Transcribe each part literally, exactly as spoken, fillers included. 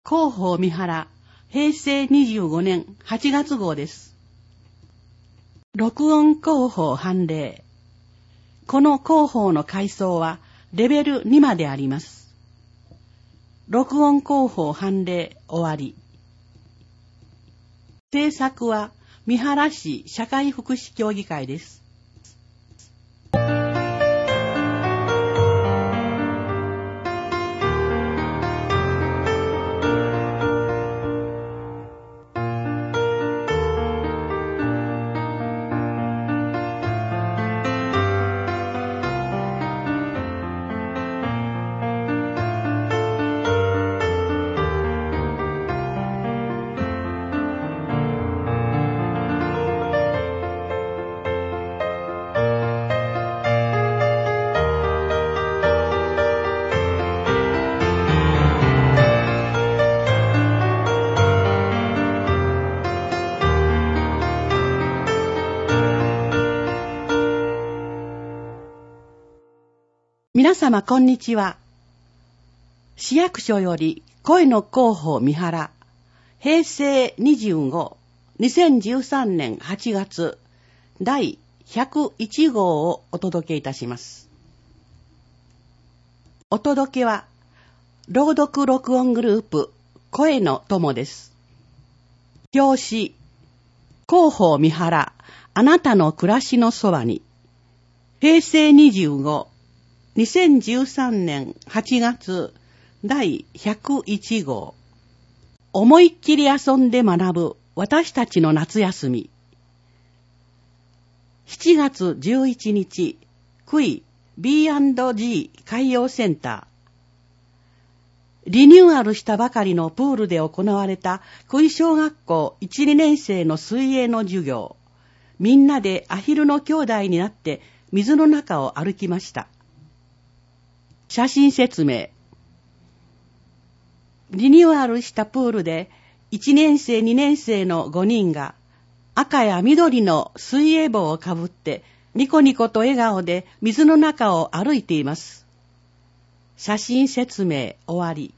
広報三原、へいせいにじゅうごねんはちがつ号です。録音広報判例。この広報の階層はレベルにまであります。録音広報判例終わり。制作は三原市社会福祉協議会です。皆様こんにちは。市役所より声の広報三原、へいせいにじゅうご、にせんじゅうさんねんはちがつだいひゃくいち号をお届けいたします。お届けは朗読録音グループ声の友です。表紙、広報三原、あなたの暮らしのそばに、へいせいにじゅうご、にせんじゅうさんねんはちがつだいひゃくいち号。思いっきり遊んで学ぶ私たちの夏休み。しちがつじゅういちにち、クイ ビーアンドジー 海洋センター。リニューアルしたばかりのプールで行われたクイ小学校いち、にねんせいの水泳の授業。みんなでアヒルの兄弟になって水の中を歩きました。写真説明。リニューアルしたプールでいちねんせいにねんせいのごにんが赤や緑の水泳帽をかぶってニコニコと笑顔で水の中を歩いています。写真説明終わり。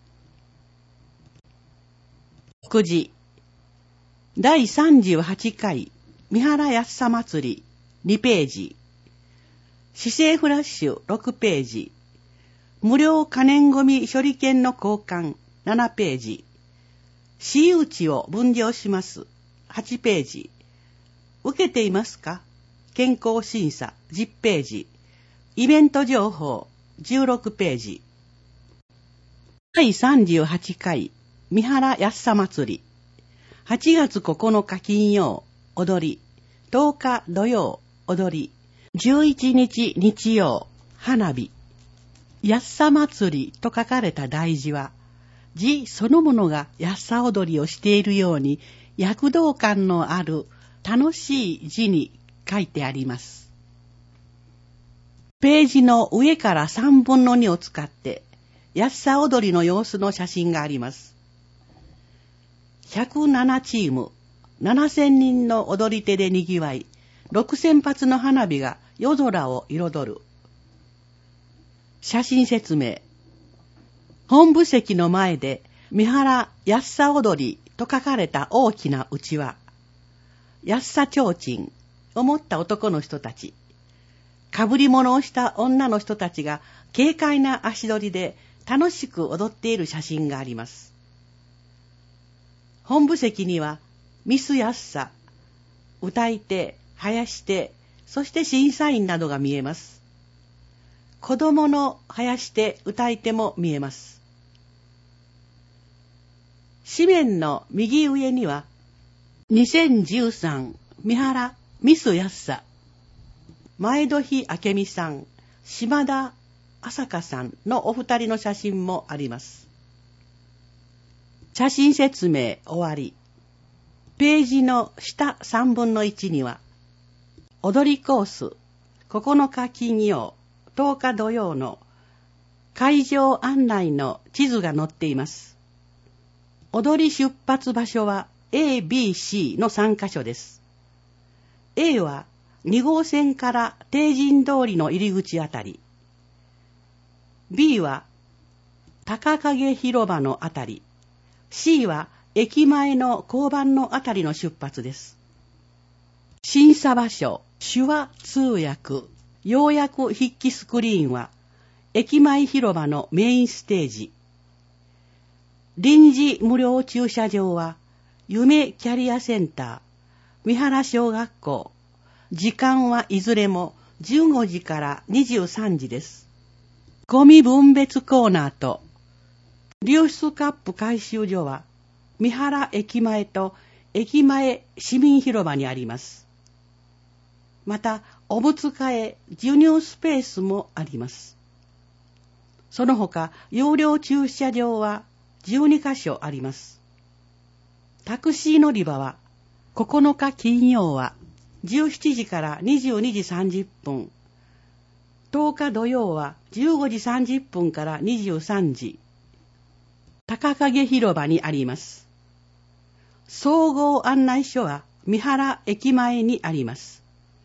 くじ、だいさんじゅうはちかい三原安さ祭りにページ、市政フラッシュろくページ、無料可燃ごみ処理券の交換ななページ、私有地を分譲しますはちページ、受けていますか健康審査じゅっページ、イベント情報じゅうろくページ。だいさんじゅうはちかい三原安さ祭り、はちがつここのか金曜踊り、とおか土曜踊り、じゅういちにち日曜花火。安さ祭りと書かれた題字は、字そのものが安さ踊りをしているように躍動感のある楽しい字に書いてあります。ページの上からさんぶんのにを使って安さ踊りの様子の写真があります。ひゃくななチーム、ななせんにんの踊り手でにぎわい、ろくせんぱつの花火が夜空を彩る。写真説明。本部席の前で三原安さ踊りと書かれた大きなうちわ。安さ提灯を持った男の人たち。かぶり物をした女の人たちが軽快な足取りで楽しく踊っている写真があります。本部席にはミス安さ、歌い手、林手、そして審査員などが見えます。子供の林手、歌い手も見えます。紙面の右上には、にせんじゅうさん三原ミス安さ、前戸日明美さん、島田朝香さんのお二人の写真もあります。写真説明終わり。ページの下さんぶんのいちには、踊りコースここのか金曜、とおか土曜の会場案内の地図が載っています。踊り出発場所は エービーシー のさんカ所です。A はに号線から帝人通りの入り口あたり。B は高影広場のあたり。 C は駅前の交番のあたりの出発です。審査場所、手話通訳、要約筆記スクリーンは、駅前広場のメインステージ。臨時無料駐車場は、夢キャリアセンター、三原小学校。時間はいずれもじゅうごじからにじゅうさんじです。ゴミ分別コーナーと、流出カップ回収所は、三原駅前と駅前市民広場にあります。また、おむつ替え、授乳スペースもあります。その他、有料駐車場はじゅうにかしょあります。タクシー乗り場は、ここのか金曜はじゅうしちじからにじゅうにじさんじゅっぷん、とおか土曜はじゅうごじさんじゅっぷんからにじゅうさんじ、高影広場にあります。総合案内所は三原駅前にあります。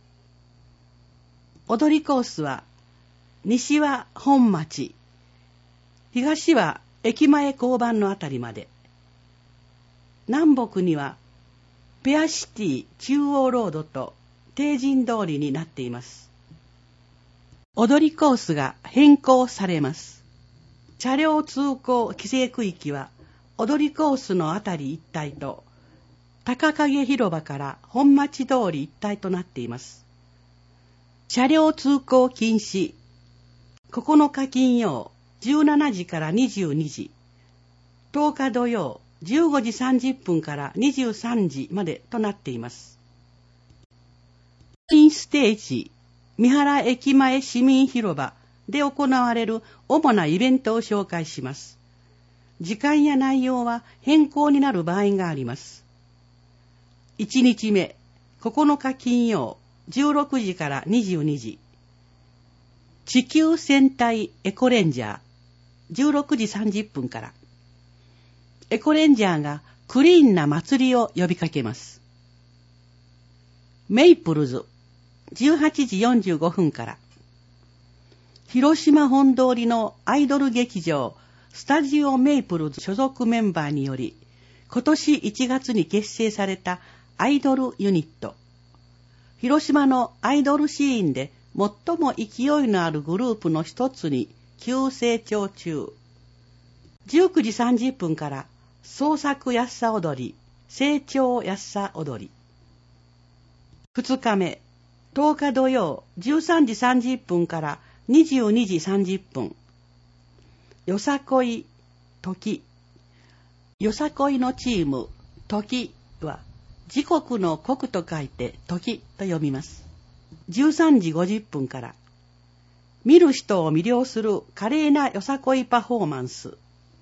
踊りコースは、西は本町、東は駅前交番のあたりまで、南北にはペアシティ中央ロードと帝人通りになっています。踊りコースが変更されます。車両通行規制区域は踊りコースのあたり一帯と高影広場から本町通り一帯となっています。車両通行禁止、ここのか金曜じゅうしちじからにじゅうにじ、とおか土曜じゅうごじさんじゅっぷんからにじゅうさんじまでとなっています。メインステージ、三原駅前市民広場で行われる主なイベントを紹介します。時間や内容は変更になる場合があります。いちにちめ、ここのか金曜じゅうろくじからにじゅうにじ、地球戦隊エコレンジャーじゅうろくじさんじゅっぷんから、エコレンジャーがクリーンな祭りを呼びかけます。メイプルズじゅうはちじよんじゅうごふんから、広島本通りのアイドル劇場スタジオメイプルズ所属メンバーにより、今年いちがつに結成されたアイドルユニット、広島のアイドルシーンで最も勢いのあるグループの一つに急成長中。じゅうくじさんじゅっぷんから創作やっさ踊り、成長やっさ踊り。ふつかめ、とおか土曜じゅうさんじさんじゅっぷんからにじゅうにじさんじゅっぷん。よさこい時。よさこいのチーム時は時刻の刻と書いて時と読みます。じゅうさんじごじゅっぷんから、見る人を魅了する華麗なよさこいパフォーマンス。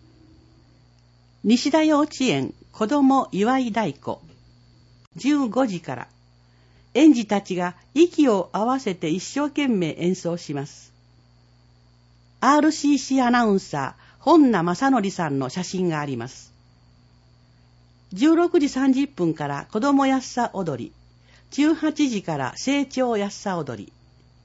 西田幼稚園子ども祝い太鼓。じゅうごじから、園児たちが息を合わせて一生懸命演奏します。アールシーシー アナウンサー本名正則さんの写真があります。じゅうろくじさんじゅっぷんから子どもやっさ踊り、じゅうはちじから成長やっさ踊り。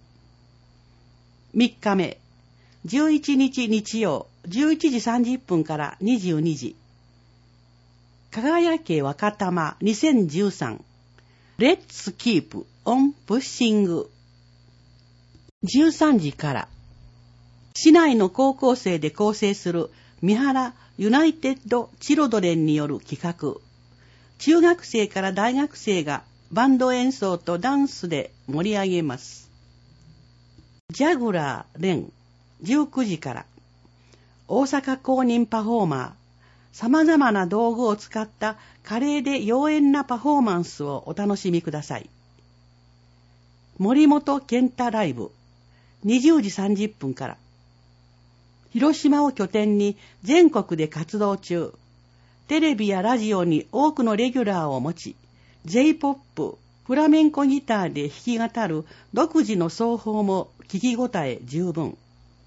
みっかめ、じゅういちにち日曜じゅういちじさんじゅっぷんからにじゅうにじ、輝け若玉にせんじゅうさん、レッツキープオンプッシング。じゅうさんじから、市内の高校生で構成する三原ユナイテッドチルドレンによる企画、中学生から大学生がバンド演奏とダンスで盛り上げます。ジャグラーレンじゅうくじから、大阪公認パフォーマー、様々な道具を使った華麗で妖艶なパフォーマンスをお楽しみください。森本健太ライブにじゅうじさんじゅっぷんから、広島を拠点に全国で活動中、テレビやラジオに多くのレギュラーを持ち、J-ポップ、フラメンコギターで弾き語る独自の奏法も聞き応え十分。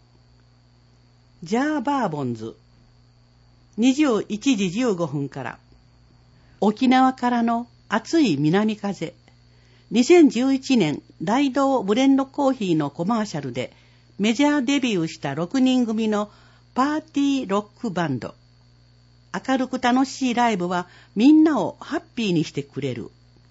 ジャーバーボンズ、にじゅういちじじゅうごふんから、沖縄からの熱い南風、にせんじゅういちねん大道ブレンドコーヒーのコマーシャルでメジャーデビューしたろくにん組のパーティーロックバンド、 明るく楽しいライブはみんなをハッピーにしてくれる。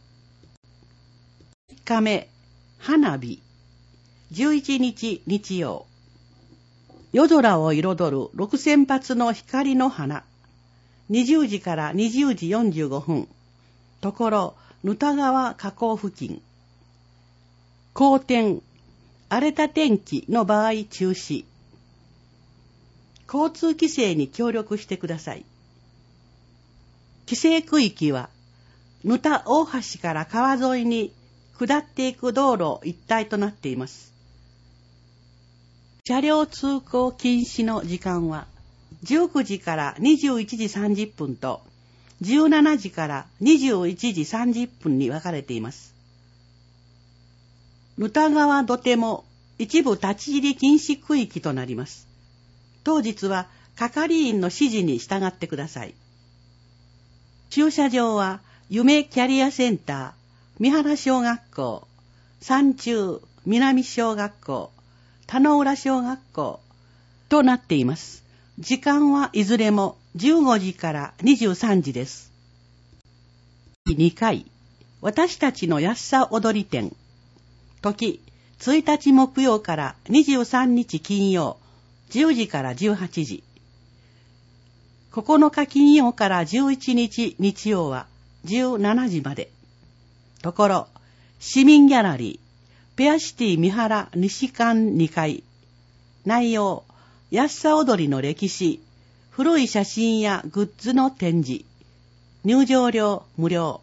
みっかめ、花火。じゅういちにち日曜。夜空を彩るろくせんぱつの光の花。にじゅうじからにじゅうじよんじゅうごふん。ところ、沼田川河口付近。好天、荒れた天気の場合中止。交通規制に協力してください。規制区域は、沼田大橋から川沿いに下っていく道路一帯となっています。車両通行禁止の時間は、じゅうくじからにじゅういちじさんじゅっぷんと、じゅうしちじからにじゅういちじさんじゅっぷんに分かれています。沼田川土手も一部立ち入り禁止区域となります。当日は係員の指示に従ってください。駐車場は夢キャリアセンター、三原小学校、山中南小学校、田野浦小学校となっています。時間はいずれもじゅうごじからにじゅうさんじです。にかい、私たちの安さ踊り展。時、ついたち木曜からにじゅうさんにち金曜、じゅうじからじゅうはちじ。ここのか金曜からじゅういちにち日曜はじゅうしちじまで。ところ、市民ギャラリー、ペアシティ三原西館にかい。内容、安さ踊りの歴史、古い写真やグッズの展示。入場料無料。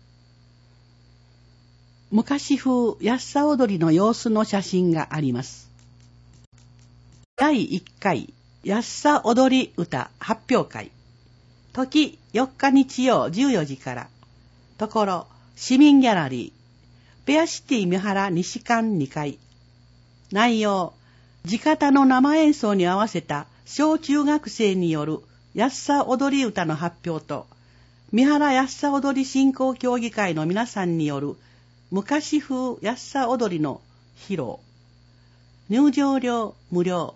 昔風安さ踊りの様子の写真があります。だいいっかい安さ踊り歌発表会。時よっか日曜じゅうよじから。ところ市民ギャラリー、ペアシティ三原西館にかい。内容、地方の生演奏に合わせた小中学生による安さ踊り歌の発表と、三原安さ踊り振興協議会の皆さんによる昔風安さ踊りの披露。入場料無料。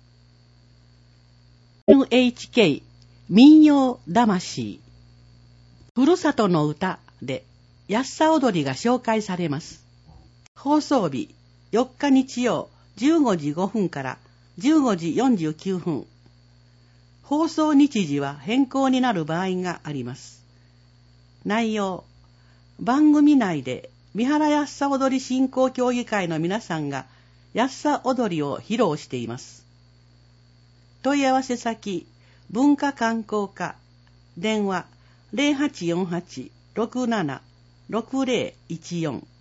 エヌエイチケー 民謡魂。ふるさとの歌で安さ踊りが紹介されます。放送日よっか日曜じゅうごじごふんからじゅうごじよんじゅうきゅうふん。放送日時は変更になる場合があります。内容、番組内で三原安さ踊り振興協議会の皆さんが安さ踊りを披露しています。問い合わせ先、文化観光課、電話 ゼロはちよんはち ろくなな ろくゼロいちよん。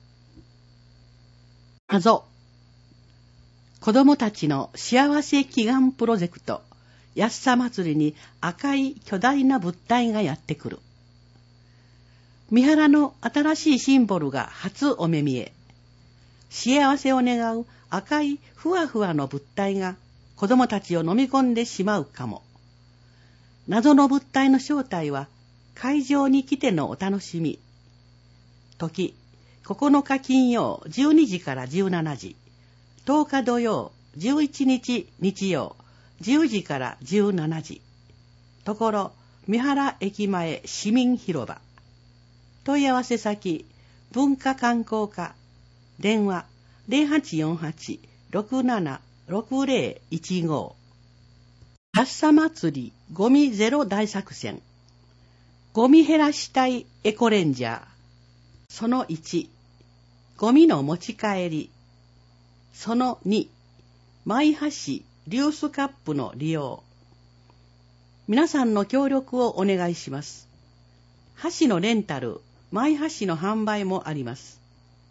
謎。子どもたちの幸せ祈願プロジェクト、安さ祭りに赤い巨大な物体がやってくる。三原の新しいシンボルが初お目見え。幸せを願う赤いふわふわの物体が子供たちを飲み込んでしまうかも。謎の物体の正体は会場に来てのお楽しみ。時、ここのか金曜じゅうにじからじゅうしちじ。とおか土曜じゅういちにち日曜じゅうじからじゅうしちじ。ところ、三原駅前市民広場。問い合わせ先、文化観光課、電話 ゼロはちよんはち ろくなな ろくゼロいちご。安さ祭りゴミゼロ大作戦。ゴミ減らしたいエコレンジャー。そのいち、ゴミの持ち帰り。そのに、マイ箸、リュースカップの利用。皆さんの協力をお願いします。箸のレンタル、マイ箸の販売もあります。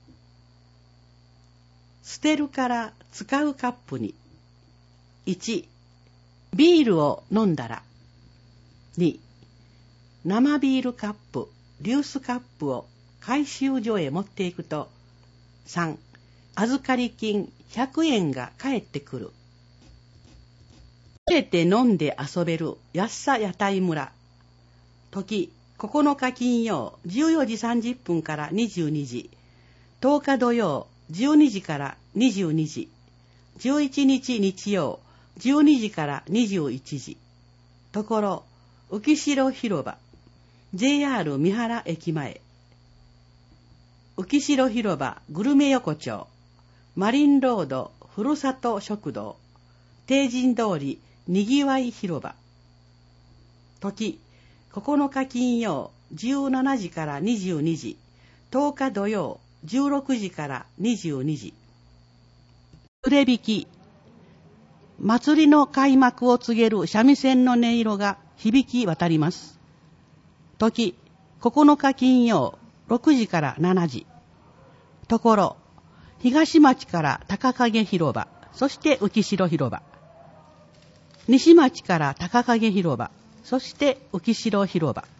捨てるから使うカップに。いち、ビールを飲んだら。に、生ビールカップ、リュースカップを回収所へ持っていくと。さん、預かり金ひゃくえんが返ってくる。食べて飲んで遊べる安さ屋台村。時、ここのか金曜じゅうよじさんじゅっぷんからにじゅうにじ。とおか土曜じゅうにじからにじゅうにじ。じゅういちにち日曜じゅうにじからにじゅういちじ。ところ、 浮城広場 ジェイアール 三原駅前、浮城広場グルメ横丁、マリンロードふるさと食堂、帝人通りにぎわい広場。時ここのか金曜じゅうしちじからにじゅうにじ、とおか土曜じゅうろくじからにじゅうにじ。連れ引き、祭りの開幕を告げる三味線の音色が響き渡ります。時ここのか金曜ろくじからしちじ。ところ東町から高影広場、そして浮城広場。西町から高影広場、そして浮城広場。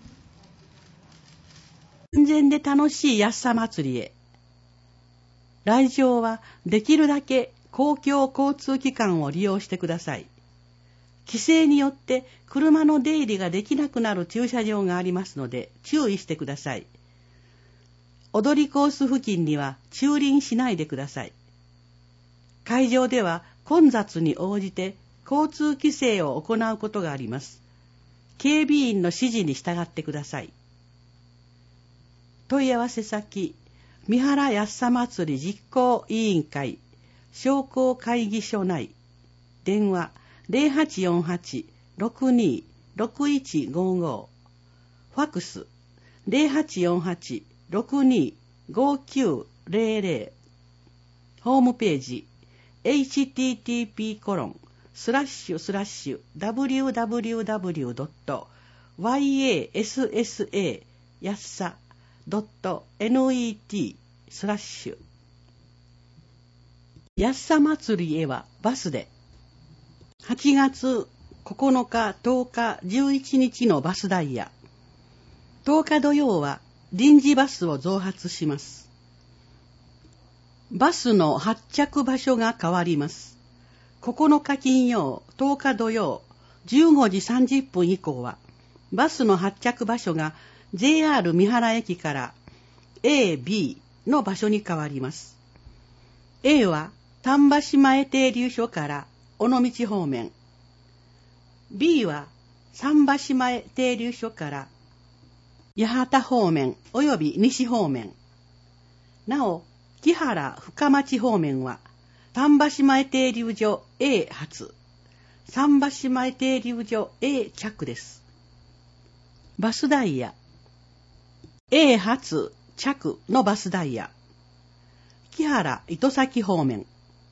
安全で楽しい安さ祭りへ。来場はできるだけ公共交通機関を利用してください。規制によって車の出入りができなくなる駐車場がありますので注意してください。踊りコース付近には駐輪しないでください。会場では混雑に応じて交通規制を行うことがあります。警備員の指示に従ってください。問い合わせ先、三原安さ祭り実行委員会商工会議所内、電話 ゼロはちよんはち ろくに ろくいちごご、ファクス ゼロはちよんはち ろくに ごきゅうゼロゼロ、ホームページ エイチティーティーピーコロンスラッシュスラッシュダブリューダブリューダブリュードットワイエーエスエスエー やっさ ドットネット スラッシュ。やっさ祭りへはバスで。はちがつここのか、とおか、じゅういちにちのバスダイヤ。とおか土曜は臨時バスを増発します。バスの発着場所が変わります。ここのか金曜、とおか土曜、じゅうごじさんじゅっぷん以降は、バスの発着場所が ジェイアール 三原駅から エービー の場所に変わります。A は丹橋前停留所から尾道方面。B は桟橋前停留所から八幡方面および西方面。なお、木原深町方面は丹橋前停留所 A 発、桟橋前停留所 A 着です。バスダイヤ A 発着のバスダイヤ。木原糸崎方面。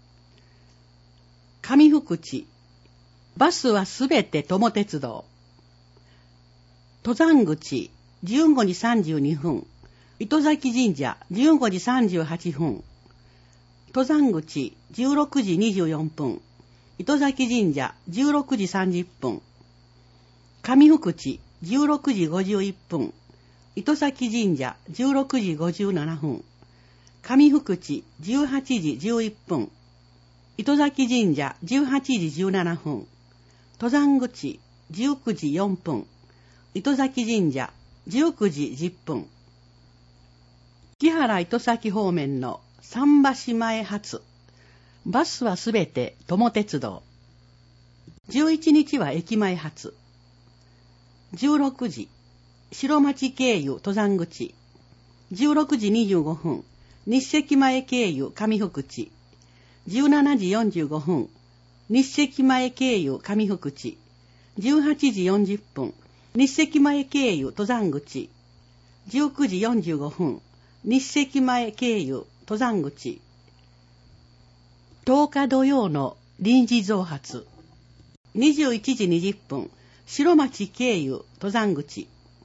上福地、バスはすべて友鉄道。登山口じゅうごじさんじゅうにふん、糸崎神社じゅうごじさんじゅうはっぷん、登山口じゅうろくじにじゅうよんぷん、糸崎神社じゅうろくじさんじゅっぷん、上福地じゅうろくじごじゅういっぷん、糸崎神社じゅうろくじごじゅうななふん、上福地じゅうはちじじゅういっぷん、糸崎神社じゅうはちじじゅうななふん、登山口じゅうくじよんぷん、糸崎神社じゅうくじじゅっぷん。木原糸崎方面の桟橋前発、バスはすべて友鉄道。じゅういちにちは駅前発。じゅうろくじ、白町経由登山口。じゅうろくじにじゅうごふん、日赤前経由上福地。じゅうしちじよんじゅうごふん、日赤前経由上福地。じゅうはちじよんじゅっぷん、日赤前経由登山口。じゅうくじよんじゅうごふん、日赤前経由登山口。とおか土曜の臨時増発。にじゅういちじにじゅっぷん、白町経由登山口。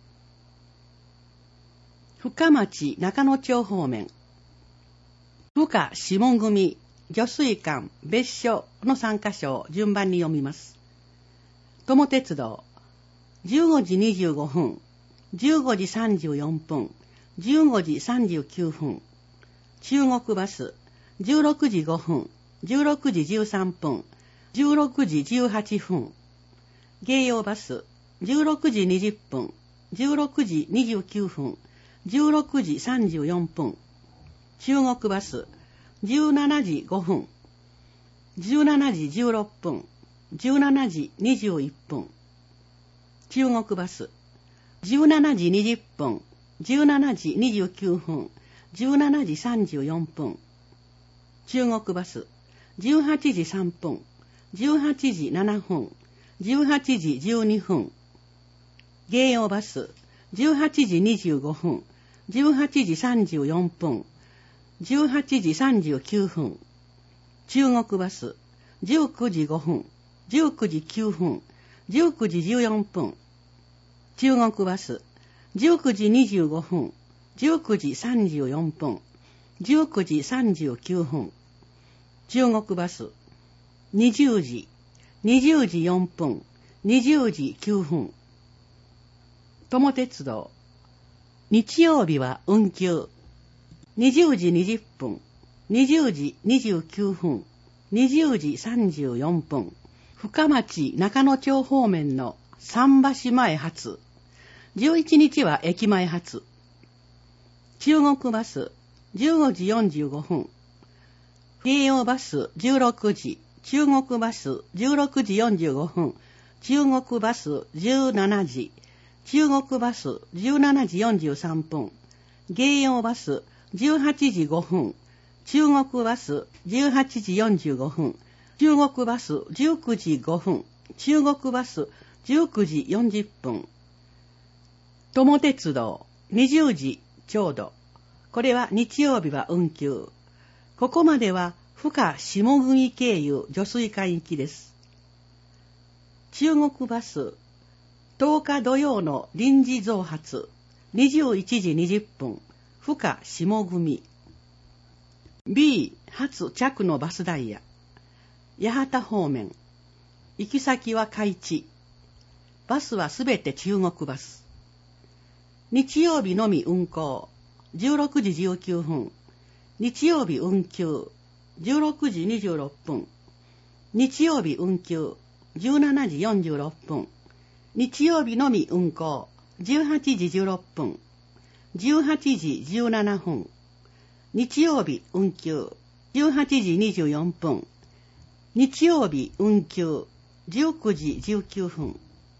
深町中野町方面。深下組、魚水館、別所のさんかしょを順番に読みます。友鉄道、じゅうごじにじゅうごふん、じゅうごじさんじゅうよんぷん、じゅうごじさんじゅうきゅうふん。中国バス、じゅうろくじごふん、じゅうろくじじゅうさんぷん、じゅうろくじじゅうはっぷん。京葉バス、じゅうろくじにじゅっぷん、じゅうろくじにじゅうきゅうふん、じゅうろくじさんじゅうよんぷん。中国バス、じゅうしちじごふん、じゅうしちじじゅうろっぷん、じゅうしちじにじゅういっぷん。 中国バス、じゅうしちじにじゅっぷん、じゅうしちじにじゅうきゅうふん、じゅうしちじさんじゅうよんぷん。中国バス、じゅうはちじさんぷん、じゅうはちじななふん、じゅうはちじじゅうにふん。芸洋バス、じゅうはちじにじゅうごふん、じゅうはちじさんじゅうよんぷん、じゅうはちじさんじゅうきゅうふん。中国バス、じゅうくじごふん、じゅうくじきゅうふん、じゅうくじじゅうよんぷん。中国バス、じゅうくじにじゅうごふん、じゅうくじさんじゅうよんぷん、じゅうくじさんじゅうきゅうふん。中国バス、にじゅうじ、にじゅうじよんぷん、にじゅうじきゅうふん。友鉄道、日曜日は運休。にじゅうじにじゅっぷん、にじゅうじにじゅうきゅうふん、にじゅうじさんじゅうよんぷん。深町中野町方面の桟橋前発。じゅういちにちは駅前発。中国バス、じゅうごじよんじゅうごふん。芸洋バスじゅうろくじ、中国バスじゅうろくじよんじゅうごふん、中国バスじゅうしちじ、中国バスじゅうしちじよんじゅうさんぷん、芸洋バスじゅうはちじごふん、中国バスじゅうはちじよんじゅうごふん、中国バスじゅうくじごふん、中国バスじゅうくじよんじゅっぷん。友鉄道にじゅうじちょうど。これは日曜日は運休。ここまでは深下国経由女水館行きです。中国バスとおか土曜の臨時増発にじゅういちじにじゅっぷん深下組 B 発着のバスダイヤ八幡方面行き先は海地バスはすべて中国バス日曜日のみ運行じゅうろくじじゅうきゅうふん日曜日運休じゅうろくじにじゅうろっぷん日曜日運休じゅうしちじよんじゅうろっぷん日曜日のみ運行じゅうはちじじゅうろっぷんじゅうはちじじゅうななふん日曜日運休じゅうはちじにじゅうよんぷん日曜日運休じゅうくじじゅうきゅうふん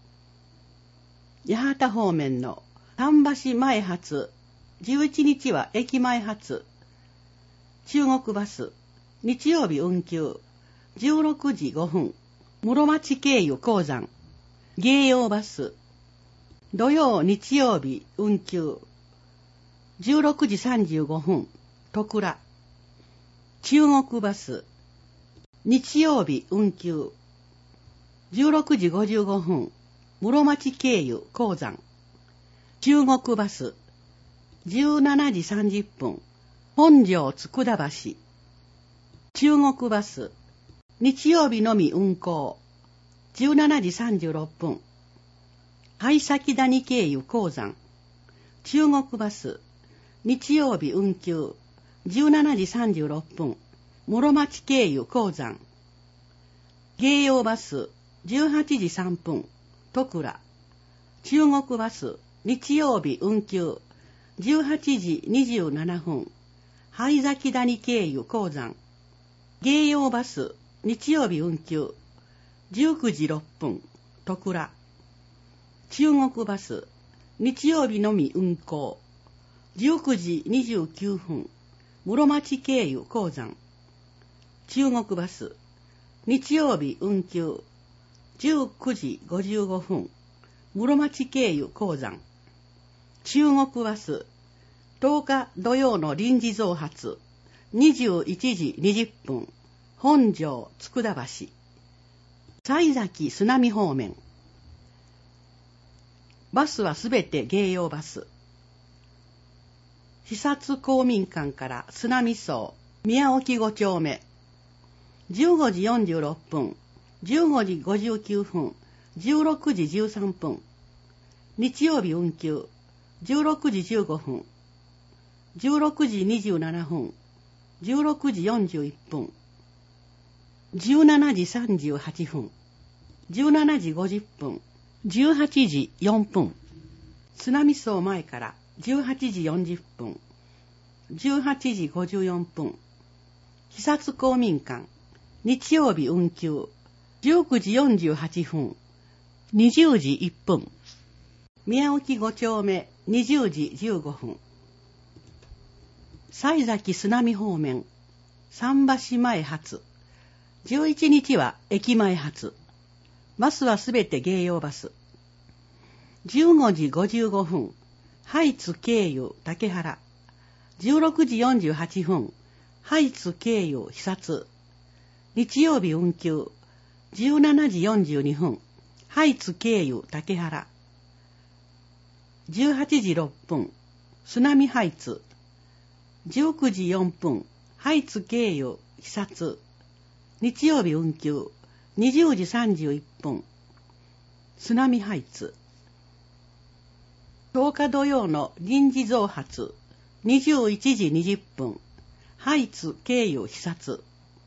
八幡方面の桟橋前発じゅういちにちは駅前発中国バス日曜日運休じゅうろくじごふん室町経由鉱山芸洋バス土曜日曜日運休じゅうろくじさんじゅうごふん戸倉中国バス日曜日運休じゅうろくじごじゅうごふん室町経由鉱山中国バスじゅうしちじさんじゅっぷん本庄佃橋中国バス日曜日のみ運行じゅうしちじさんじゅうろっぷん灰崎谷経由鉱山中国バス日曜日運休じゅうしちじさんじゅうろっぷん室町経由鉱山芸洋バスじゅうはちじさんぷん戸倉中国バス日曜日運休じゅうはちじにじゅうななふん灰崎谷経由鉱山芸洋バス日曜日運休じゅうくじろっぷん戸倉中国バス日曜日のみ運行じゅうくじにじゅうきゅうふん室町経由鉱山中国バス日曜日運休じゅうくじごじゅうごふん室町経由鉱山中国バスとおか土曜の臨時増発にじゅういちじにじゅっぷん本庄佃橋西崎須波方面バスはすべて芸洋バス視察公民館から須波荘宮沖ご丁目じゅうごじよんじゅうろっぷんじゅうごじごじゅうきゅうふんじゅうろくじじゅうさんぷん日曜日運休じゅうろくじじゅうごふんじゅうろくじにじゅうななふんじゅうろくじよんじゅういっぷんじゅうしちじさんじゅうはっぷんじゅうしちじごじゅっぷんじゅうはちじよんぷん須波荘前からじゅうはちじよんじゅっぷんじゅうはちじごじゅうよんぷん視察公民館日曜日運休じゅうくじよんじゅうはっぷんにじゅうじいっぷん宮沖ご丁目にじゅうじじゅうごふん。西崎須波方面、桟橋前発。じゅういちにちは駅前発。バスはすべて芸用バス。じゅうごじごじゅうごふん、ハイツ経由竹原。じゅうろくじよんじゅうはっぷん、ハイツ経由視察。日曜日運休。じゅうしちじよんじゅうにふん、ハイツ経由竹原。じゅうはちじろっぷん、須波ハイツ。じゅうくじよんぷん、ハイツ経由視察。日曜日運休。にじゅうじさんじゅういっぷん、須波ハイツ。とおか土曜の臨時増発。にじゅういちじにじゅっぷん、ハイツ経由視察。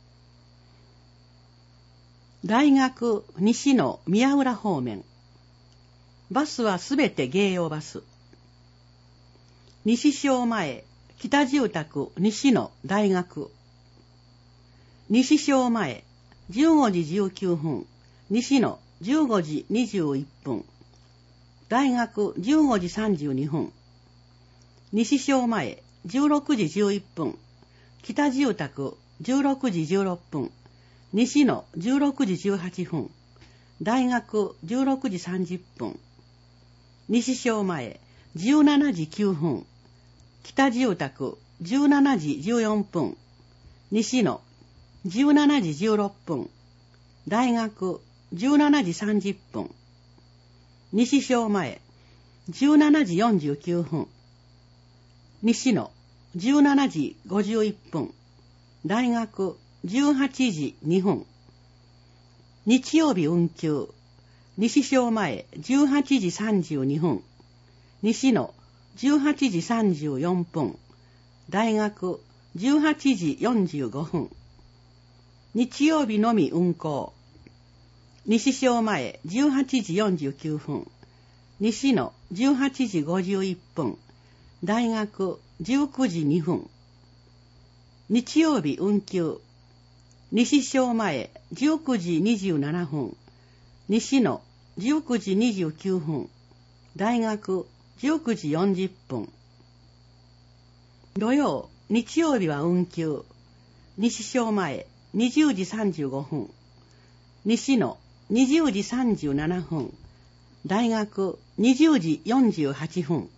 大学西の宮浦方面。バスはすべて芸用バス。西小前、北住宅西の大学。西小前、じゅうごじじゅうきゅうふん、西のじゅうごじにじゅういっぷん。大学じゅうごじさんじゅうにふん。西小前、じゅうろくじじゅういっぷん。北住宅じゅうろくじじゅうろっぷん。西のじゅうろくじじゅうはっぷん。大学じゅうろくじさんじゅっぷん。西小前、じゅうしちじきゅうふん。北住宅じゅうしちじじゅうよんぷん。西のじゅうしちじじゅうろっぷん。大学じゅうしちじさんじゅっぷん。西小前、じゅうしちじよんじゅうきゅうふん。西のじゅうしちじごじゅういっぷん。大学じゅうはちじにふん。日曜日運休。西小前じゅうはちじさんじゅうにふん。西のじゅうはちじさんじゅうよんぷん。大学じゅうはちじよんじゅうごふん。日曜日のみ運行。西小前じゅうはちじよんじゅうきゅうふん。西のじゅうはちじごじゅういっぷん。大学じゅうくじにふん。日曜日運休。西小前じゅうくじにじゅうななふん。西のじゅうくじにじゅうきゅうふん。大学じゅうくじよんじゅっぷん。土曜、日曜日は運休。西小前にじゅうじさんじゅうごふん。西のにじゅうじさんじゅうななふん。大学にじゅうじよんじゅうはっぷん。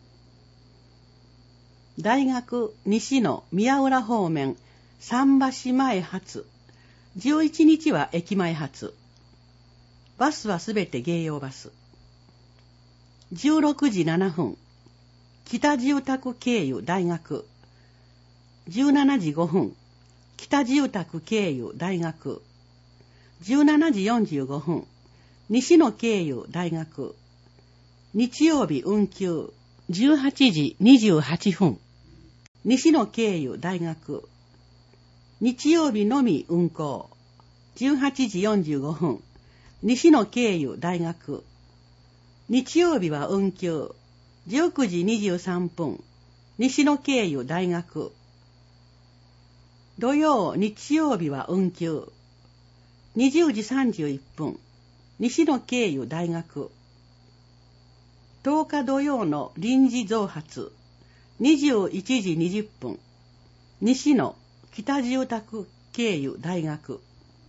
大学西の宮浦方面、桟橋前発。じゅういちにちは駅前発。バスはすべて芸用バス。じゅうろくじななふん、北住宅経由大学。じゅうしちじごふん、北住宅経由大学。じゅうしちじよんじゅうごふん、西野経由大学。日曜日運休。じゅうはちじにじゅうはっぷん、西野経由大学。日曜日のみ運行。じゅうはちじよんじゅうごふん、西野経由大学。日曜日は運休。じゅうくじにじゅうさんぷん、西野経由大学。土曜、日曜日は運休。にじゅうじさんじゅういっぷん、西野経由大学。とおか土曜の臨時増発。にじゅういちじにじゅっぷん、西野北住宅経由大学。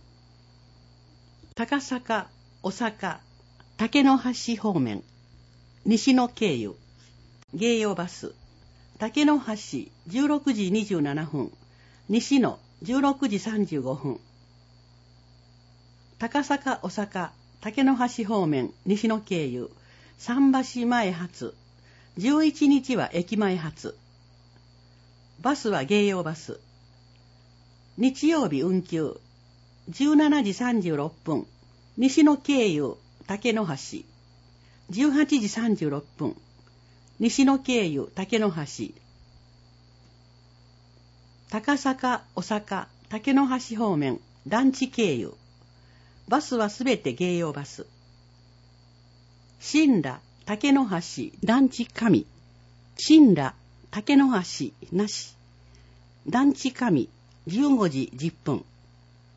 高坂、大阪、竹の橋方面、西野経由。芸用バス。竹の橋じゅうろくじにじゅうななふん、西野じゅうろくじさんじゅうごふん。高坂、大阪、竹の橋方面、西野経由。桟橋前発。じゅういちにちは駅前発。バスは芸用バス。日曜日運休。じゅうしちじさんじゅうろっぷん、西野経由竹の橋。じゅうはちじさんじゅうろっぷん、西野経由竹の橋。高坂、大阪、竹の橋方面、団地経由。バスはすべて芸用バス。新羅、竹の橋、団地上。新羅、竹の橋、なし。団地上、じゅうごじじゅっぷん。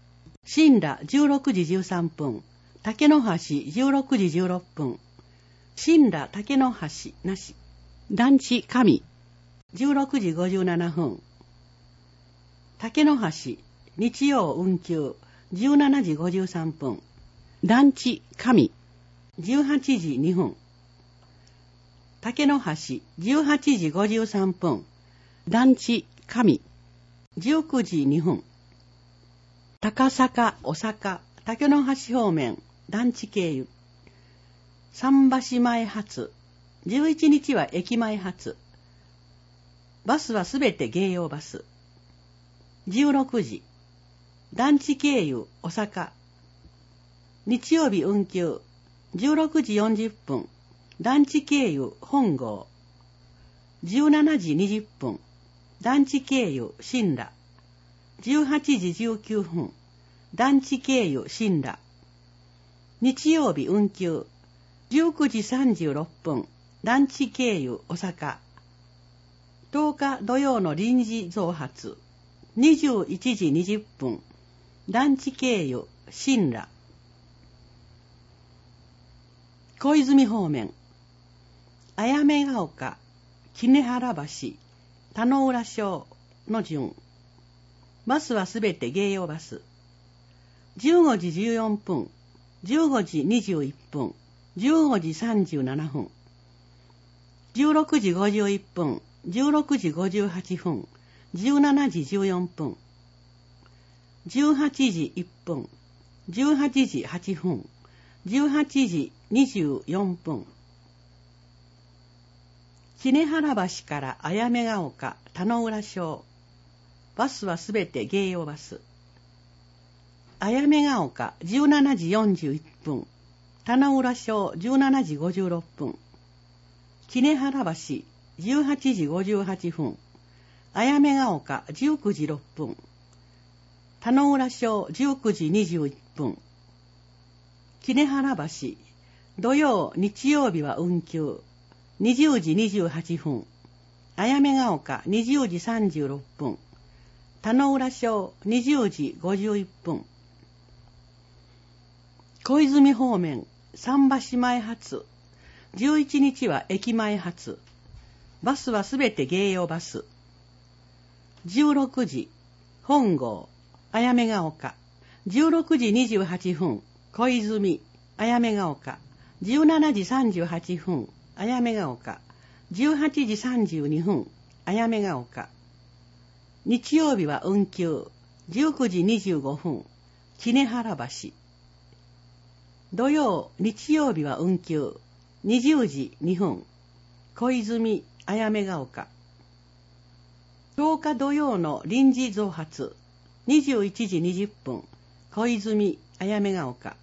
新羅じゅうろくじじゅうさんぷん、竹の橋じゅうろくじじゅうろっぷん。 新羅竹の橋なし。団地上じゅうろくじごじゅうななふん。竹の橋日曜運休じゅうしちじごじゅうさんぷん。団地上じゅうはちじにふん。竹の橋じゅうはちじごじゅうさんぷん。団地上じゅうくじにふん。高坂大阪竹の橋方面団地経由。桟橋前発じゅういちにちは駅前発。バスはすべて芸用バス。じゅうろくじ団地経由大阪。日曜日運休じゅうろくじよんじゅっぷん。団地経由本郷。じゅうしちじにじゅっぷん。団地経由新羅。じゅうはちじじゅうきゅうふん。団地経由新羅。日曜日運休じゅうくじさんじゅうろっぷん。団地経由大阪。とおか土曜の臨時増発にじゅういちじにじゅっぷん。団地経由新羅。小泉方面あやめが丘杵原橋田野浦小の順。バスはすべて芸用バス。じゅうごじじゅうよんぷん、じゅうごじにじゅういっぷん、じゅうごじさんじゅうななふん、じゅうろくじごじゅういっぷん、じゅうろくじごじゅうはっぷん、じゅうしちじじゅうよんぷん、じゅうはちじいっぷん、じゅうはちじはっぷん、じゅうはちじにじゅうよんぷん。杵原橋からあやめが丘田野浦小。バスはすべて芸用バス。あやめが丘じゅうしちじよんじゅういっぷん、田野浦小じゅうしちじごじゅうろっぷん、杵原橋じゅうはちじごじゅうはっぷん、あやめが丘じゅうくじろっぷん、田野浦小じゅうくじにじゅういっぷん。杵原橋土曜日曜日は運休にじゅうじにじゅうはっぷん、あやめが丘にじゅうじさんじゅうろっぷん、田野浦小にじゅうじごじゅういっぷん。小泉方面桟橋前発じゅういちにちは駅前発。バスはすべて芸用バス。じゅうろくじ本郷あやめが丘。じゅうろくじにじゅうはっぷん小泉あやめが丘。じゅうしちじさんじゅうはっぷんあやめが丘。じゅうはちじさんじゅうにふんあやめが丘。日曜日は運休じゅうくじにじゅうごふん杵原橋。土曜日曜日は運休にじゅうじにふん小泉あやめが丘。とおか土曜の臨時増発にじゅういちじにじゅっぷん小泉あやめが丘。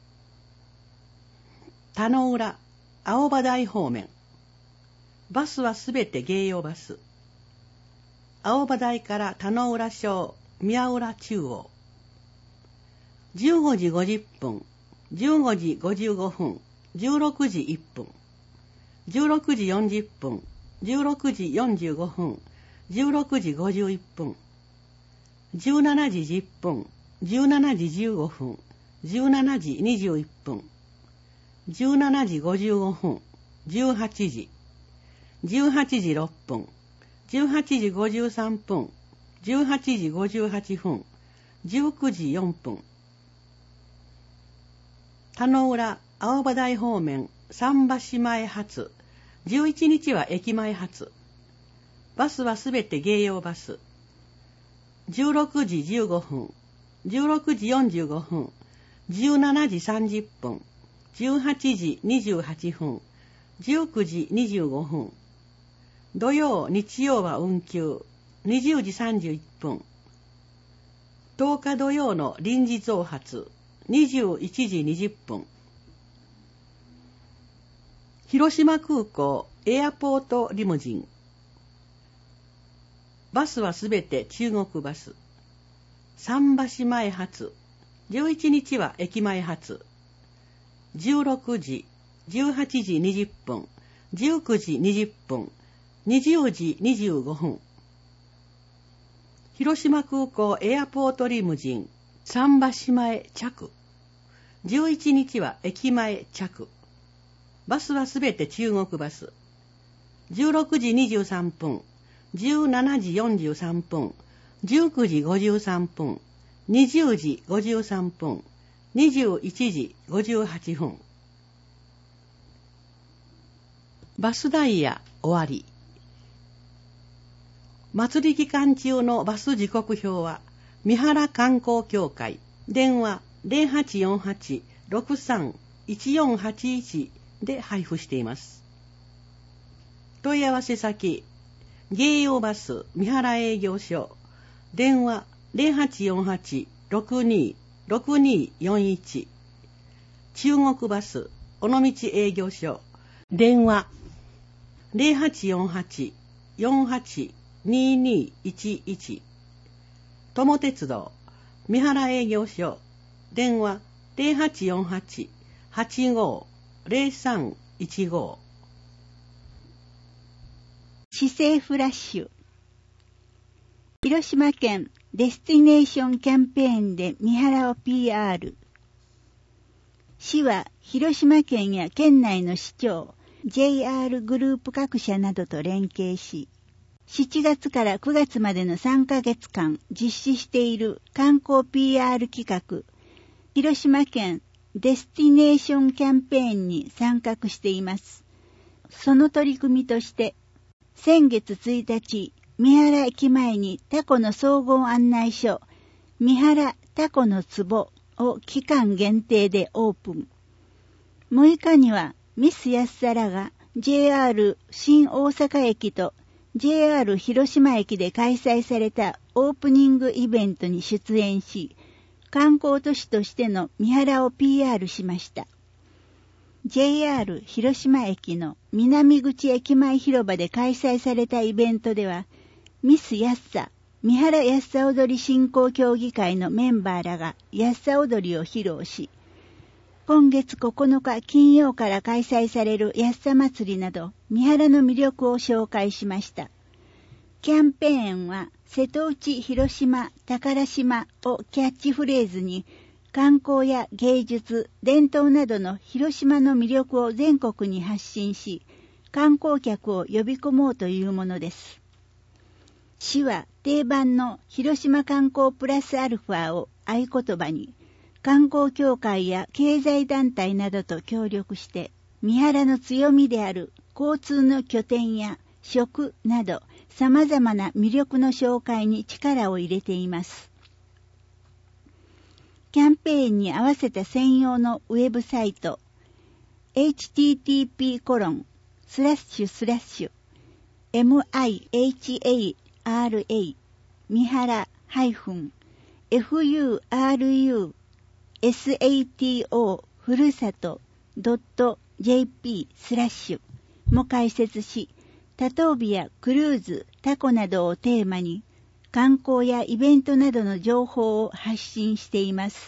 田野浦青葉台方面。バスはすべて芸用バス。青葉台から田野浦小宮浦中央。じゅうごじごじゅっぷん、じゅうごじごじゅうごふん、じゅうろくじいっぷん、じゅうろくじよんじゅっぷん、じゅうろくじよんじゅうごふん、じゅうろくじごじゅういっぷん、じゅうしちじじゅっぷん、じゅうしちじじゅうごふん、じゅうしちじにじゅういっぷん、じゅうしちじごじゅうごふん、じゅうはちじ、じゅうはちじろっぷん、じゅうはちじごじゅうさんぷん、じゅうはちじごじゅうはっぷん、じゅうくじよんぷん。田野浦青葉台方面桟橋前発じゅういちにちは駅前発。バスはすべて芸用バス。じゅうろくじじゅうごふん、じゅうろくじよんじゅうごふん、じゅうしちじさんじゅっぷん、じゅうはちじにじゅうはっぷん、じゅうくじにじゅうごふん。土曜日曜は運休にじゅうじさんじゅういっぷん。とおか土曜の臨時増発にじゅういちじにじゅっぷん。広島空港エアポートリムジン。バスはすべて中国バス。桟橋前発じゅういちにちは駅前発。じゅうろくじ、じゅうはちじにじゅっぷん、じゅうくじにじゅっぷん、にじゅうじにじゅうごふん。広島空港エアポートリムジン桟橋前着。じゅういちにちは駅前着。 バスはすべて中国バス。じゅうろくじにじゅうさんぷん、じゅうしちじよんじゅうさんぷん、じゅうくじごじゅうさんぷん、にじゅうじごじゅうさんぷん、にじゅういちじごじゅうはっぷん。バスダイヤ終わり。祭り期間中のバス時刻表は、三原観光協会、電話 ゼロはちよんはち ろくさん いちよんはちいち で配布しています。問い合わせ先、芸用バス三原営業所、電話 ゼロはちよんはち ろくに ろくによんいち、中国バス尾道営業所、電話 ゼロはちよんはち よんはち ににいちいち、友鉄道三原営業所、電話 ゼロはちよんはち はちごゼロさんいちご。 市政フラッシュ。広島県デスティネーションキャンペーンで三原を ピーアール。市は広島県や県内の市長、ジェイアール グループ各社などと連携し、しちがつからくがつまでのさんかげつかん実施している観光 ピーアール 企画、広島県デスティネーションキャンペーンに参画しています。その取り組みとして、先月ついたち、三原駅前にタコの総合案内所、三原タコの壺を期間限定でオープン。むいかにはミス安さらが ジェイアール 新大阪駅と ジェイアール 広島駅で開催されたオープニングイベントに出演し、観光都市としての三原を ピーアール しました。ジェイアール 広島駅の南口駅前広場で開催されたイベントでは、ミス安さ、三原安さ踊り振興協議会のメンバーらが安さ踊りを披露し、今月ここのか金曜から開催される安さ祭りなど、三原の魅力を紹介しました。キャンペーンは、瀬戸内広島宝島をキャッチフレーズに、観光や芸術、伝統などの広島の魅力を全国に発信し、観光客を呼び込もうというものです。市は定番の広島観光プラスアルファを合言葉に、観光協会や経済団体などと協力して、三原の強みである交通の拠点や食など様々な魅力の紹介に力を入れています。キャンペーンに合わせた専用のウェブサイト エイチティーティーピーコロンスラッシュスラッシュ エムアイエイチエーアールエー 三原ハイフン エフユーアールユーエスエーティーオー ふるさと .jp スラッシュも開設し、多島日やクルーズ、タコなどをテーマに観光やイベントなどの情報を発信しています。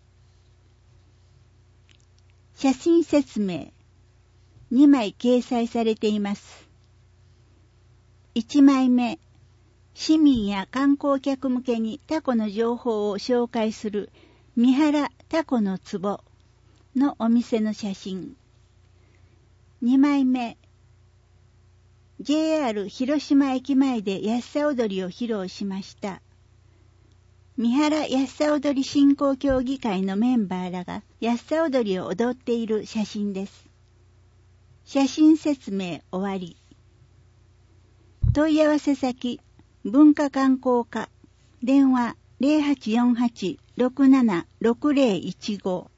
写真説明にまい掲載されています。いちまいめ、市民や観光客向けにタコの情報を紹介する三原タコの壺のお店の写真。にまいめ、ジェイアール 広島駅前で安さ踊りを披露しました。三原安さ踊り振興協議会のメンバーらが安さ踊りを踊っている写真です。写真説明終わり。問い合わせ先、文化観光課、電話 ゼロはちよんはち ろくなな ろくゼロいちご。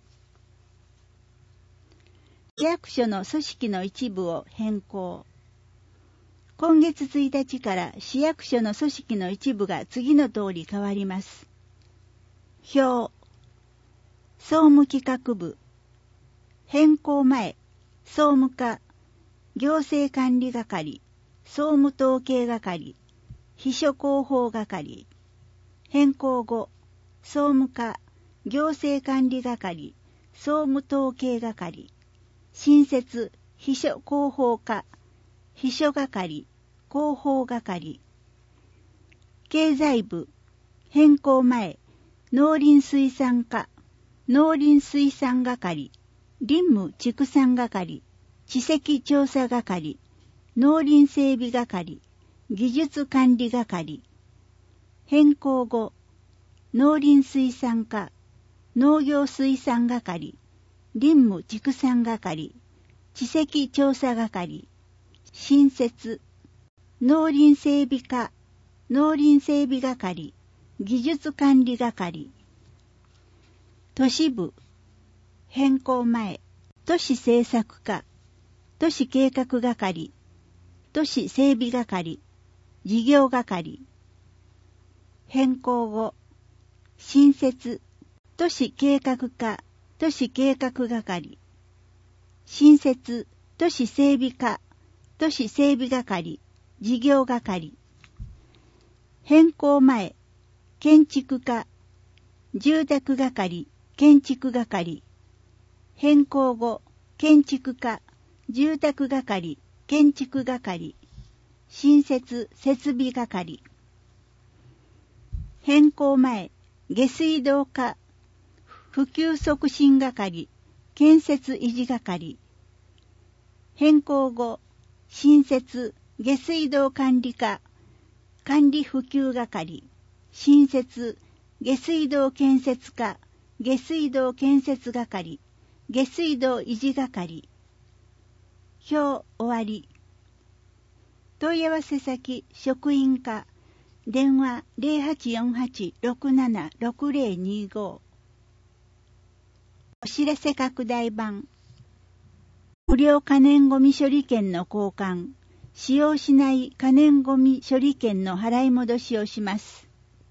市役所の組織の一部を変更。今月ついたちから市役所の組織の一部が次の通り変わります。表、総務企画部、変更前、総務課、行政管理係、総務統計係、秘書広報係、変更後、総務課、行政管理係、総務統計係、新設、秘書広報課、秘書係、広報係、経済部、変更前、農林水産課、農林水産係、林務畜産係、 地籍調査係、農林整備係、技術管理係、変更後、農林水産課、農業水産係、林務畜産係、地籍調査係、新設、農林整備課、農林整備係、技術管理係、都市部、変更前、都市政策課、都市計画係、都市整備係、事業係、変更後、新設、都市計画課、都市計画係、新設、都市整備課、都市整備係、事業係、変更前、建築課、住宅係、建築係、変更後、建築課、住宅係、建築係、新設設備係、変更前、下水道課、普及促進係、建設維持係、変更後、新設下水道管理課、管理普及係、新設下水道建設課、下水道建設係、下水道維持係。表終わり。問い合わせ先、職員課、電話 ゼロはちよんはち ろくなな ろくゼロにご。お知らせ拡大版。無料可燃ごみ処理券の交換、使用しない可燃ごみ処理券の払い戻しをします。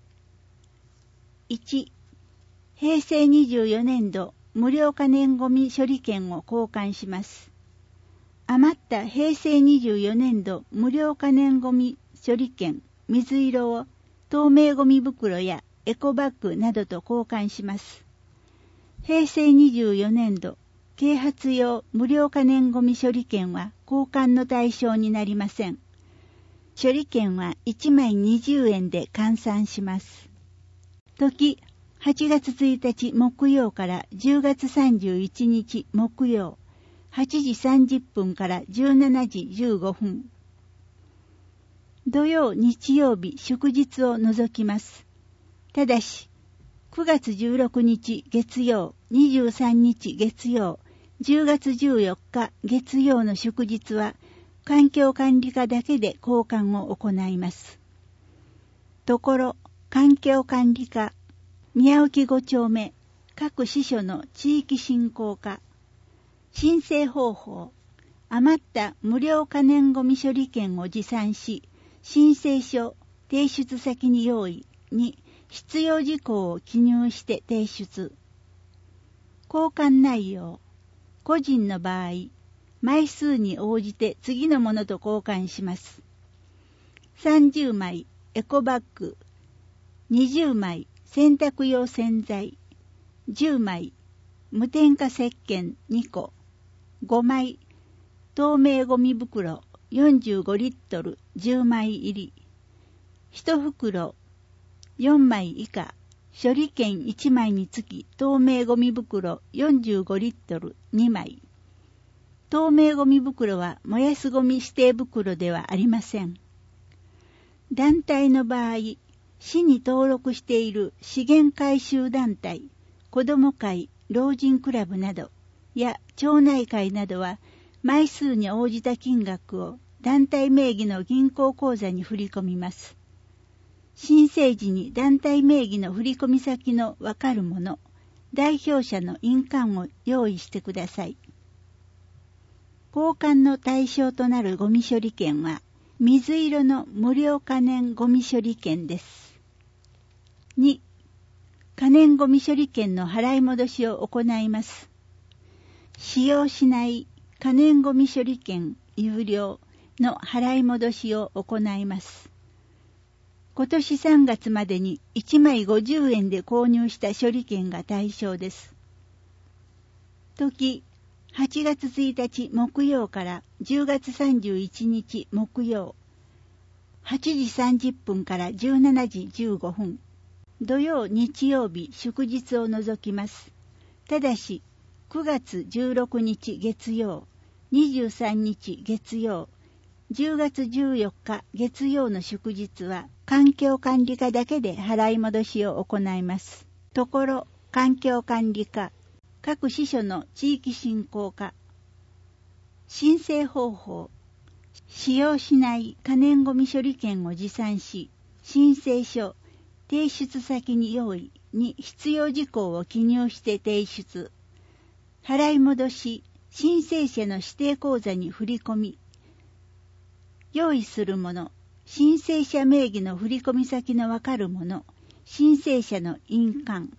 いち、へいせいにじゅうよねんど無料可燃ごみ処理券を交換します。余ったへいせいにじゅうよねんど無料可燃ごみ処理券水色を透明ごみ袋やエコバッグなどと交換します。へいせいにじゅうよねんど啓発用無料可燃ごみ処理券は交換の対象になりません。処理券はいちまいにじゅうえんで換算します。時、はちがつついたち木曜からじゅうがつさんじゅういちにち木曜、はちじさんじゅっぷんからじゅうしちじじゅうごふん。土曜、日曜日、祝日を除きます。ただし、くがつじゅうろくにち月曜、にじゅうさんにち月曜、じゅうがつじゅうよっか月曜の祝日は、環境管理課だけで交換を行います。ところ、環境管理課、宮沖ごちょうめ、各支所の地域振興課、申請方法、余った無料可燃ごみ処理券を持参し、申請書、提出先に用意に必要事項を記入して提出。交換内容、個人の場合、枚数に応じて次のものと交換します。さんじゅうまいエコバッグ、にじゅうまい洗濯用洗剤、じゅうまい無添加石鹸にこ、ごまい透明ゴミ袋よんじゅうごリットルじゅうまい入り、いち袋よんまい以下、処理券いちまいにつき透明ゴミ袋よんじゅうごリットルにまい。透明ゴミ袋は燃やすゴミ指定袋ではありません。団体の場合、市に登録している資源回収団体、子ども会、老人クラブなどや町内会などは枚数に応じた金額を団体名義の銀行口座に振り込みます。申請時に団体名義の振込先のわかるもの、代表者の印鑑を用意してください。交換の対象となるゴミ処理券は、水色の無料可燃ゴミ処理券です。に、可燃ゴミ処理券の払い戻しを行います。使用しない可燃ゴミ処理券有料の払い戻しを行います。今年さんがつまでにいちまいごじゅうえんで購入した処理券が対象です。時、はちがつついたち木曜からじゅうがつさんじゅういちにち木曜、はちじさんじゅっぷんからじゅうしちじじゅうごふん。土曜、日曜日、祝日を除きます。ただし、くがつじゅうろくにち月曜、 にじゅうさんにち月曜、じゅうがつじゅうよっか月曜の祝日は環境管理課だけで払い戻しを行います。ところ、環境管理課、各支所の地域振興課、申請方法、使用しない可燃ごみ処理券を持参し、申請書、提出先に用意に必要事項を記入して提出。払い戻し、申請者の指定口座に振り込み。用意するもの、申請者名義の振込先のわかるもの、申請者の印鑑。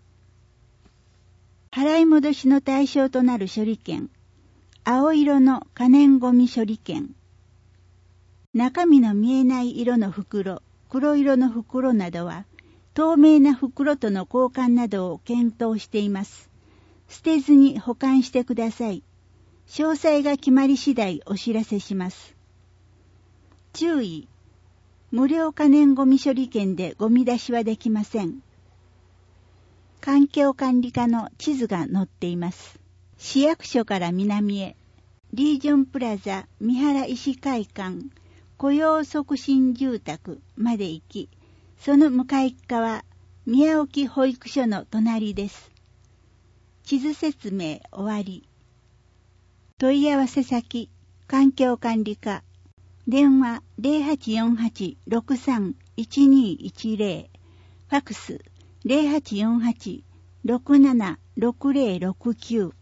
払い戻しの対象となる処理券、青色の可燃ごみ処理券。中身の見えない色の袋、黒色の袋などは、透明な袋との交換などを検討しています。捨てずに保管してください。詳細が決まり次第お知らせします。注意。無料可燃ごみ処理券でゴミ出しはできません。環境管理課の地図が載っています。市役所から南へ、リージョンプラザ三原医師会館雇用促進住宅まで行き、その向かい側、宮沖保育所の隣です。地図説明終わり。問い合わせ先、環境管理課、電話 ゼロはちよんはち ろくさん いちにいちゼロ、ファクス ゼロはちよんはち ろくなな ろくゼロろくきゅう。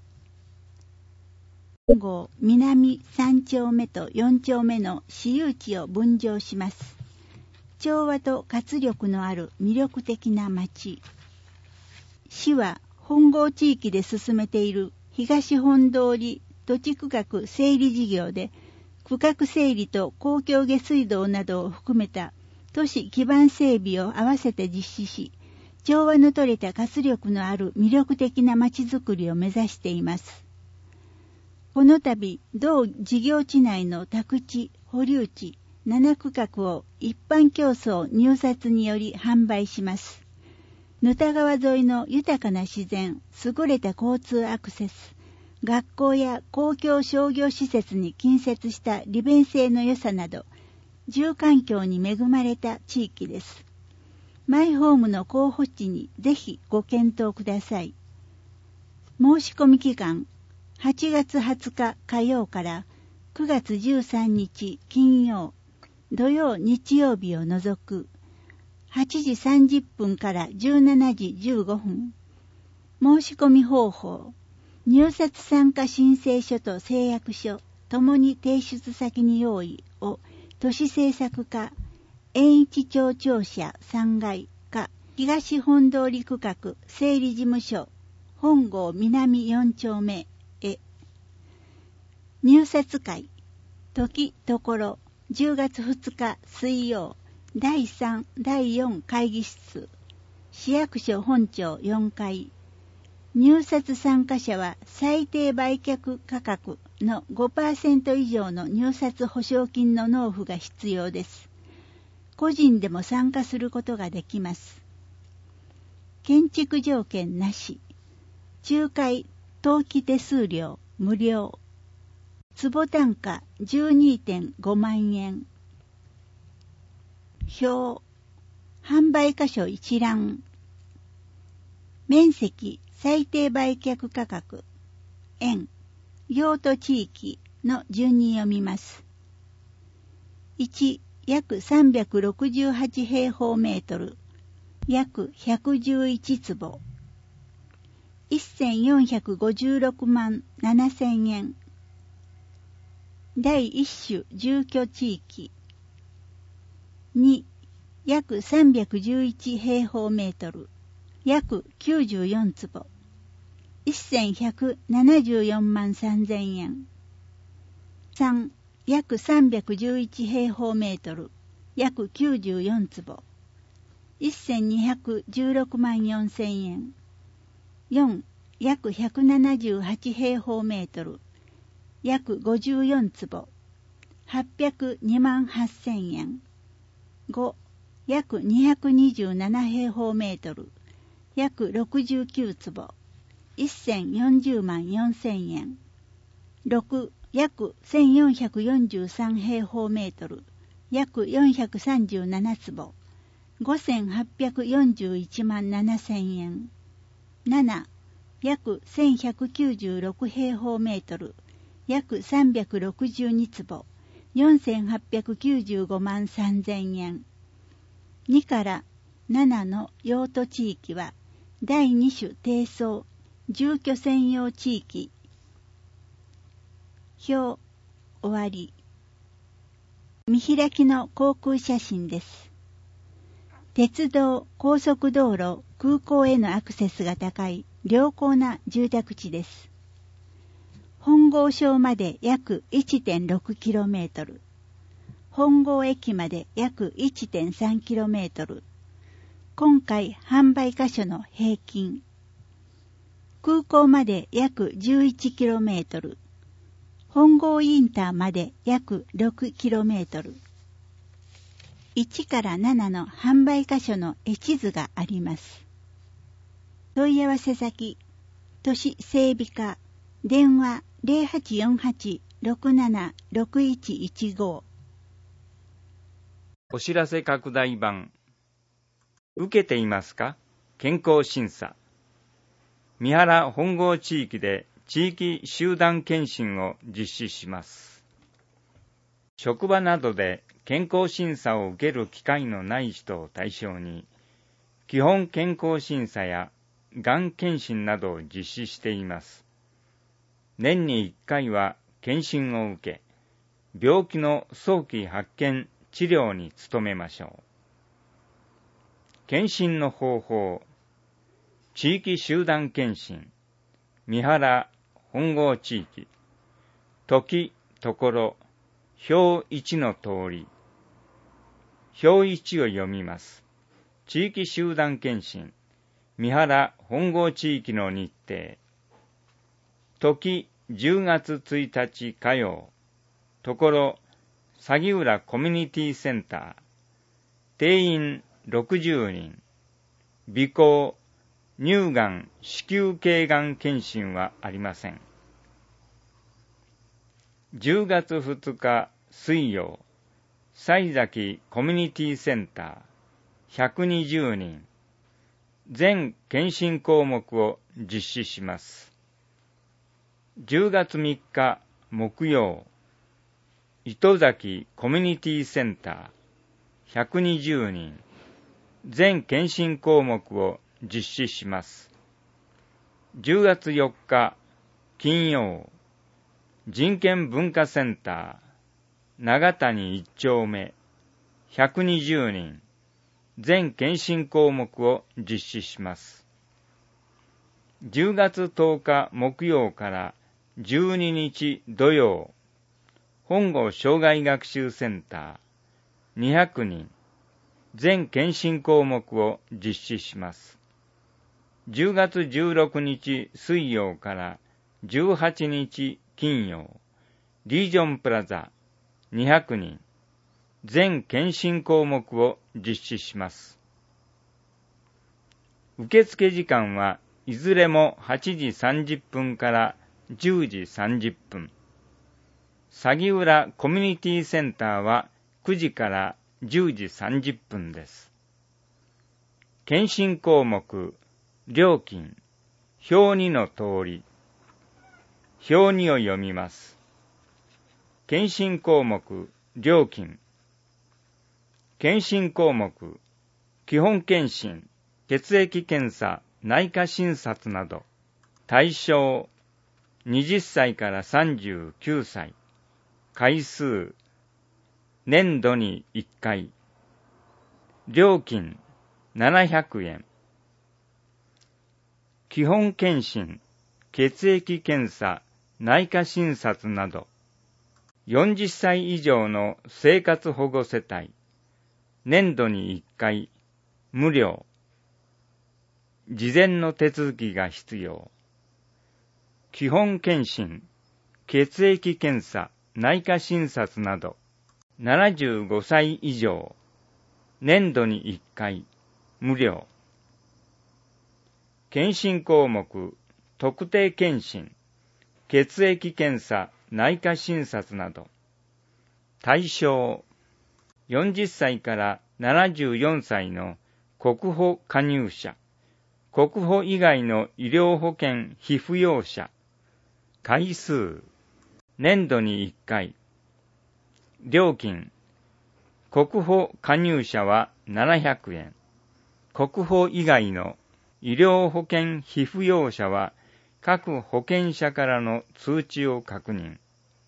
本郷南さん丁目とよん丁目の私有地を分譲します。調和と活力のある魅力的な町。市は本郷地域で進めている東本通り土地区画整理事業で、区画整理と公共下水道などを含めた都市基盤整備を合わせて実施し、調和の取れた活力のある魅力的な町づくりを目指しています。この度、同事業地内の宅地、保留地、なな区画を一般競争入札により販売します。沼田川沿いの豊かな自然、優れた交通アクセス、学校や公共商業施設に近接した利便性の良さなど、住環境に恵まれた地域です。マイホームの候補地にぜひご検討ください。申し込み期間、はちがつはつか火曜からくがつじゅうさんにち金曜、土曜日曜日を除くはちじさんじゅっぷんからじゅうしちじじゅうごふん。申し込み方法、入札参加申請書と誓約書ともに提出先に用意を都市政策課円一町庁舎さんがい課東本通り区画整理事務所本郷南よん丁目へ。入札会、時ところじゅうがつふつか水曜、だいさん、だいよん会議室、市役所本庁よんかい。入札参加者は最低売却価格の ごパーセント 以上の入札保証金の納付が必要です。個人でも参加することができます。建築条件なし。仲介登記手数料無料。坪単価 じゅうにてんごまんえん。表。販売箇所一覧。面積最低売却価格、円、用途地域の順に読みます。いち、約さんびゃくろくじゅうはち平方メートル、約ひゃくじゅういち坪、せんよんひゃくごじゅうろくまんななせんえん。第一種住居地域。に、約さんびゃくじゅういち平方メートル、約きゅうじゅうよん坪、せんひゃくななじゅうよんまんさんぜんえん。さん、約さんびゃくじゅういち平方メートル、約きゅうじゅうよん坪、せんにひゃくじゅうろくまんよんせんえん。よん、約ひゃくななじゅうはち平方メートル、約ごじゅうよん坪、はっぴゃくにまんはっせんえん。ご、約にひゃくにじゅうなな平方メートル、約ろくじゅうきゅう坪、せんよんじゅうまんよんせんえん。 ろく、約せんよんひゃくよんじゅうさん平方メートル、約よんひゃくさんじゅうなな坪、ごせんはっぴゃくよんじゅういちまんななせんえん。なな、約せんひゃくきゅうじゅうろく平方メートル、約さんびゃくろくじゅうに坪、よんせんはっぴゃくきゅうじゅうごまんさんぜんえん。にからななの用途地域は、だいに種低層、住居専用地域。表、終わり。見開きの航空写真です。鉄道、高速道路、空港へのアクセスが高い良好な住宅地です。本郷省まで約 いってんろくキロメートル、本郷駅まで約 いってんさんキロメートル、今回販売箇所の平均。空港まで約 じゅういちキロメートル、本郷インターまで約 ろくキロメートル。いちからななの販売箇所の絵地図があります。問い合わせ先、都市整備課、電話 ゼロはちよんはち ろくなな ろくいちいちご。 お知らせ拡大版。受けていますか？健康審査。三原本郷地域で地域集団検診を実施します。職場などで健康審査を受ける機会のない人を対象に、基本健康審査やがん検診などを実施しています。年にいっかいは検診を受け、病気の早期発見・治療に努めましょう。検診の方法、地域集団検診、三原本郷地域、時、ところ、表いちの通り、表いちを読みます。地域集団検診、三原本郷地域の日程、時じゅうがつついたち火曜、ところ、鷺浦コミュニティセンター、定員ろくじゅうにん、鼻孔、乳がん、子宮頸がん検診はありません。じゅうがつふつか水曜、西崎コミュニティセンター、ひゃくにじゅうにん、全検診項目を実施します。じゅうがつみっか木曜、糸崎コミュニティセンター、ひゃくにじゅうにん、全検診項目を実施します。じゅうがつよっか金曜、人権文化センター、長谷一丁目、ひゃくにじゅうにん、全検診項目を実施します。じゅうがつとおか木曜からじゅうににち土曜、本郷障害学習センター、にひゃくにん、全検診項目を実施します。じゅうがつじゅうろくにち水曜からじゅうはちにち金曜、リージョンプラザ、にひゃくにん、全検診項目を実施します。受付時間はいずれもはちじさんじゅっぷんからじゅうじさんじゅっぷん。鷺浦コミュニティセンターはくじからじゅうじさんじゅっぷんです。検診項目、料金、表にの通り。表にを読みます。検診項目、料金。検診項目、基本検診、血液検査、内科診察など。対象、はたちからさんじゅうきゅうさい。回数、年度にいっかい。料金、ななひゃくえん。基本検診、血液検査、内科診察など。よんじゅっさい以上の生活保護世帯。年度にいっかい、無料。事前の手続きが必要。基本検診、血液検査、内科診察など。ななじゅうごさい以上、年度にいっかい、無料。検診項目、特定検診、血液検査、 内科診察など。対象、よんじゅっさいからななじゅうよんさいの国保加入者、国保以外の医療保険被扶養者。回数、年度にいっかい。料金、国保加入者はななひゃくえん。国保以外の医療保険被扶養者は各保険者からの通知を確認。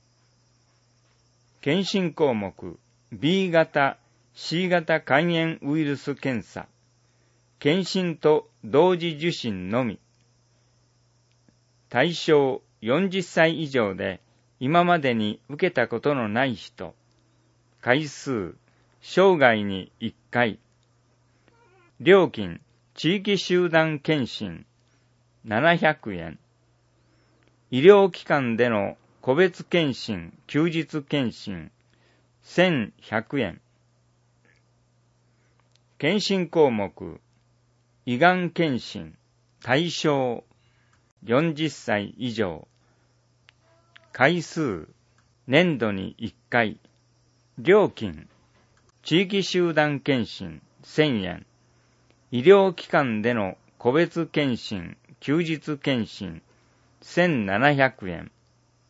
検診項目 ビー 型、C 型肝炎ウイルス検査。検診と同時受診のみ。対象よんじゅっさい以上で今までに受けたことのない人。回数、生涯にいっかい。料金、地域集団検診ななひゃくえん。医療機関での個別検診、休日検診せんひゃくえん。検診項目、胃がん検診、対象よんじゅっさい以上。回数、年度にいっかい。料金、地域集団検診せんえん。医療機関での個別検診、休日検診せんななひゃくえん。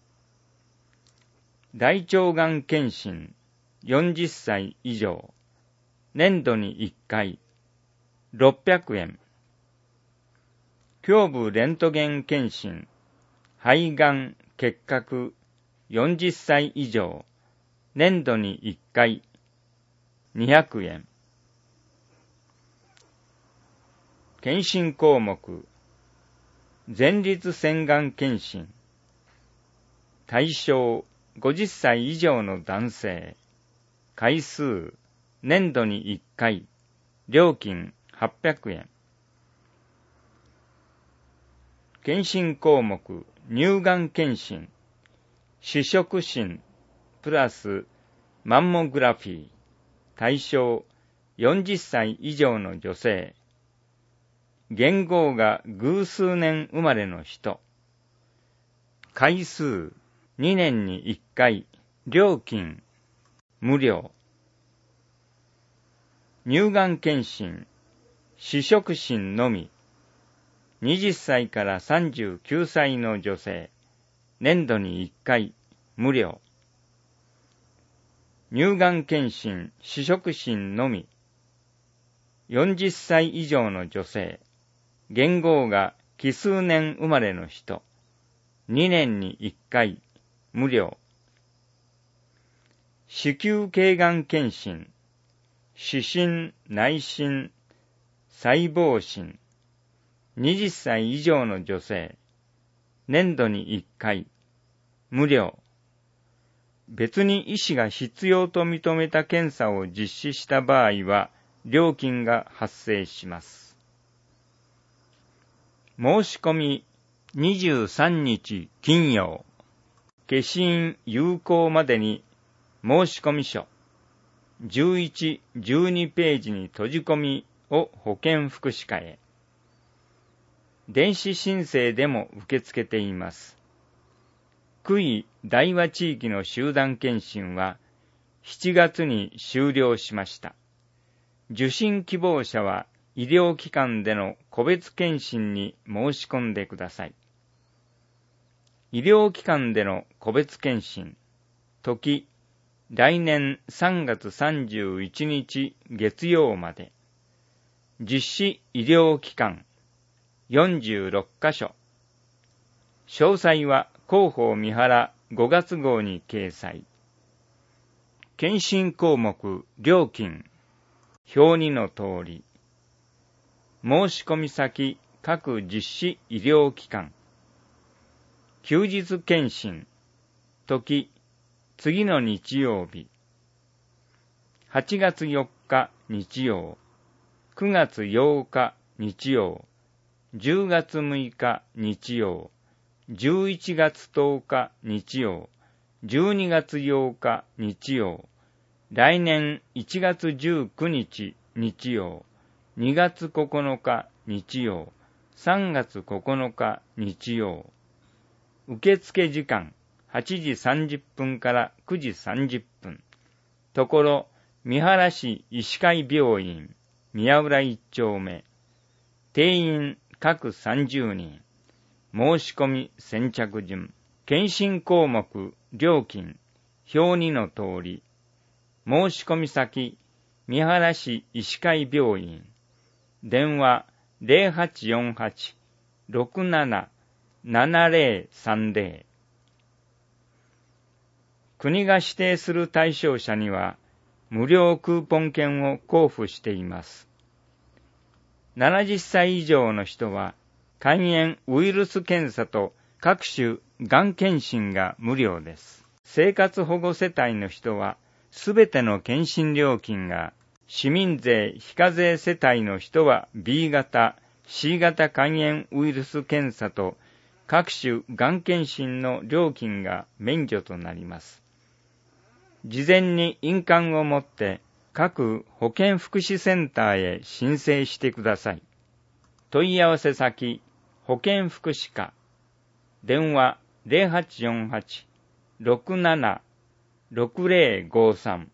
大腸がん検診よんじゅっさい以上。年度にいっかい。ろっぴゃくえん。胸部レントゲン検診、肺がん、結核よんじゅっさい以上。年度にいっかい。にひゃくえん。検診項目、前立腺がん検診。対象、ごじゅっさい以上の男性。回数、年度にいっかい。料金はっぴゃくえん。検診項目、乳がん検診。主触診、プラス、マンモグラフィー。対象、よんじゅっさい以上の女性。元号が偶数年生まれの人。回数、にねんにいっかい。料金、無料。乳がん検診、主触診のみ。はたちからさんじゅうきゅうさいの女性。年度にいっかい。無料。乳がん検診、主触診のみ。よんじゅっさい以上の女性。元号が奇数年生まれの人。にねんにいっかい。無料。子宮頸がん検診。視診、内診、細胞診。はたち以上の女性。年度にいっかい。無料。別に医師が必要と認めた検査を実施した場合は、料金が発生します。申し込みにじゅうさんにち金曜。消印有効までに申込書じゅういち、じゅうにページに閉じ込みを保健福祉課へ。電子申請でも受け付けています。区域大和地域の集団検診はしちがつに終了しました。受診希望者は医療機関での個別検診に申し込んでください。医療機関での個別検診、時、来年さんがつさんじゅういちにち月曜まで。実施医療機関よんじゅうろっかしょ。詳細は広報三原ごがつ号に掲載。検診項目、料金、表にの通り。申し込み先、各実施医療機関。休日検診、時、次の日曜日。はちがつよっか日曜、くがつようか日曜、じゅうがつむいか日曜、じゅういちがつとおか日曜、じゅうにがつようか日曜、来年いちがつじゅうくにち日曜、にがつここのか日曜、さんがつここのか日曜。受付時間、 はちじさんじゅっぷんからくじさんじゅっぷん。ところ、三原市医師会病院、宮浦一丁目。定員各さんじゅうにん。申し込み先着順。検診項目、料金、表にの通り。申し込み先、三原市医師会病院。電話 ゼロはちよんはち ろくなな ななゼロさんゼロ。国が指定する対象者には無料クーポン券を交付しています。ななじゅっさい以上の人は肝炎ウイルス検査と各種がん検診が無料です。生活保護世帯の人はすべての検診料金が市民税非課税世帯の人は ビー 型、シー 型肝炎ウイルス検査と各種がん検診の料金が免除となります。事前に印鑑を持って各保健福祉センターへ申請してください。問い合わせ先、保健福祉課、電話 ゼロはちよんはち ろくなな ろくゼロごさん。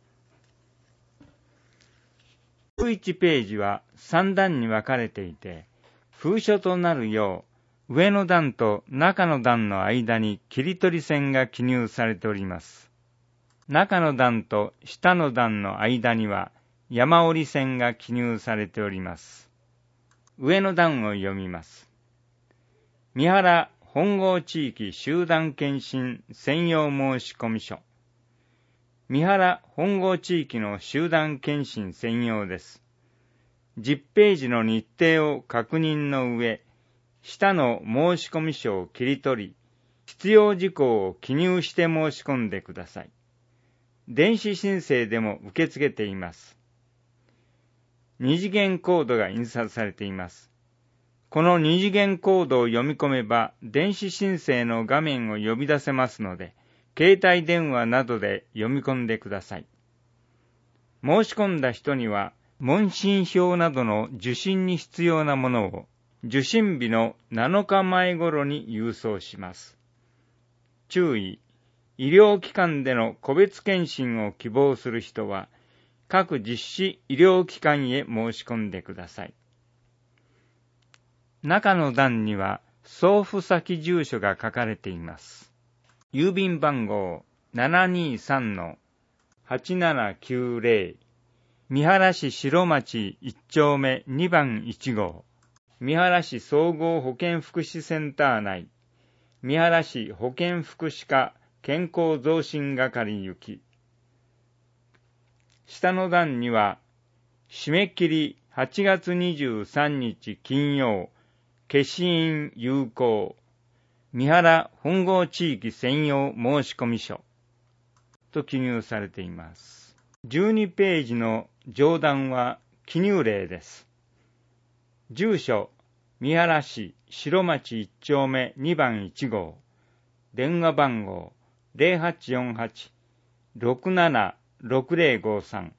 じゅういちページはさん段に分かれていて、封書となるよう、上の段と中の段の間に切り取り線が記入されております。中の段と下の段の間には山折り線が記入されております。上の段を読みます。三原本郷地域集団検診専用申込書。三原本郷地域の集団検診専用です。じゅっページの日程を確認の上、下の申込書を切り取り、必要事項を記入して申し込んでください。電子申請でも受け付けています。二次元コードが印刷されています。この二次元コードを読み込めば、電子申請の画面を呼び出せますので、携帯電話などで読み込んでください。申し込んだ人には、問診票などの受診に必要なものを、受診日のなのかまえ頃に郵送します。注意、医療機関での個別検診を希望する人は、各実施医療機関へ申し込んでください。中の段には、送付先住所が書かれています。郵便番号 ななにさんのはちななきゅうゼロ、三原市白町いち丁目にばんいち号、三原市総合保健福祉センター内、三原市保健福祉課健康増進係行き。下の段には、締め切りはちがつにじゅうさんにち金曜、消印有効、三原本郷地域専用申込書と記入されています。じゅうにページの上段は記入例です。住所、三原市白町いち丁目にばんいち号、電話番号 ゼロはちよんはち ろくなな ろくゼロごさん。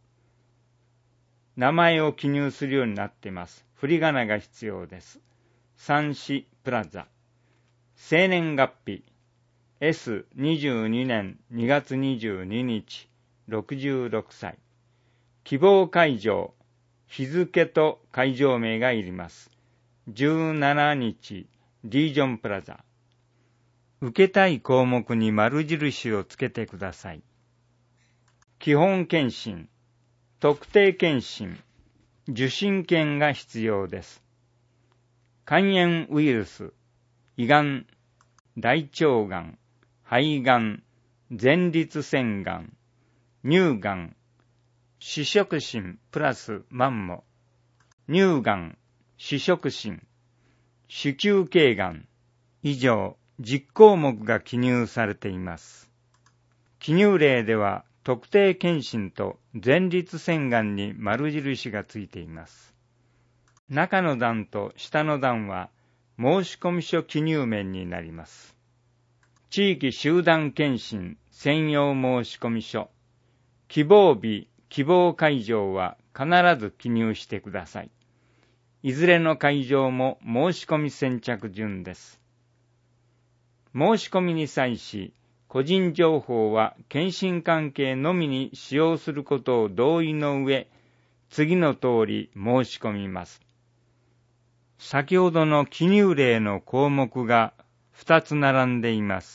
名前を記入するようになっています。振り仮名が必要です。三市プラザ。生年月日 エスにじゅうにねんにがつにじゅうににちろくじゅうろくさい。希望会場、日付と会場名がいります。じゅうしちにちリージョンプラザ。受けたい項目に丸印をつけてください。基本検診、特定検診、受診券が必要です。肝炎ウイルス、胃がん、大腸がん、肺がん、前立腺がん、乳がん、脂触診プラスマンモ、乳がん、脂触診、子宮頸がん、以上じゅっ項目が記入されています。記入例では特定検診と前立腺がんに丸印がついています。中の段と下の段は申込書記入面になります。地域集団検診専用申込書。希望日、希望会場は必ず記入してください。いずれの会場も申し込み先着順です。申し込みに際し、 個人情報は検診関係のみに使用することを同意の上、次の通り申し込みます。先ほどの記入例の項目がふたつ並んでいます。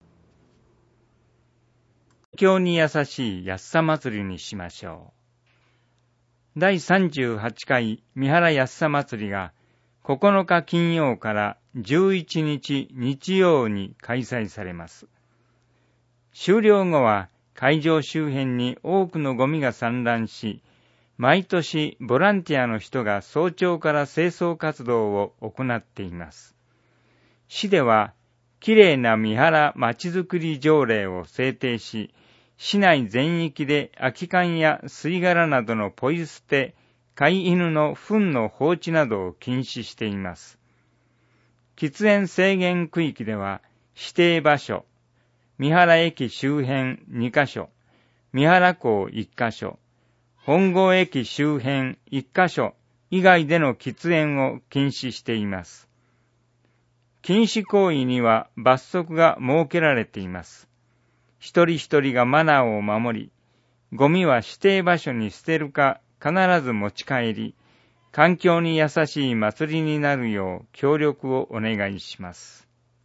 環境に優しい安さ祭りにしましょう。だいさんじゅうはちかい三原安さ祭りがここのか金曜からじゅういちにち日曜に開催されます。終了後は会場周辺に多くのゴミが散乱し、毎年ボランティアの人が早朝から清掃活動を行っています。市では、きれいな三原まちづくり条例を制定し、市内全域で空き缶や吸い殻などのポイ捨て、飼い犬の糞の放置などを禁止しています。喫煙制限区域では、指定場所、三原駅周辺にかしょ、三原港いっかしょ、本郷駅周辺いっかしょ以外での喫煙を禁止しています。禁止行為には罰則が設けられています。一人一人がマナーを守り、ゴミは指定場所に捨てるか必ず持ち帰り、環境に優しい祭りになるよう協力をお願いします。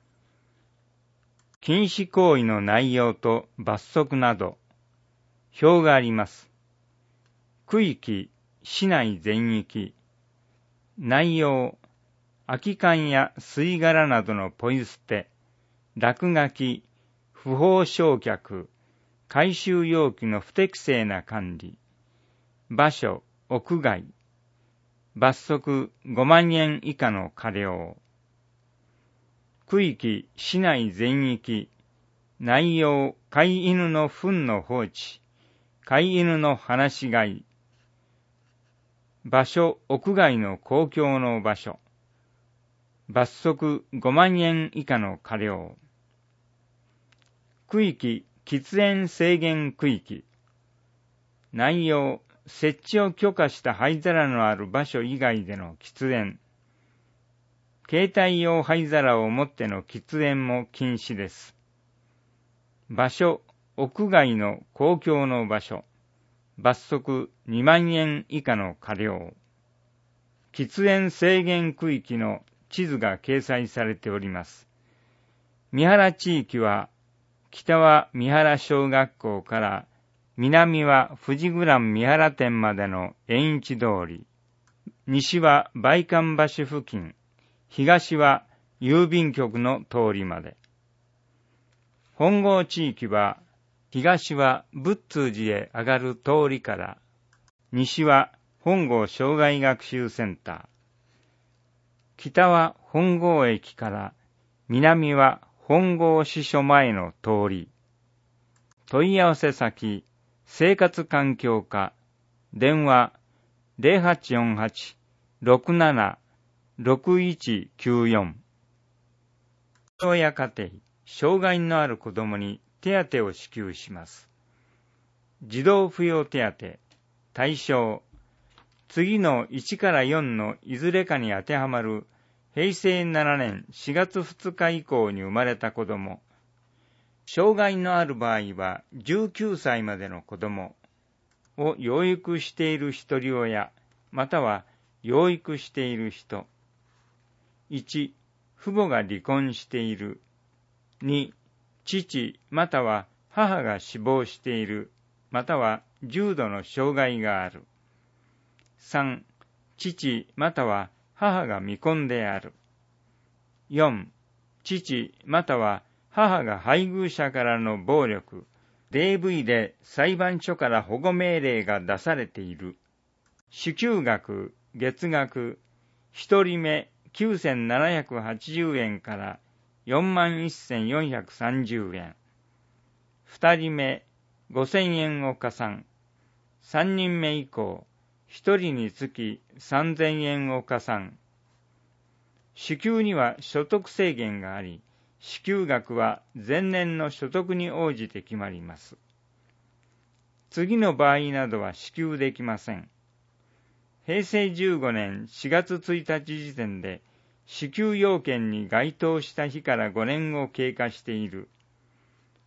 禁止行為の内容と罰則など、表があります。区域、市内全域。内容、空き缶や吸い殻などのポイ捨て、落書き、不法焼却、回収容器の不適正な管理。場所、屋外。罰則ごまんえん以下の過料。区域、市内全域。内容、飼い犬の糞の放置。飼い犬の放し飼い。場所、屋外の公共の場所。罰則ごまんえん以下の過料。区域、喫煙制限区域。内容、設置を許可した灰皿のある場所以外での喫煙。携帯用灰皿を持っての喫煙も禁止です。場所、屋外の公共の場所。罰則にまんえん以下の過料。喫煙制限区域の地図が掲載されております。三原地域は、北は三原小学校から南は富士グラン三原店までの円一通り、西は梅関橋付近、東は郵便局の通りまで。本郷地域は、東は仏通寺へ上がる通りから、西は本郷障害学習センター、北は本郷駅から、南は本郷支所前の通り。問い合わせ先、生活環境課、電話 ゼロはちよんはち ろくなな ろくいちきゅうよん。親家庭、障害のある子どもに手当を支給します。児童扶養手当、対象、次のいちからよんのいずれかに当てはまるへいせいななねんしがつふつか以降に生まれた子ども、障害のある場合はじゅうきゅうさいまでの子どもを養育している一人親、または養育している人。いち、父母が離婚している。に、父または母が死亡している、または重度の障害がある。さん、父または母が未婚である。よん、父または母が配偶者からの暴力、ディーブイ で裁判所から保護命令が出されている。支給額、月額、一人目きゅうせんななひゃくはちじゅうえんからよんまんせんよんひゃくさんじゅうえん。二人目ごせんえんを加算。三人目以降、一人につきさんぜんえんを加算。支給には所得制限があり、支給額は前年の所得に応じて決まります。次の場合などは支給できません。へいせいじゅうごねんしがつついたち時点で支給要件に該当した日からごねんを経過している。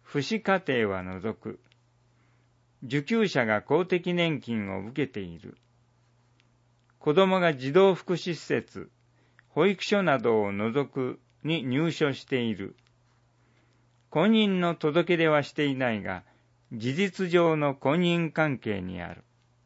父子家庭は除く。受給者が公的年金を受けている。子供が児童福祉施設、保育所などを除くに入所している。婚姻の届け出はしていないが、事実上の婚姻関係にある。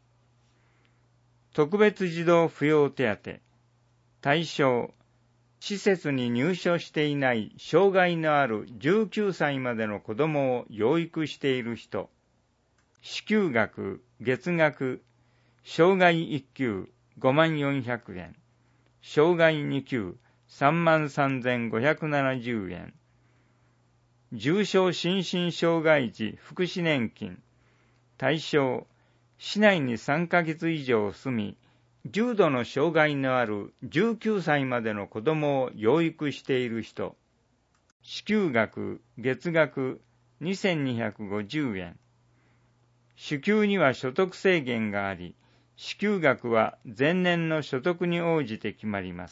特別児童扶養手当、対象、施設に入所していない障害のあるじゅうきゅうさいまでの子供を養育している人。支給額、月額、障害いっ級ごまんよんひゃくえん、障害に級さんまんさんぜんごひゃくななじゅうえん。重症心身障害児福祉年金。対象、市内にさんかげつ以上住み、重度の障害のあるじゅうきゅうさいまでの子供を養育している人。支給額、月額にせんにひゃくごじゅうえん。支給には所得制限があり、支給額は前年の所得に応じて決まります。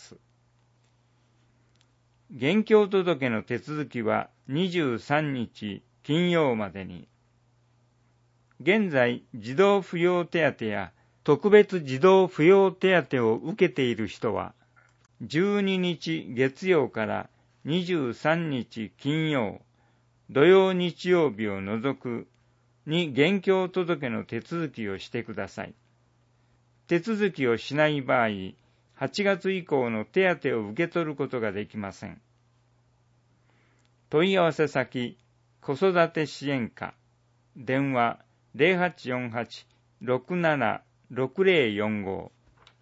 現況届の手続きはにじゅうさんにち金曜までに。現在、児童扶養手当や特別児童扶養手当を受けている人は、じゅうににち月曜からにじゅうさんにち金曜、土曜日曜日を除くに現況届の手続きをしてください。手続きをしない場合、はちがつ以降の手当を受け取ることができません。問い合わせ先、子育て支援課、電話 ゼロはちよんはち ろくなな ろくゼロよんご。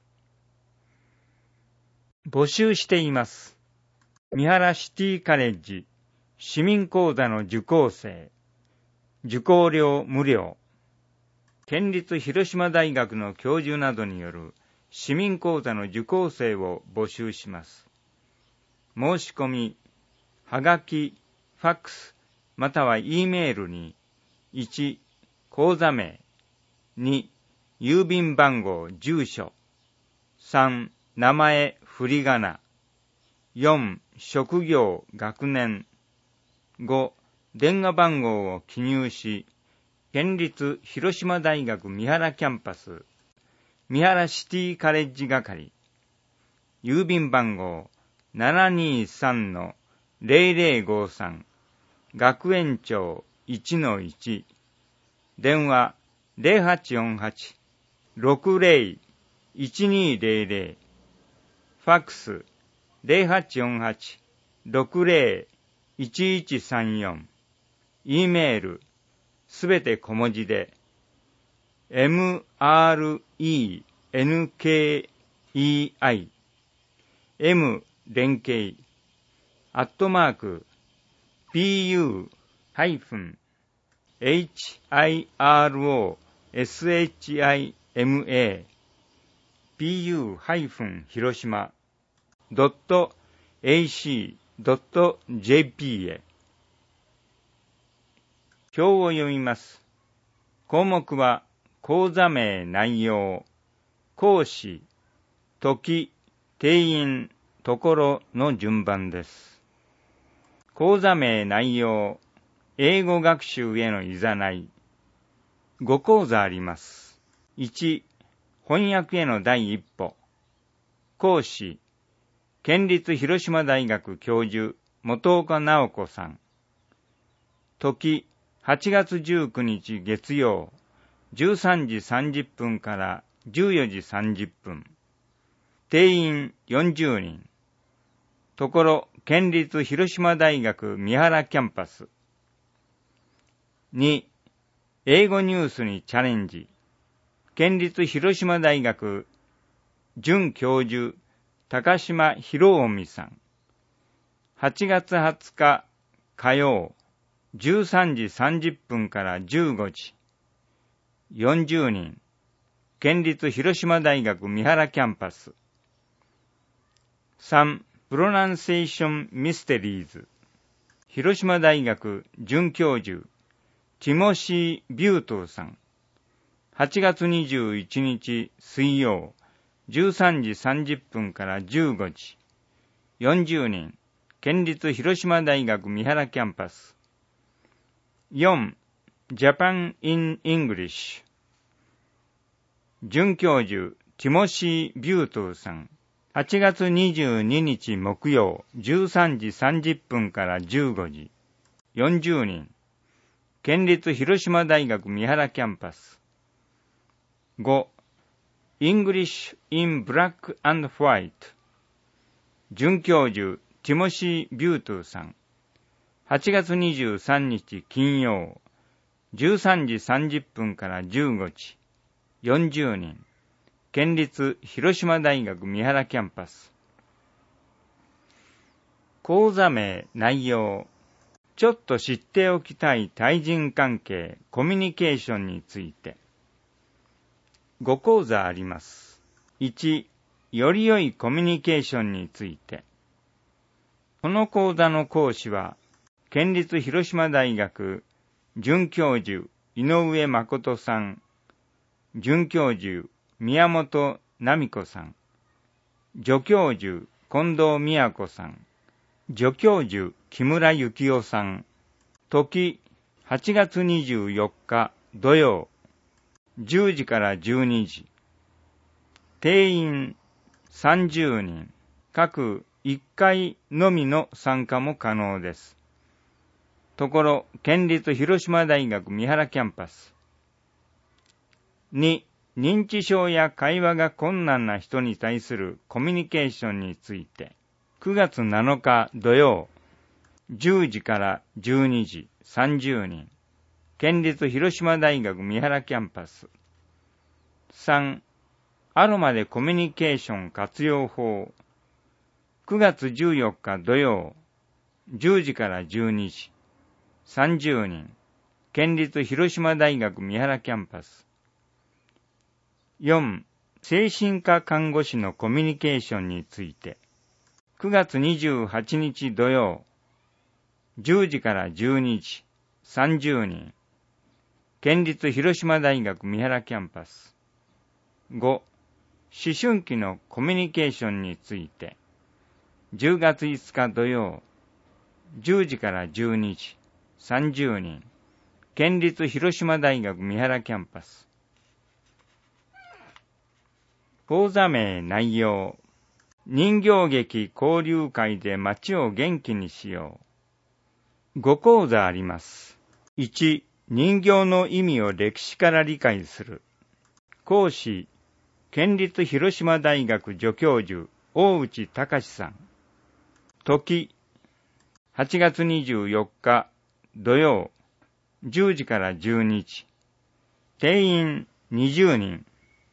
募集しています。三原シティカレッジ市民講座の受講生、受講料無料。県立広島大学の教授などによる市民講座の受講生を募集します。申し込み、はがき、ファックス、または E メールに、いち、講座名、に、郵便番号、住所、さん、名前、振り仮名、よん、職業、学年、ご、電話番号を記入し、県立広島大学三原キャンパス、三原シティカレッジ係、郵便番号 ななにさんのゼロゼロごさん、学園長 いちのいち、電話 ゼロはちよんはち ろくゼロ いちにゼロゼロ、ファックス ゼロはちよんはち ろくゼロ いちいちさんよん、E メールすべて小文字で ムレンケイ M 連携アットマーク ピーユー ハイフン エイチ アイ アール オー エス エイチ アイ エム エー ピーユー ハイフン 広島 ドット エーシー ドット ジェーピー へ。表を読みます。項目は講座名、内容、講師、時、定員、ところの順番です。講座名、内容、英語学習へのいざない。ご講座あります。いち、翻訳への第一歩。講師、県立広島大学教授、本岡直子さん。時、はちがつじゅうくにち月曜、じゅうさんじさんじゅっぷんからじゅうよじさんじゅっぷん。定員よんじゅうにん。ところ、県立広島大学三原キャンパス。に、英語ニュースにチャレンジ。県立広島大学准教授、高島博臣さん。はちがつはつか火曜、じゅうさんじさんじゅっぷんからじゅうごじ。よんじゅうにん。県立広島大学三原キャンパス。さん、プロナンセーションミステリーズ。広島大学准教授、ティモシー・ビュートーさん。はちがつにじゅういちにち水曜、じゅうさんじさんじゅっぷんからじゅうごじ。よんじゅうにん。県立広島大学三原キャンパス。 よん. Japan in English。准教授、ティモシー・ビュートゥーさん。はちがつにじゅうににち木曜、じゅうさんじさんじゅっぷんからじゅうごじ。よんじゅうにん。県立広島大学三原キャンパス。ご. English in Black and White。准教授、ティモシー・ビュートゥーさん。はちがつにじゅうさんにち金曜、じゅうさんじさんじゅっぷんからじゅうごじ。よんじゅうにん。県立広島大学三原キャンパス。講座名、内容。ちょっと知っておきたい対人関係、コミュニケーションについて。ご講座あります。いち. より良いコミュニケーションについて。この講座の講師は、県立広島大学准教授井上誠さん、准教授宮本奈美子さん、助教授近藤美子さん、助教授木村幸夫さん。時はちがつにじゅうよっか土曜、じゅうじからじゅうにじ。定員さんじゅうにん。各いっかいのみの参加も可能です。ところ、県立広島大学三原キャンパス。に. 認知症や会話が困難な人に対するコミュニケーションについて。くがつなのか土曜、じゅうじからじゅうにじ、さんじゅうにん。県立広島大学三原キャンパス。さん. アロマでコミュニケーション活用法。くがつじゅうよっか土曜、じゅうじからじゅうにじ、さんじゅうにん。県立広島大学三原キャンパス。よん. 精神科看護師のコミュニケーションについて。くがつにじゅうはちにち土曜、じゅうじからじゅうにじ、さんじゅうにん。県立広島大学三原キャンパス。ご. 思春期のコミュニケーションについて。じゅうがついつか土曜、じゅうじからじゅうにじ、さんじゅうにん。県立広島大学三原キャンパス。講座名内容。人形劇交流会で街を元気にしよう。ご講座あります。いち. 人形の意味を歴史から理解する。講師、県立広島大学助教授、大内隆さん。時、はちがつにじゅうよっか土曜、じゅうじからじゅうにじ。定員にじゅうにん。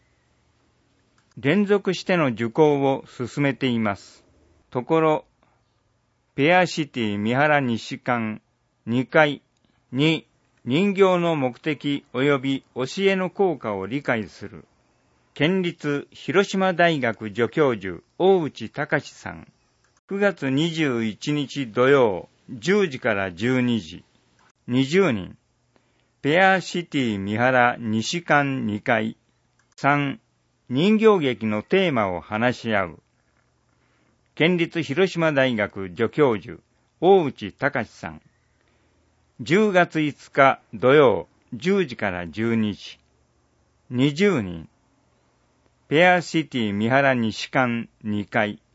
連続しての受講を進めています。ところ、ペアシティ三原西館にかいに人形の目的及び教えの効果を理解する。県立広島大学助教授大内隆さん。くがつにじゅういちにち土曜、じゅうじからじゅうにじ。にじゅうにん。ペアシティ三原西館にかい。さん. 人形劇のテーマを話し合う。県立広島大学助教授大内隆さん。じゅうがついつか土曜、じゅうじからじゅうにじ。にじゅうにん。ペアシティ三原西館にかい。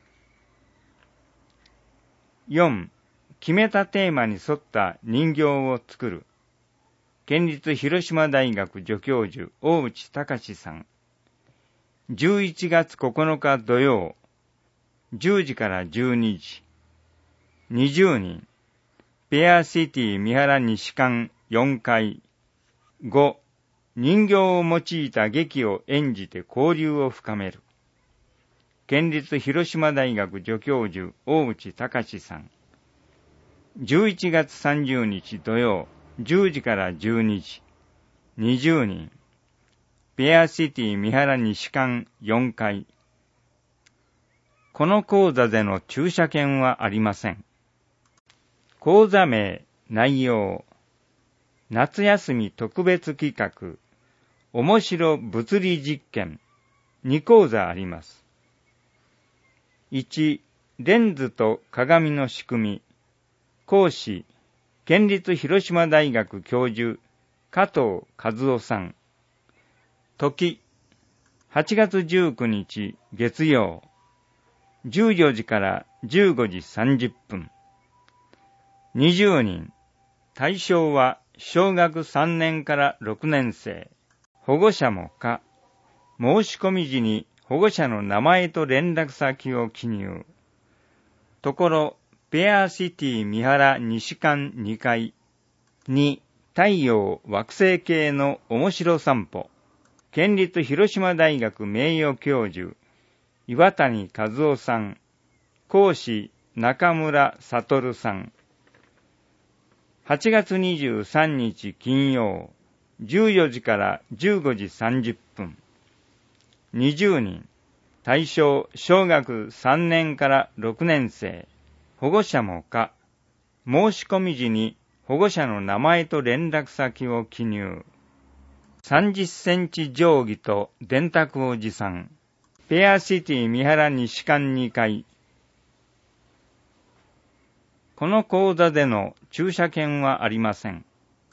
よん. 決めたテーマに沿った人形を作る。県立広島大学助教授大内隆さん。じゅういちがつここのか土曜、じゅうじからじゅうにじ。にじゅうにん。ペアシティ三原西館よんかい。ご. 人形を用いた劇を演じて交流を深める。県立広島大学助教授大内隆さん。じゅういちがつさんじゅうにち土曜、じゅうじからじゅうにじ。にじゅうにん。ペアシティ三原西館よんかい。この講座での駐車券はありません。講座名、内容。夏休み特別企画、面白物理実験。に講座あります。いち. レンズと鏡の仕組み。講師、 県立広島大学教授、加藤和夫さん。時、はちがつじゅうくにち月曜、じゅうよじからじゅうごじさんじゅっぷん。にじゅうにん。対象は小学さんねんからろくねん生。保護者も可。申し込み時に保護者の名前と連絡先を記入。ところ、ペアシティ三原西館にかいに太陽惑星系の面白散歩。県立広島大学名誉教授、岩谷和夫さん。講師、中村悟さん。はちがつにじゅうさんにち金曜、じゅうよじからじゅうごじさんじゅっぷん。にじゅうにん。対象、小学さんねんからろくねん生。保護者も可。申し込み時に保護者の名前と連絡先を記入。さんじゅっセンチ定規と電卓を持参。ペアシティ三原西館にかい。この講座での駐車券はありません。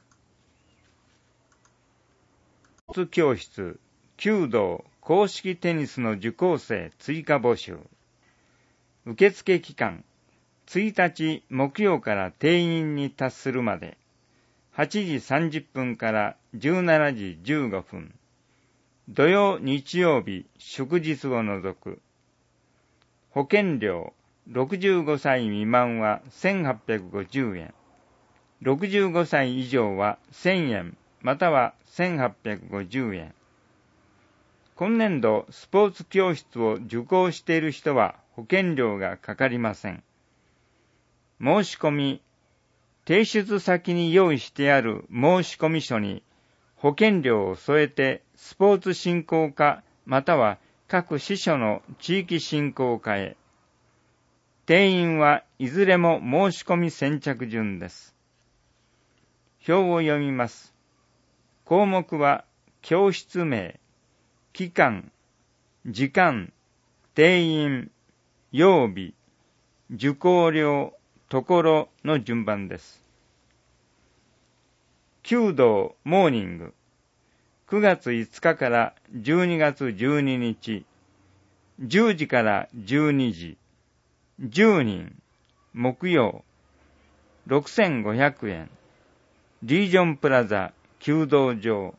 スポーツ教室、弓道、公式テニスの受講生追加募集。受付期間、いちにち木曜から定員に達するまで、はちじさんじゅっぷんからじゅうしちじじゅうごふん。土曜、日曜日、祝日を除く。保険料、ろくじゅうごさい未満はせんはっぴゃくごじゅうえん。ろくじゅうごさい以上はせんえん、またはせんはっぴゃくごじゅうえん。今年度スポーツ教室を受講している人は保険料がかかりません。申し込み、提出先に用意してある申込書に保険料を添えてスポーツ振興課または各支所の地域振興課へ。定員はいずれも申し込み先着順です。表を読みます。項目は教室名、期間、時間、定員、曜日、受講料、ところの順番です。弓道モーニング、くがついつかからじゅうにがつじゅうににち、じゅうじからじゅうにじ、じゅうにん、木曜、ろくせんごひゃくえん、リージョンプラザ、弓道場。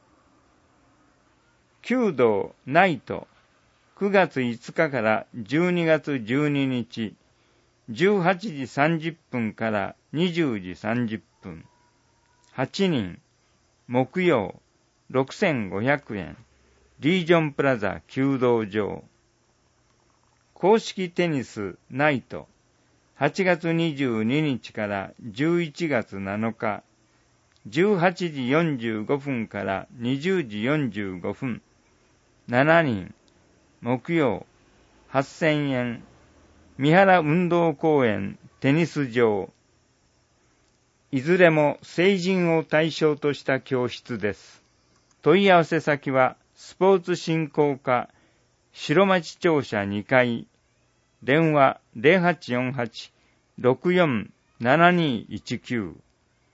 弓道ナイト、くがついつかからじゅうにがつじゅうににち、じゅうはちじさんじゅっぷんからにじゅうじさんじゅっぷん。はちにん、木曜、ろくせんごひゃくえん、リージョンプラザ弓道場。公式テニスナイト、はちがつにじゅうににちからじゅういちがつなのか、じゅうはちじよんじゅうごふんからにじゅうじよんじゅうごふん。しちにん、木曜、はっせんえん、三原運動公園テニス場。いずれも成人を対象とした教室です。問い合わせ先はスポーツ振興課白町庁舎にかい、電話 ゼロはちよんはち ろくよん ななにいちきゅう。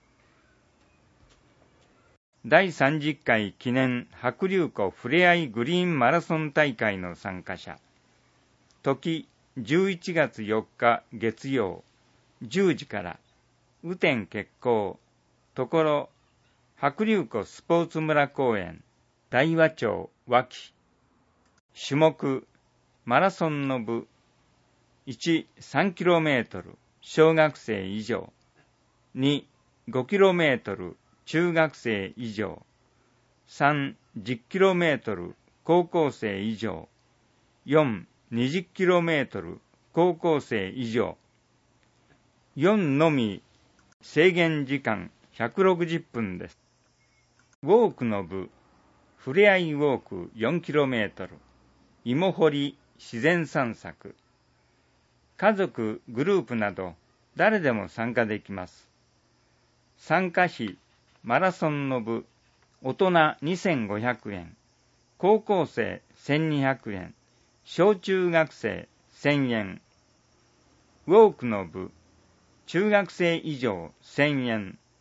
だいさんじゅっかい記念白竜湖ふれあいグリーンマラソン大会の参加者。時じゅういちがつよっか月曜、じゅうじから雨天決行。ところ、白竜湖スポーツ村公園、大和町脇。種目、マラソンの部。いち、さんキロメートル、小学生以上。に、ごキロメートル、中学生以上。さん、じゅっキロメートル、高校生以上。よん、にじゅっキロメートル、高校生以上。よんのみ、制限時間ひゃくろくじゅっぷんです。ウォークの部、ふれあいウォーク よんキロメートル、芋掘り自然散策。家族、グループなど誰でも参加できます。参加費、マラソンの部、大人にせんごひゃくえん、高校生せんにひゃくえん、小中学生せんえん。ウォークの部、中学生以上せんえん、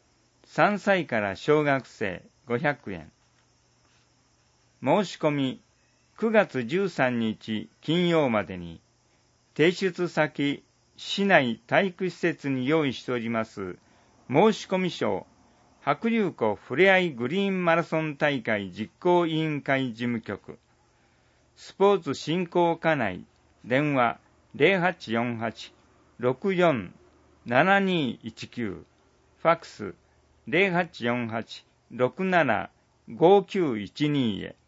さんさいから小学生ごひゃくえん。申し込みくがつじゅうさんにち金曜までに、提出先市内体育施設に用意しております申込書、白竜湖ふれあいグリーンマラソン大会実行委員会事務局、スポーツ振興課内、電話 ゼロはちよんはち ろくよん ななにいちきゅう、ファックス ゼロはちよんはち ろくなな ごきゅういちに へ。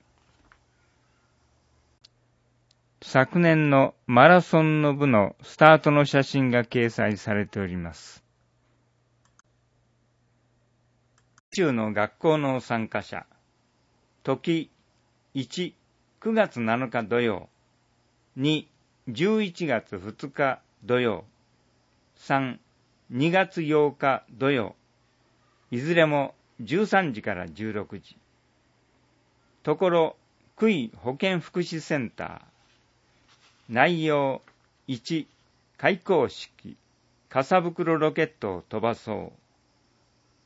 昨年のマラソンの部のスタートの写真が掲載されております。中の学校の参加者、時いち、くがつなのか土曜、に、じゅういちがつふつか土曜、さん、にがつようか土曜、いずれもじゅうさんじからじゅうろくじ。ところ、区医保健福祉センター。内容いち、開校式、傘袋ロケットを飛ばそう。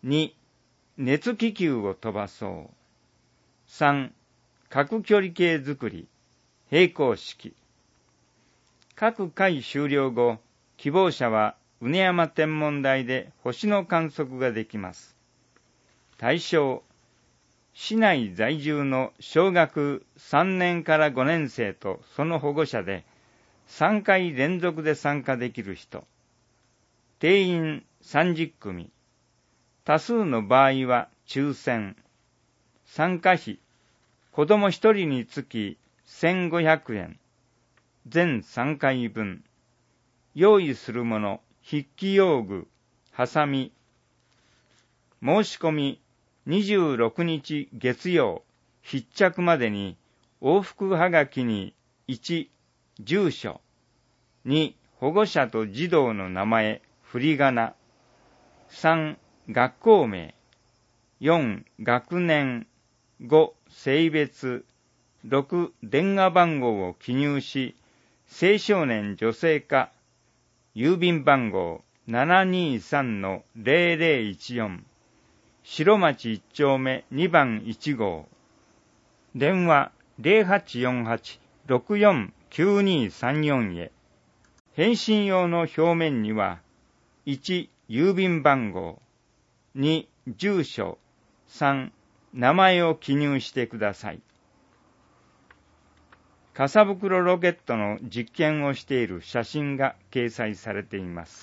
に、熱気球を飛ばそう。さん、核距離計作り、閉校式。各回終了後、希望者は畝山天文台で星の観測ができます。対象、市内在住の小学さんねんからごねんせいとその保護者でさんかい連続で参加できる人。定員さんじゅっくみ。多数の場合は抽選。参加費、子供ひとりにつきせんごひゃくえん。全さんかいぶん。用意するもの、筆記用具、ハサミ。申し込みにじゅうろくにち月曜、必着までに往復はがきにいち、住所、に、保護者と児童の名前、振り仮名、さん、学校名、よん、学年、ご、性別、ろく、電話番号を記入し、青少年女性か、郵便番号 ななにさんのぜろぜろいちよん、白町いちちょうめにばんいちごう、電話ゼロはちよんはち ろくよん きゅうにさんよん へ。返信用の表面には、いち、郵便番号、に、住所、さん、名前を記入してください。傘袋ロケットの実験をしている写真が掲載されています。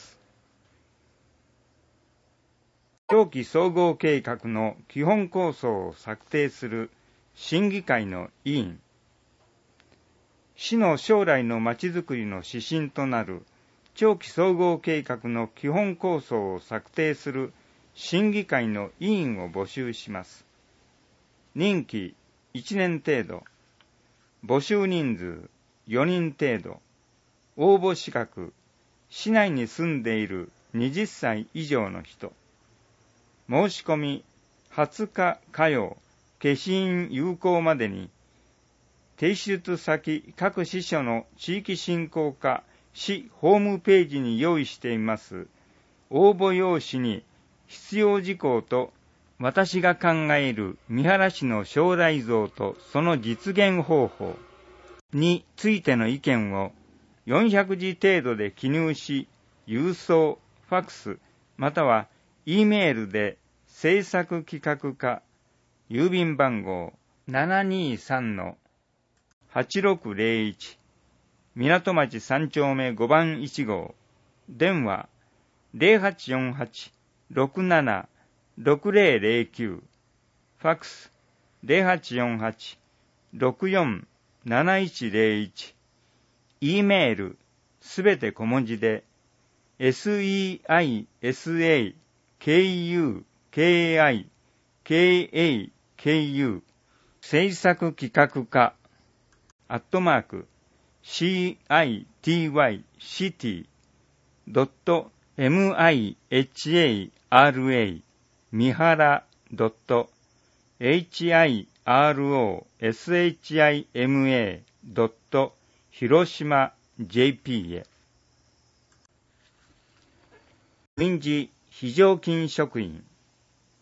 長期総合計画の基本構想を策定する審議会の委員、市の将来のまちづくりの指針となる長期総合計画の基本構想を策定する審議会の委員を募集します。任期いちねん程度、募集人数よにん程度、応募資格、市内に住んでいるはたち以上の人、申し込みはつか火曜、消印有効までに、提出先各支所の地域振興課市ホームページに用意しています応募用紙に必要事項と私が考える三原市の将来像とその実現方法についての意見をよんひゃくじ程度で記入し、郵送、ファックスまたは E メールで制作企画課郵便番号 ななにさんのはちろくぜろいち 港町さんちょうめごばんいちごう、電話ゼロはちよんはち ろくなな ろくぜろぜろきゅう、ファックスゼロはちよんはち ろくよん なないちぜろいち、E メールすべて小文字で セイサク制作企画課アットマーク シーアイティーワイ シティ ドット ミハラ 三原 ドット ヒロシマ ドット 広島 ジェーピー へ。民事非常勤職員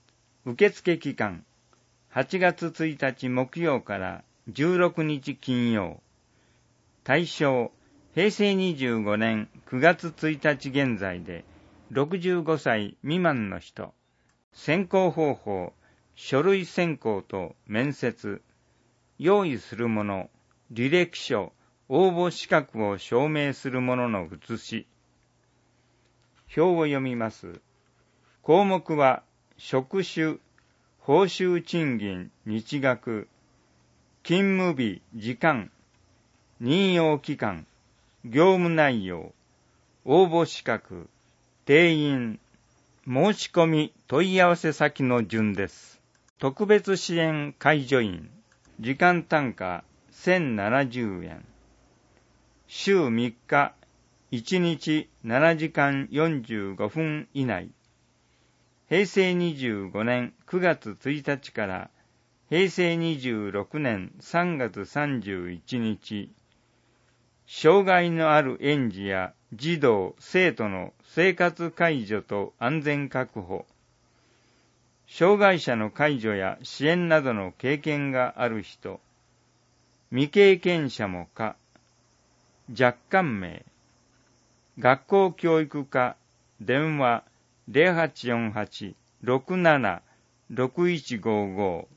受付期間、はちがつついたち木曜からじゅうろくにち金曜。対象、へいせいにじゅうごねんくがつついたち現在でろくじゅうごさい未満の人。選考方法、書類選考と面接。用意するもの、履歴書、応募資格を証明するものの写し。表を読みます。項目は、職種、報酬賃金、日額、勤務日、時間、任用期間、業務内容、応募資格、定員、申し込み、問い合わせ先の順です。特別支援介助員、時間単価せんななじゅうえん。週みっか、いちにちななじかんよんじゅうごふん以内。へいせいにじゅうごねんくがつついたちからへいせいにじゅうろくねんさんがつさんじゅういちにち。障害のある園児や児童・生徒の生活介助と安全確保。障害者の介助や支援などの経験がある人。未経験者も可。若干名。学校教育課、電話 ゼロはちよんはち ろくなな ろくいちごご。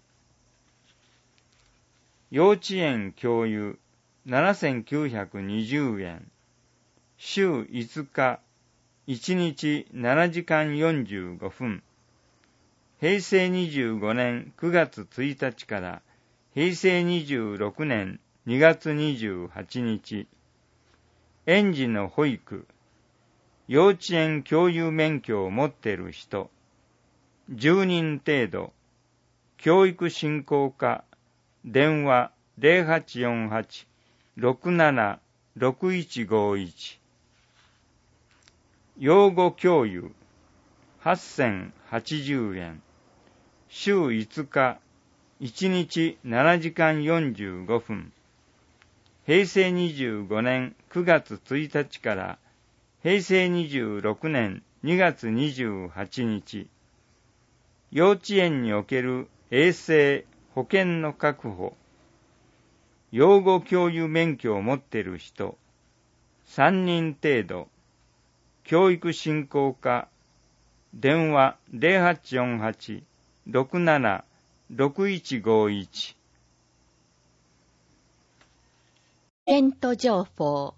幼稚園教諭ななせんきゅうひゃくにじゅうえん。週いつか、いちにちななじかんよんじゅうごふん。へいせいにじゅうごねんくがつついたちからへいせいにじゅうろくねんにがつにじゅうはちにち。園児の保育、幼稚園教諭免許を持っている人、じゅうにん程度、教育振興課、電話 ゼロはちよんはち ろくなな ろくいちごいち。養護教諭、はっせんはちじゅうえん。週いつか、いちにちななじかんよんじゅうごふん。へいせいにじゅうごねんくがつついたちからへいせいにじゅうろくねんにがつにじゅうはちにち。幼稚園における衛生・保健の確保。養護教諭免許を持っている人、さんにん程度。教育振興課、電話 ゼロはちよんはち ろくなな ろくいちごいち。 イベント情報。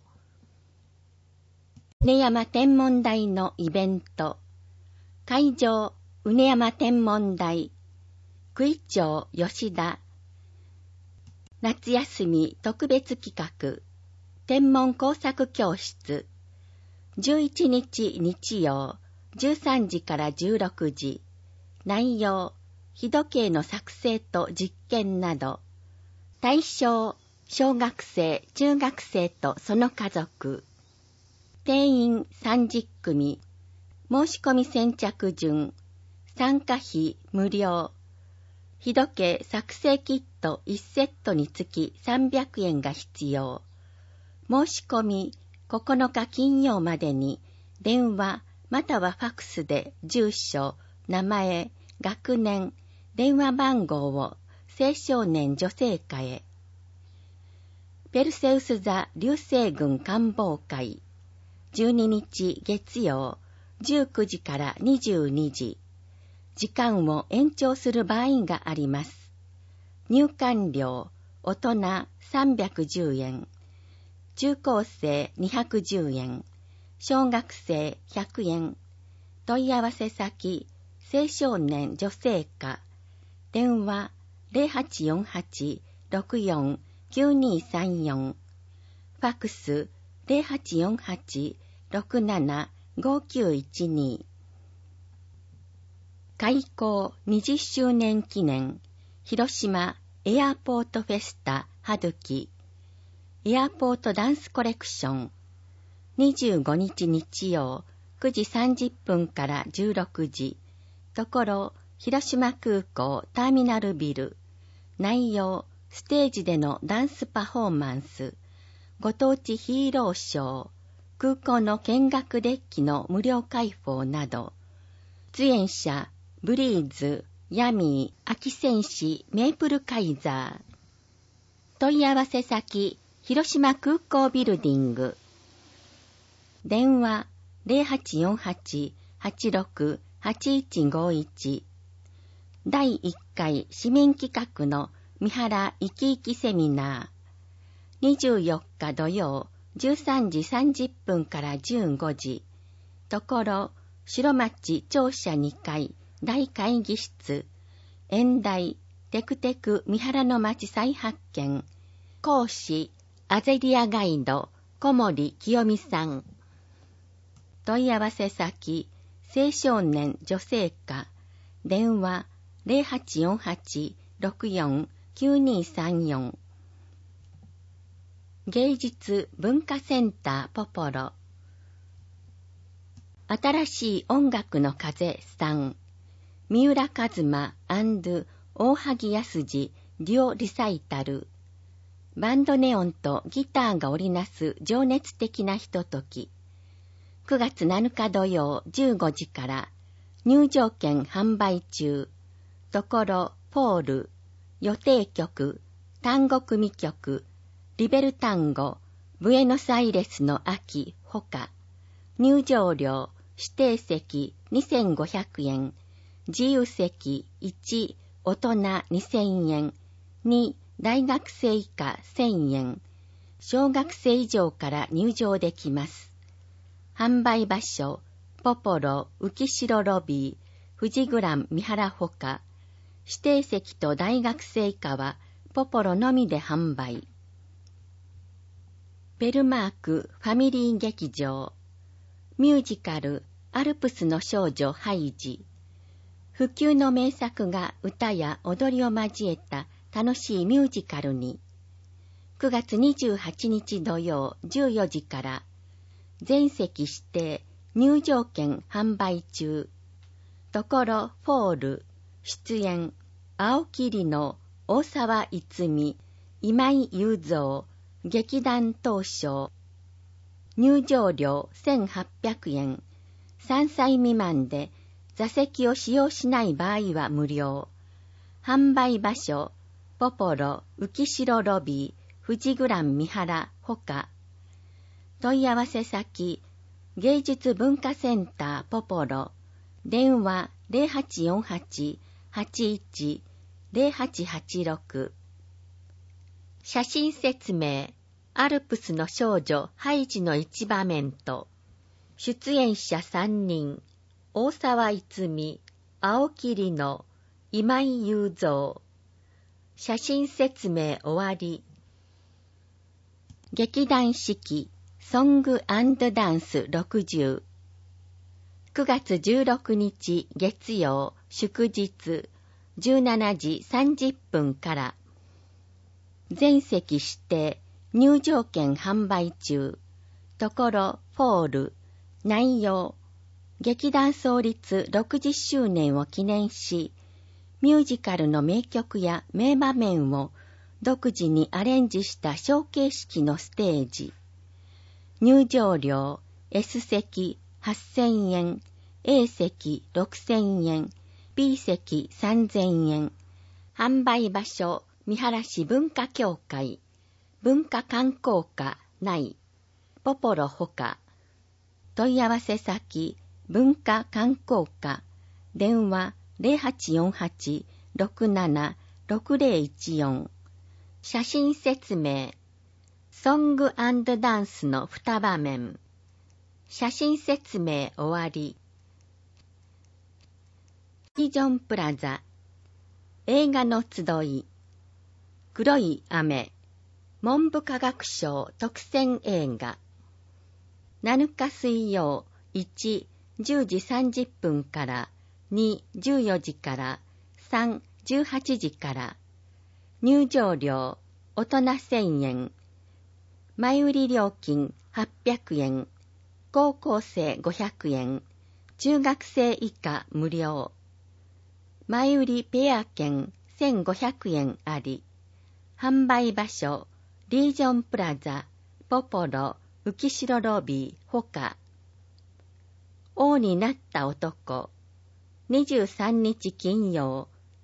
畝山天文台のイベント。会場、畝山天文台。区委長、吉田。夏休み特別企画。天文工作教室。じゅういちにち日曜、じゅうさんじからじゅうろくじ。内容、日時計の作成と実験など。対象、小学生、中学生とその家族。定員さんじゅっくみ。申し込み先着順。参加費無料。日時計作成キットいちセットにつきさんびゃくえんが必要。申し込みここのか金曜までに電話またはファクスで住所、名前、学年、電話番号を青少年女性課へ。ペルセウス座流星群観望会。じゅうににち月曜、じゅうくじからにじゅうにじ。時間を延長する場合があります。入館料、大人さんびゃくじゅうえん。中高生にひゃくじゅうえん。小学生ひゃくえん。問い合わせ先、青少年女性課。電話ゼロはちよんはち ろくよん きゅうにさんよん。ファクスゼロはちよんはち ろくなな ごきゅういちに。開校にじゅっしゅうねん記念広島エアポートフェスタ春季エアポートダンスコレクション。にじゅうごにち日曜くじさんじゅっぷんからじゅうろくじ。ところ広島空港ターミナルビル。内容ステージでのダンスパフォーマンス。ご当地ヒーローショー。空港の見学デッキの無料開放など。出演者ブリーズ、 ヤミー秋戦士メープルカイザー。問い合わせ先、広島空港ビルディング。電話 ゼロはちよんはち はちろく はちいちごいち。だいいっかい市民企画の三原生き生きセミナー。にじゅうよっか土曜じゅうさんじさんじゅっぷんからじゅうごじ。ところ、白町庁舎にかい大会議室。演題、テクテク三原の町再発見。講師、アゼリアガイド、小森清美さん。問い合わせ先、青少年女性課。電話、ゼロはちよんはち ろくよん きゅうにさんよん。芸術文化センターポポロ。新しい音楽の風さん。三浦一馬&大萩康二デュオリサイタル。バンドネオンとギターが織りなす情熱的なひととき。くがつなのか土曜じゅうごじから入場券販売中。ところポール、予定曲、単語組曲、リベルタンゴ、ブエノスアイレスの秋ほか。入場料、指定席にせんごひゃくえん、自由席いち、大人にせんえん、に、大学生以下せんえん、小学生以上から入場できます。販売場所、ポポロ浮城ロビー、富士グラン三原ほか。指定席と大学生以下はポポロのみで販売。ベルマークファミリー劇場。ミュージカルアルプスの少女ハイジ。不朽の名作が歌や踊りを交えた楽しいミュージカルに。くがつにじゅうはちにち土曜じゅうよじから全席指定入場券販売中。ところフォール出演青木里乃、大沢いつみ、今井雄三、劇団東証。入場料せんはっぴゃくえん。さんさい未満で座席を使用しない場合は無料。販売場所、ポポロ浮城ロビー、富士グラン三原ほか。問い合わせ先、芸術文化センターポポロ。電話ゼロはちよんはち はちいち ゼロはちはちろく。写真説明、アルプスの少女ハイジの一場面と、出演者さんにん、大沢いつみ、青木里乃、今井雄三。写真説明終わり。劇団四季、ソング&ダンスろくじゅう。くがつじゅうろくにち月曜、祝日、じゅうしちじさんじゅっぷんから。全席指定、入場券販売中。ところ、フォール、内容。劇団創立ろくじゅっしゅうねんを記念し、ミュージカルの名曲や名場面を独自にアレンジしたショー形式のステージ。入場料、S 席はっせんえん、A 席ろくせんえん、B 席さんぜんえん。販売場所、三原市文化協会、文化観光課内、ポポロほか。問い合わせ先、文化観光課、電話ゼロはちよんはち ろくなな ろくゼロいちよん。写真説明、ソング&ダンスのに場面。写真説明終わり。ビジョンプラザ、映画の集い、黒い雨、文部科学省特選映画。なのか水曜、いち、じゅうじさんじゅっぷんから、に、じゅうよじから、さん、じゅうはちじから。入場料、大人せんえん。前売り料金はっぴゃくえん。高校生ごひゃくえん。中学生以下無料。前売りペア券せんごひゃくえんあり。販売場所、リージョンプラザ、ポポロ、浮城ロビー、ほか。王になった男。にじゅうさんにち金曜、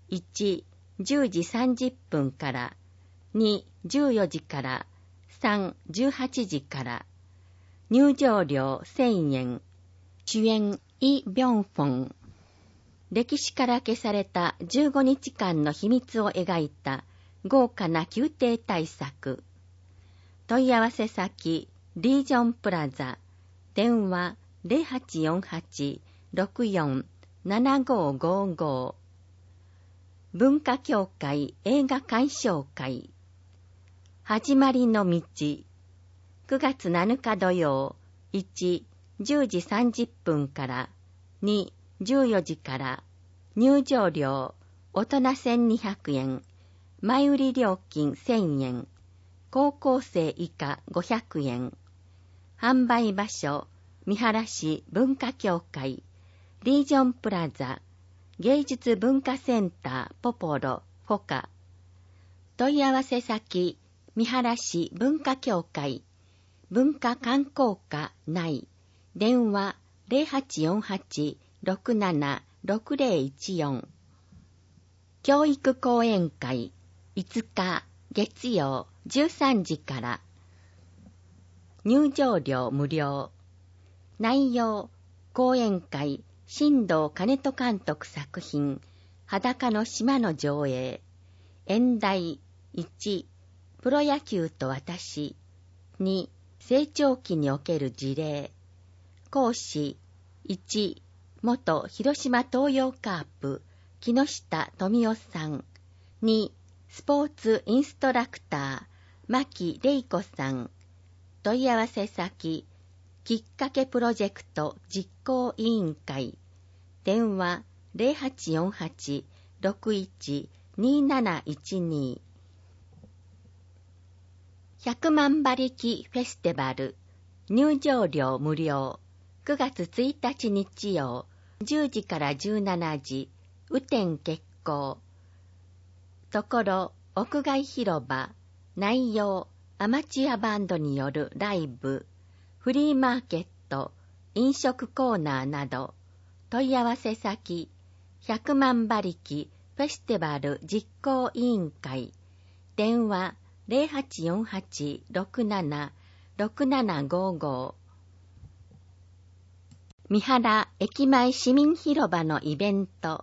いち、じゅうじさんじゅっぷんから、に、じゅうよじから、さん、じゅうはちじから。入場料せんえん。主演イ・ビョンフォン。歴史から消されたじゅうごにちかんの秘密を描いた豪華な宮廷大作。問い合わせ先、リージョンプラザ。電話 ゼロはちよんはち ろくよん ななごごご。文化協会映画鑑賞会。始まりの道。くがつなのか土曜、いち、じゅうじさんじゅっぷんから、に、じゅうよじから。入場料、大人せんにひゃくえん。前売り料金せんえん。高校生以下ごひゃくえん。販売場所、三原市文化協会、リージョンプラザ、芸術文化センターポポロ、フォカ。問い合わせ先、三原市文化協会、文化観光課内。電話 ゼロはちよんはち ろくなな ろくゼロいちよん。教育講演会いつか月曜じゅうさんじから。入場料無料。内容、講演会、新藤兼人監督作品、裸の島の上映。演題いち、プロ野球と私。に、成長期における事例。講師いち、元広島東洋カープ木下富夫さん。に、スポーツインストラクター牧玲子さん。問い合わせ先、きっかけプロジェクト実行委員会。電話 ゼロはちよんはち ろくいち になないちに。ひゃくまん馬力フェスティバル。入場料無料。くがつついたち日曜、じゅうじからじゅうしちじ、雨天決行。ところ、屋外広場。内容、アマチュアバンドによるライブ、フリーマーケット、飲食コーナーなど。問い合わせ先、ひゃくまん馬力フェスティバル実行委員会。電話 ゼロはちよんはち ろくなな ろくななごご。三原駅前市民広場のイベント。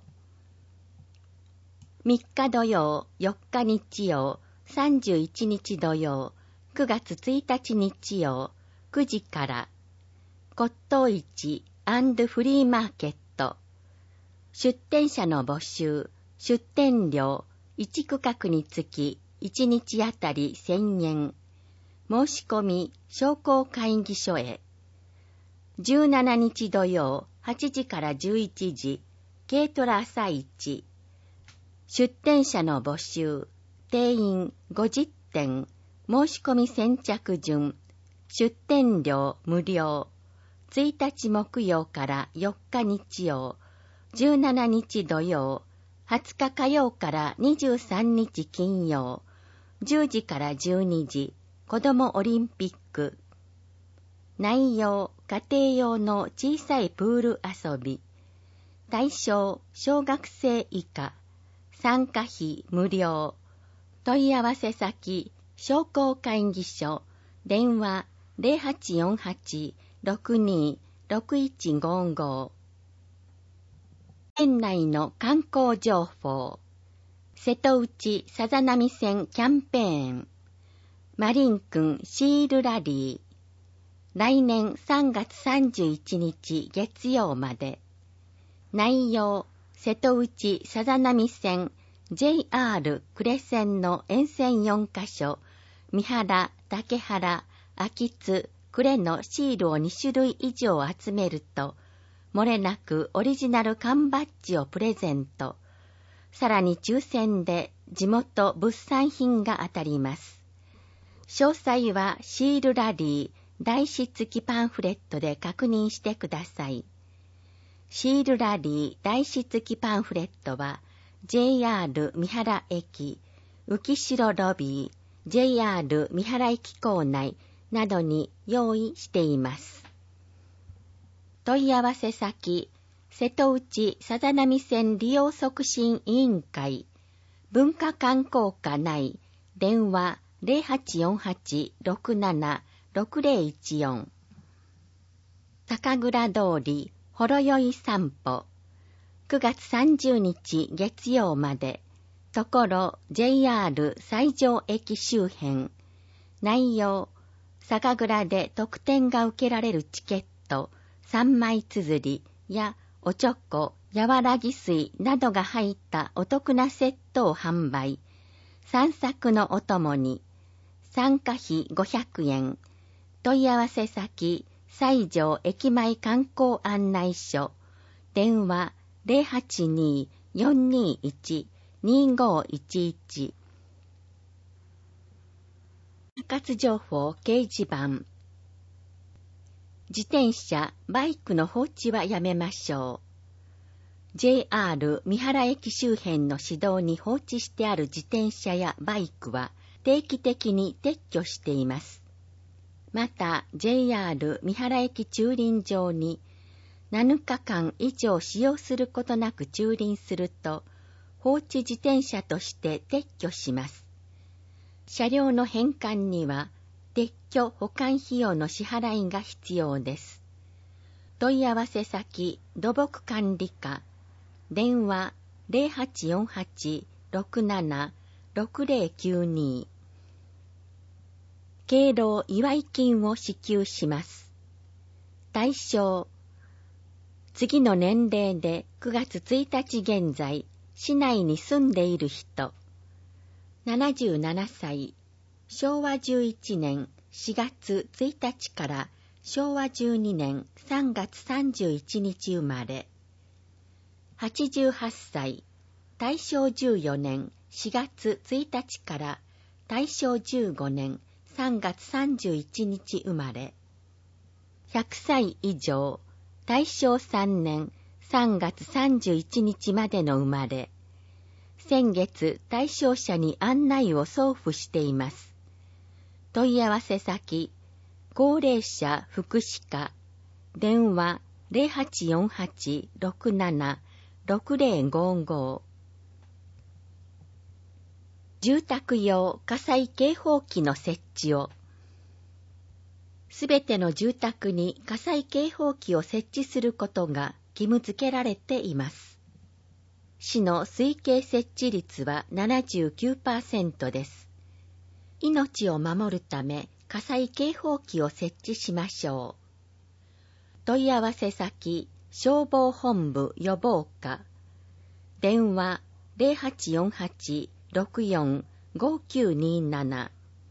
みっか土曜、よっか日曜、さんじゅういちにち土曜、くがつついたち日曜、くじから。骨董市&フリーマーケット。出店者の募集、出店料、いち区画につきいちにちあたりせんえん。申し込み、商工会議所へ。じゅうしちにち土曜、はちじからじゅういちじ、軽トラ朝市。出店者の募集、定員ごじってん、申し込み先着順、出店料無料。ついたち木曜からよっか日曜、じゅうしちにち土曜、はつか火曜からにじゅうさんにち金曜、じゅうじからじゅうにじ、子どもオリンピック。内容、家庭用の小さいプール遊び。対象、小学生以下。参加費無料。問い合わせ先、商工会議所。電話 ゼロはちよんはち ろくに ろくいちごご。県内の観光情報。瀬戸内さざ波線キャンペーン。マリン君シールラリー。来年さんがつさんじゅういちにち月曜まで。内容、瀬戸内さざ波線 ジェイアール 呉線の沿線よんカ所、三原、竹原、秋津、呉のシールをにしゅるい以上集めると、漏れなくオリジナル缶バッジをプレゼント。さらに抽選で地元物産品が当たります。詳細はシールラリー台紙付きパンフレットで確認してください。シールラリー台紙付きパンフレットは ジェイアール 三原駅、浮城ロビー、ジェイアール 三原駅構内などに用意しています。問い合わせ先、 瀬戸内さざ波線利用促進委員会、文化観光課内、電話 ゼロはちよんはち ろくなな ろくゼロいちよん。酒蔵通りほろよい散歩、くがつさんじゅうにち月曜まで、ところ ジェイアール 西条駅周辺。内容、酒蔵で特典が受けられるチケット、さんまい綴りやおちょこ、やわらぎ水などが入ったお得なセットを販売。散策のお供に、参加費ごひゃくえん。問い合わせ先、西条駅前観光案内所。電話 ゼロはちに よんにいち にごいちいち。生活情報掲示板。自転車、バイクの放置はやめましょう。ジェイアール 三原駅周辺の市道に放置してある自転車やバイクは定期的に撤去しています。また ジェイアール 三原駅駐輪場になのかかん以上使用することなく駐輪すると放置自転車として撤去します。車両の返還には撤去保管費用の支払いが必要です。問い合わせ先土木管理課、電話 ゼロはちよんはち ろくなな ろくゼロきゅうに。敬老祝い金を支給します。対象、次の年齢でくがつついたち現在、市内に住んでいる人、ななじゅうななさい、しょうわじゅういちねんしがつついたちからしょうわじゅうにねんさんがつさんじゅういちにち生まれ、はちじゅうはっさい、大正じゅうよねんしがつついたちから大正じゅうごねんさんがつさんじゅういちにち生まれ、ひゃくさい以上、大正さんねんさんがつさんじゅういちにちまでの生まれ、先月対象者に案内を送付しています。問い合わせ先、高齢者福祉課、電話 ゼロはちよんはち ろくなな ろくゼロごご。住宅用火災警報器の設置を。すべての住宅に火災警報器を設置することが義務付けられています。市の推計設置率は ななじゅうきゅうパーセント です。命を守るため火災警報器を設置しましょう。問い合わせ先、消防本部予防課。電話 ゼロはちよんはち ろくよん ごきゅうになな。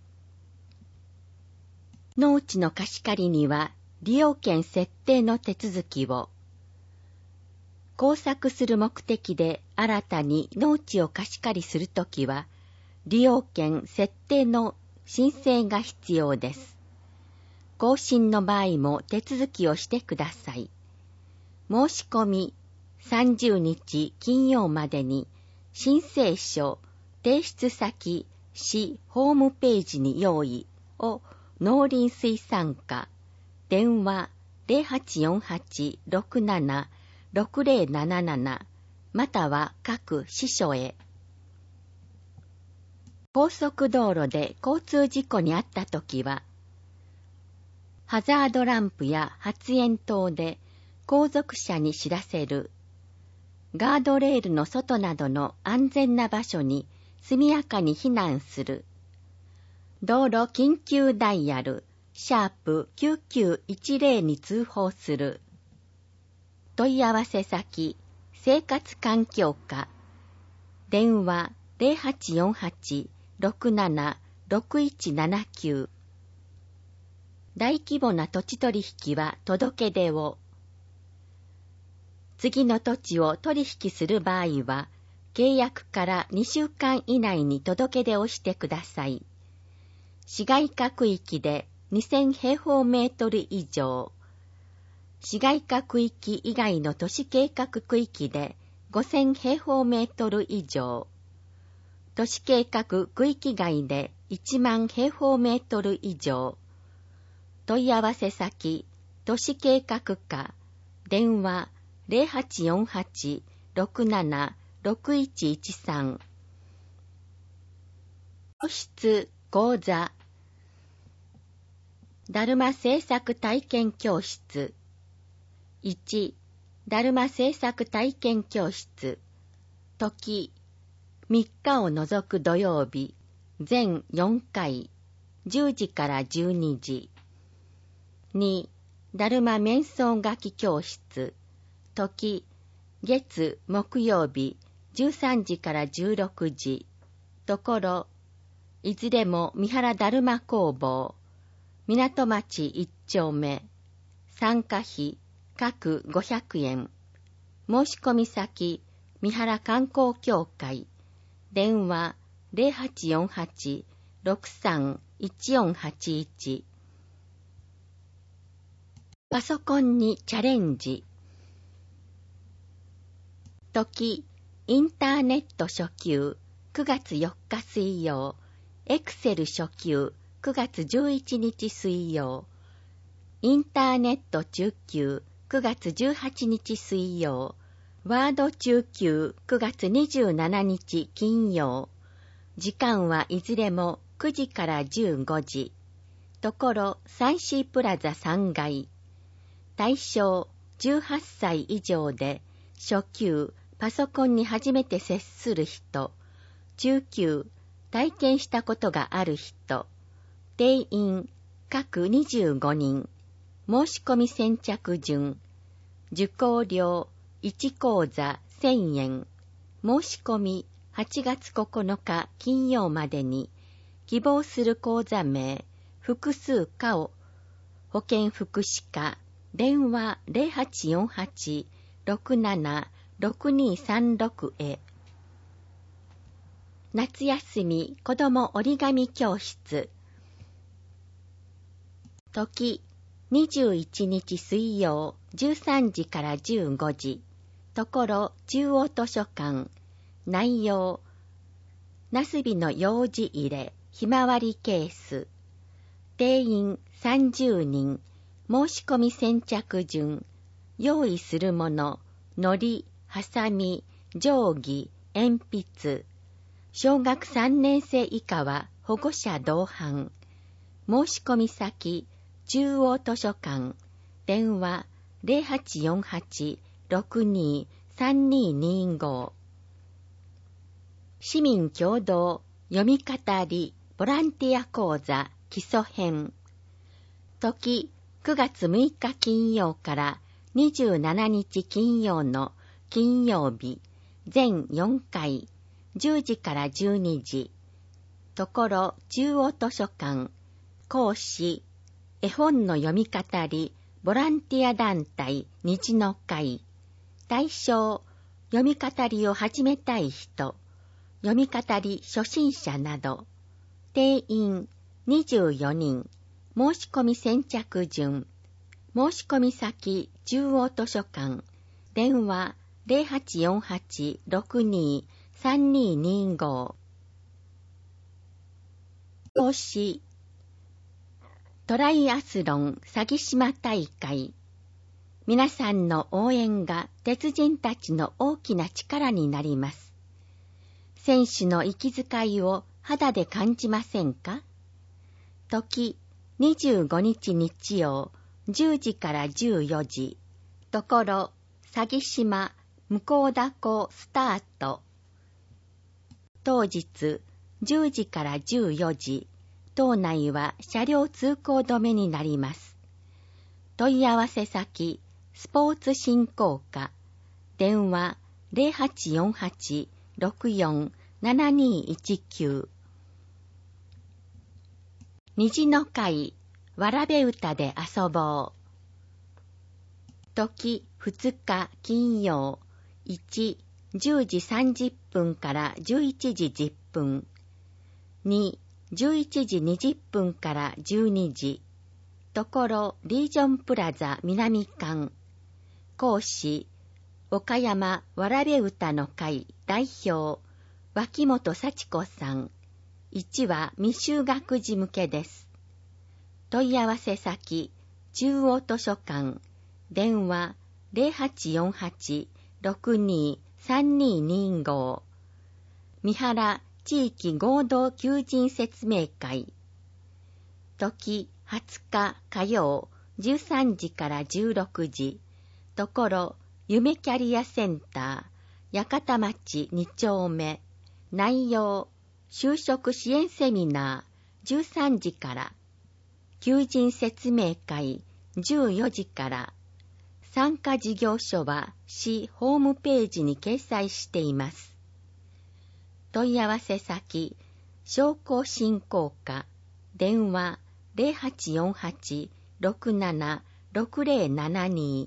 農地の貸し借りには利用権設定の手続きを。工作する目的で新たに農地を貸し借りするときは、利用権設定の申請が必要です。更新の場合も手続きをしてください。申し込みさんじゅうにち金曜までに申請書、提出先、市ホームページに用意を農林水産課、電話 ゼロはちよんはち ろくなな ろくゼロなななな または各支所へ。高速道路で交通事故に遭ったときは、ハザードランプや発煙筒で後続車に知らせる、ガードレールの外などの安全な場所に速やかに避難する、道路緊急ダイヤル、シャープきゅうきゅういちゼロに通報する。問い合わせ先、生活環境課、電話 ゼロはちよんはち ろくなな ろくいちななきゅう。大規模な土地取引は届け出を。次の土地を取引する場合は、契約からにしゅうかん以内に届け出をしてください。市街化区域でにせんへいほうメートル以上、市街化区域以外の都市計画区域でごせんへいほうメートル以上、都市計画区域外でいちまんへいほうメートル以上、問い合わせ先、都市計画課、電話ゼロはちよんはち ろくなな ろくいちいちさん。教室講座だるま制作体験教室。いち、だるま制作体験教室。時、みっかを除く土曜日、全よんかい、じゅうじからじゅうにじ。に、だるま面相書き教室。時、月木曜日、じゅうさんじからじゅうろくじ。ところ、いずれも三原だるま工房。港町一丁目。参加費、各ごひゃくえん。申し込み先、三原観光協会。電話、ゼロはちよんはち ろくさん いちよんはちいち。パソコンにチャレンジ。時、インターネット初級、くがつよっか水曜。エクセル初級、くがつじゅういちにち水曜。インターネット中級、くがつじゅうはちにち水曜。ワード中級、くがつにじゅうしちにち金曜。時間はいずれもくじからじゅうごじ。ところ、サンシープラザさんがい。対象、じゅうはっさい以上で、初級、パソコンに初めて接する人。中級、体験したことがある人。定員、各にじゅうごにん。申し込み先着順。受講料、いち講座せんえん。申し込みはちがつここのか金曜までに、希望する講座名、複数科を、保健福祉課、電話ゼロはちよんはち ろくなな ろくにさんろく へ。夏休み子ども折り紙教室。時、にじゅういちにち水曜、じゅうさんじからじゅうごじ。ところ、中央図書館。内容、なすびの用事入れ、ひまわりケース。定員さんじゅうにん。申し込み先着順。用意するもの、のり、はさみ、定規、鉛筆。小学さんねん生以下は保護者同伴。申し込み先、中央図書館。電話ゼロはちよんはち ろくにさんににご。市民共同読み語りボランティア講座基礎編。時、くがつむいか金曜からにじゅうしちにち金曜の金曜日、全よんかい、じゅうじからじゅうにじ。ところ、中央図書館。講師、絵本の読み語りボランティア団体虹の会。対象、読み語りを始めたい人、読み語り初心者など。定員にじゅうよにん。申し込み先着順。申し込み先、中央図書館。電話ゼロはちよんはち ろくにさんににご。講師、トライアスロン詐欺島大会。皆さんの応援が鉄人たちの大きな力になります。選手の息遣いを肌で感じませんか？時、にじゅうごにち日曜、じゅうじからじゅうよじ。ところ、詐欺島、向田港スタート。当日、じゅうじからじゅうよじ。島内は車両通行止めになります。問い合わせ先、スポーツ振興課。電話ゼロはちよんはち ろくよん ななにいちきゅう。虹の会、わらべ歌で遊ぼう。時ふつか金曜、いち、じゅうじさんじゅっぷんからじゅういちじじゅっぷん。に、じゅういちじにじゅっぷんからじゅうにじ。ところ、リージョンプラザ南館。講師、岡山わらべ歌の会代表、脇本幸子さん。いちは未就学児向けです。問い合わせ先、中央図書館。電話ゼロはちよんはち ろくにさんににご 三原地域合同求人説明会。時はつか火曜じゅうさんじからじゅうろくじ。ところ夢キャリアセンター八幡町に丁目。内容就職支援セミナーじゅうさんじから。求人説明会じゅうよじから。参加事業所は市ホームページに掲載しています。問い合わせ先、商工振興課、電話ゼロはちよんはち ろくなな ろくゼロななに。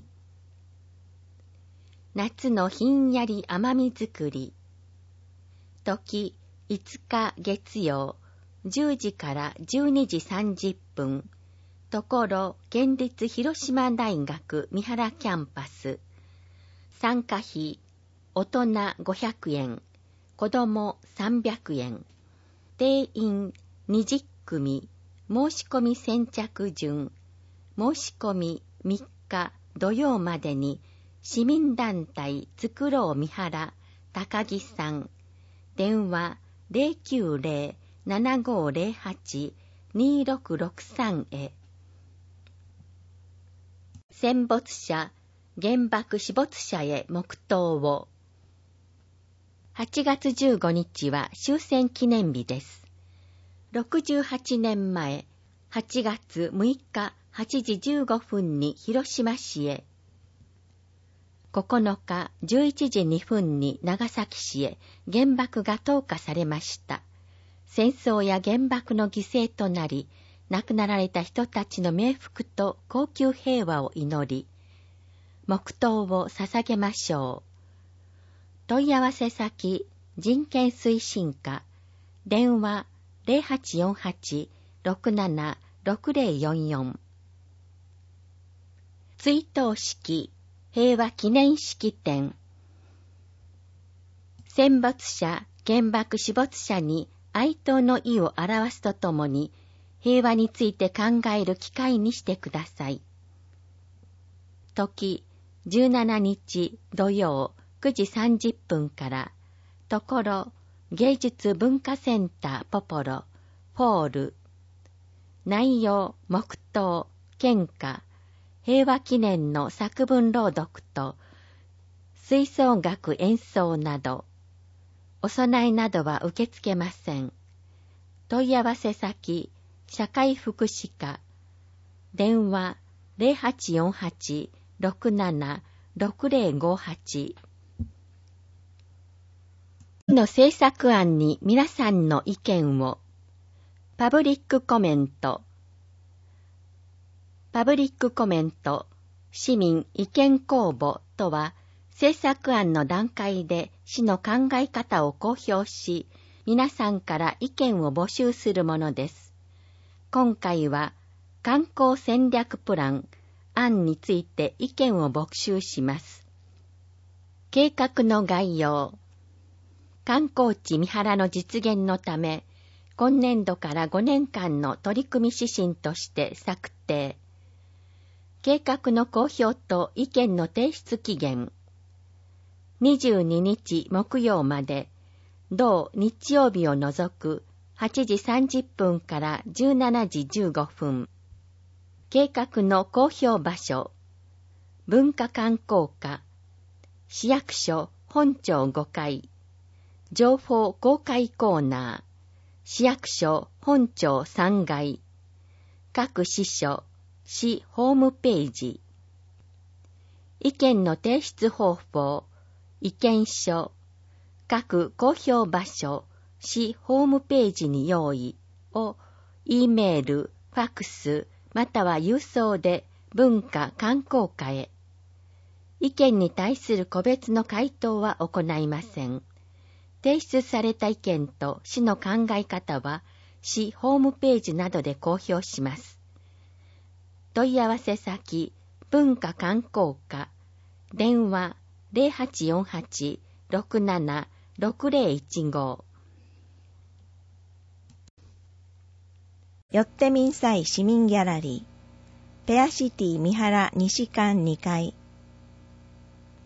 夏のひんやり甘み作り。時いつか月曜じゅうじからじゅうにじさんじゅっぷん。ところ県立広島大学三原キャンパス。参加費大人ごひゃくえん、子どもさんびゃくえん。定員にじゅっくみ。申し込み先着順。申し込みみっか土曜までに市民団体つくろう三原高木さん。電話ゼロきゅうゼロ ななごゼロはち にろくろくさん へ。戦没者、原爆死没者へ黙祷を。はちがつじゅうごにちは終戦記念日です。ろくじゅうはちねんまえ、はちがつむいかはちじじゅうごふんに広島市へ。ここのかじゅういちじにふんに長崎市へ原爆が投下されました。戦争や原爆の犠牲となり、亡くなられた人たちの冥福と恒久平和を祈り、黙祷を捧げましょう。問い合わせ先、人権推進課、電話ゼロはちよんはち ろくなな ろくゼロよんよん。追悼式、平和記念式典。戦没者、原爆死没者に哀悼の意を表すとともに、平和について考える機会にしてください。時、じゅうしちにち土曜くじさんじゅっぷんから、ところ、芸術文化センターポポロ、ホール。内容、黙祷、献花、平和記念の作文朗読と、吹奏楽演奏など、お供えなどは受け付けません。問い合わせ先、社会福祉課、電話ゼロはちよんはち ろくなな ろくゼロごはち。の制作案に皆さんの意見を。パブリックコメント。パブリックコメント、市民意見公募とは、制作案の段階で市の考え方を公表し、皆さんから意見を募集するものです。今回は観光戦略プラン案について意見を募集します。計画の概要。観光地三原の実現のため、今年度からごねんかんの取り組み指針として策定。計画の公表と意見の提出期限。にじゅうににち木曜まで、同日曜日を除くはちじさんじゅっぷんからじゅうしちじじゅうごふん。計画の公表場所。文化観光課。市役所本庁ごかい。情報公開コーナー。市役所本庁さんがい。各支所、市ホームページ。意見の提出方法。意見書。各公表場所。市ホームページに用意を E メール、ファクスまたは郵送で文化観光課へ。意見に対する個別の回答は行いません。提出された意見と市の考え方は市ホームページなどで公表します。問い合わせ先、文化観光課、電話ゼロはちよんはち ろくなな ろくゼロいちご。 よってみんさい市民ギャラリー、ペアシティ三原西館にかい。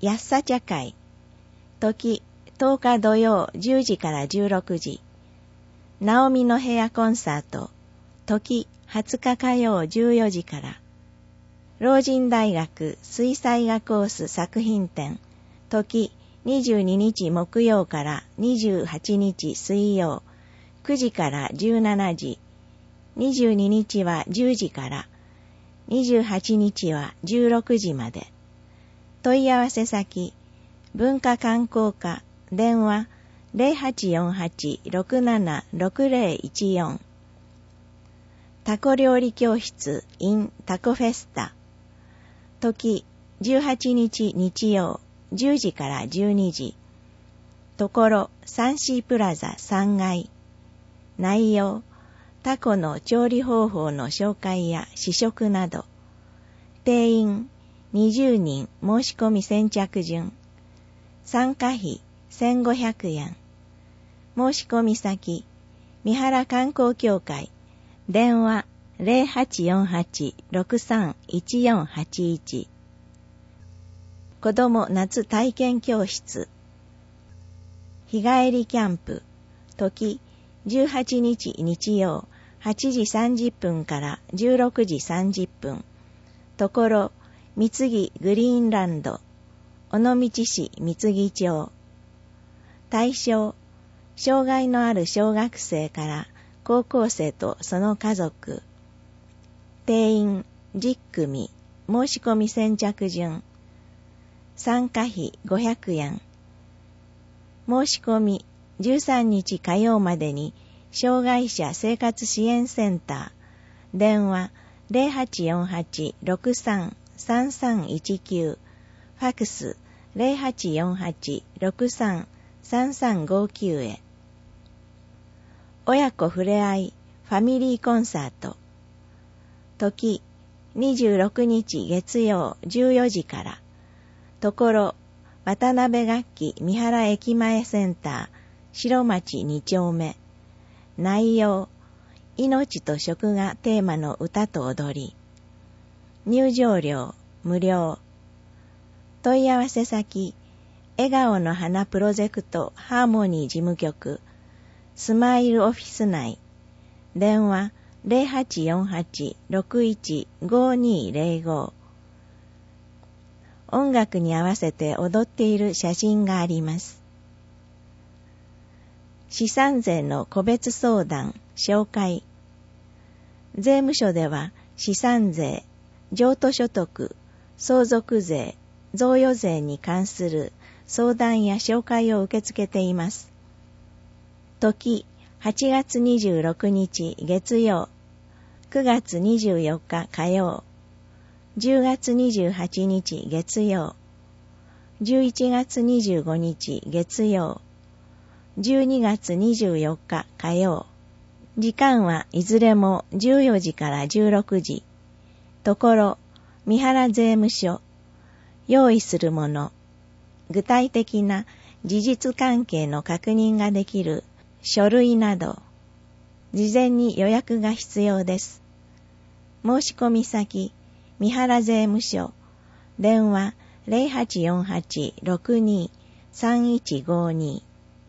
安佐茶会。時、とおか土曜じゅうじからじゅうろくじ。ナオミの部屋コンサート。時、はつか火曜じゅうよじから。老人大学水彩画コース作品展。時、にじゅうににち木曜からにじゅうはちにち水曜。くじからじゅうしちじ。にじゅうににちはじゅうじから。にじゅうはちにちはじゅうろくじまで。問い合わせ先、文化観光課、電話 ゼロはちよんはち ろくなな ろくゼロいちよん。タコ料理教室 in タコフェスタ。時、じゅうはちにち日曜、じゅうじからじゅうにじ。ところ、サンシープラザさんがい。内容、タコの調理方法の紹介や試食など。定員にじゅうにん申し込み先着順。参加費せんごひゃくえん。申し込み先、三原観光協会。電話ゼロはちよんはち ろくさんいちよんはちいち。子ども夏体験教室。日帰りキャンプ。時、じゅうはちにち日曜、はちじさんじゅっぷんからじゅうろくじさんじゅっぷん。ところ、三木グリーンランド。尾道市三木町。対象、障害のある小学生から高校生とその家族。定員じゅっくみ、申し込み先着順。参加費ごひゃくえん。申し込みじゅうさんにち火曜までに障害者生活支援センター。電話ゼロはちよんはち ろくさん さんさんいちきゅう。ファクスゼロはちよんはち ろくさん さんさんごきゅう へ。親子ふれあいファミリーコンサート。時、にじゅうろくにち月曜じゅうよじから。ところ、渡辺楽器三原駅前センター、白町にちょうめ。内容、命と食がテーマの歌と踊り。入場料、無料。問い合わせ先、笑顔の花プロジェクトハーモニー事務局、スマイルオフィス内。電話ゼロはちよんはち ろくいち ごにゼロご。音楽に合わせて踊っている写真があります。資産税の個別相談、紹介。税務署では資産税、譲渡所得、相続税、贈与税に関する相談や紹介を受け付けています。時、はちがつにじゅうろくにち月曜、くがつにじゅうよっか火曜、じゅうがつにじゅうはちにち月曜、じゅういちがつにじゅうごにち月曜、じゅうにがつにじゅうよっか火曜。時間はいずれもじゅうよじからじゅうろくじ。ところ、三原税務署。用意するもの。具体的な事実関係の確認ができる書類など。事前に予約が必要です。申し込み先、三原税務署。電話ゼロはちよんはち ろくに さんいちごに。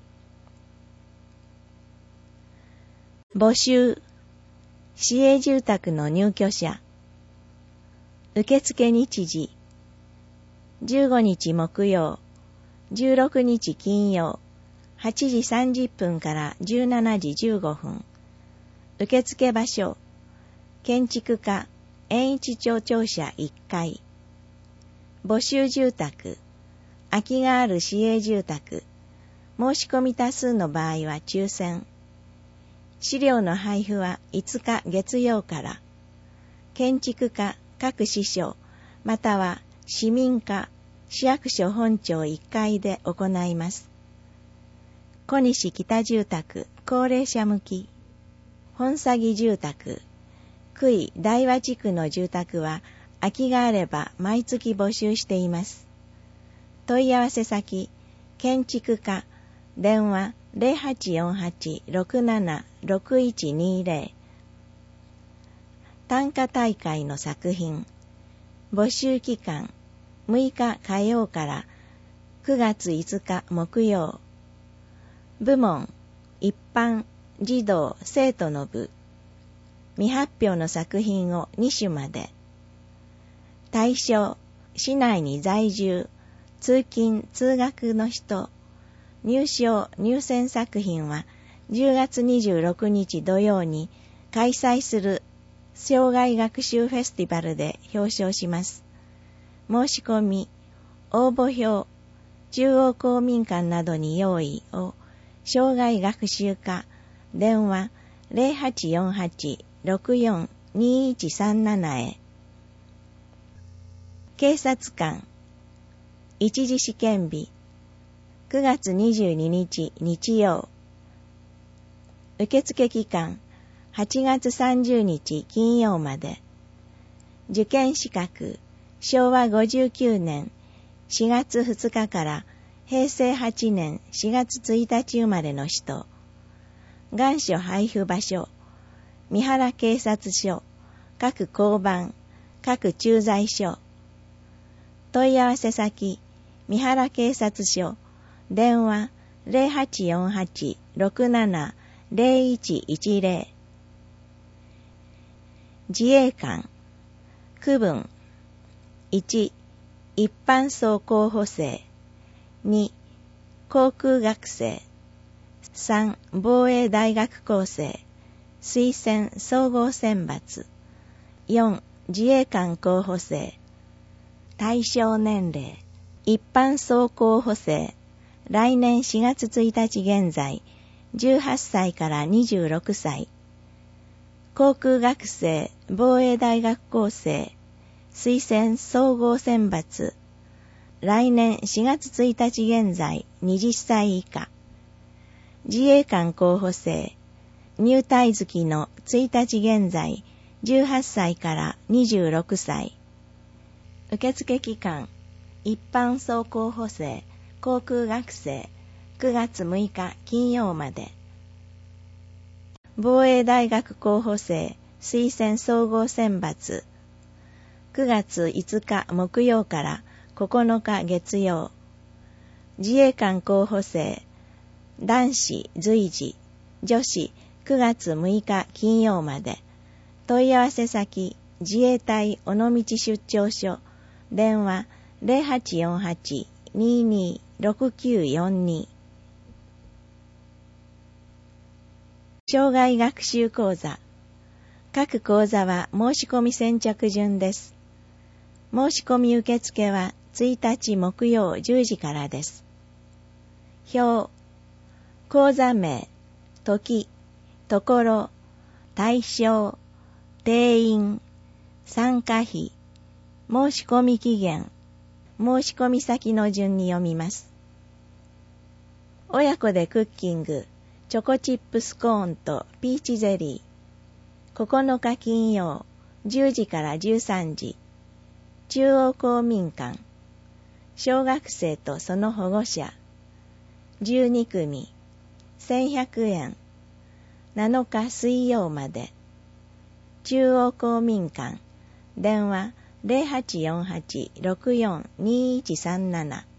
募集。市営住宅の入居者。受付日時。じゅうごにち木曜、じゅうろくにち金曜、はちじさんじゅっぷんからじゅうしちじじゅうごふん。受付場所。建築課、円一町庁舎いっかい。募集住宅。空きがある市営住宅。申し込み多数の場合は抽選。資料の配布はいつか月曜から。建築課各支所、または市民課、市役所本庁いっかいで行います。小西北住宅、高齢者向き。本佐木住宅、久井大和地区の住宅は空きがあれば毎月募集しています。問い合わせ先、建築課、電話ゼロはちよんはち ろくなな ろくいちにゼロ。短歌大会の作品。募集期間、むいか火曜からくがついつか木曜。部門、一般、児童、生徒の部。未発表の作品をに種まで。対象、市内に在住、通勤・通学の人。入賞・入選作品はじゅうがつにじゅうろくにち土曜に開催する障害学習フェスティバルで表彰します。申し込み、応募表、中央公民館などに用意を障害学習課、電話 ゼロはちよんはち ろくよん にいちさんなな へ。警察官、一次試験日、くがつにじゅうににち日曜。受付期間、はちがつさんじゅうにち金曜まで。受験資格、しょうわごじゅうきゅうねんしがつふつかからへいせいはちねんしがつついたち生まれの人。願書配布場所、三原警察署、各交番、各駐在所。問い合わせ先、三原警察署、電話 ゼロはちよんはち ろくなな ゼロいちいちゼロ。自衛官、区分、いち、一般層候補生、に、航空学生、さん、防衛大学校生、推薦総合選抜、よん、自衛官候補生。対象年齢、一般層候補生、来年しがつついたち現在、じゅうはっさいからにじゅうろくさい。航空学生、防衛大学校生、推薦総合選抜、来年しがつついたち現在はたち以下。自衛官候補生、入隊月のついたち現在じゅうはっさいからにじゅうろくさい。受付期間、一般層候補生、航空学生、くがつむいか金曜まで。防衛大学候補生、推薦総合選抜、くがついつか木曜からここのか月曜。自衛官候補生、男子随時、女子くがつむいか金曜まで。問い合わせ先、自衛隊尾道出張所、電話 ゼロはちよんはち ににろくきゅうよんに。障害学習講座。各講座は申し込み先着順です。申し込み受付はついたち木曜じゅうじからです。表、講座名、時、ところ、対象、定員、参加費、申し込み期限、申し込み先の順に読みます。親子でクッキング、チョコチップスコーンとピーチゼリー。ここのか金曜、じゅうじからじゅうさんじ。中央公民館。小学生とその保護者。じゅうにくみ。せんひゃくえん。なのか水曜まで。中央公民館。電話ゼロはちよんはち ろくよん にいちさんなな。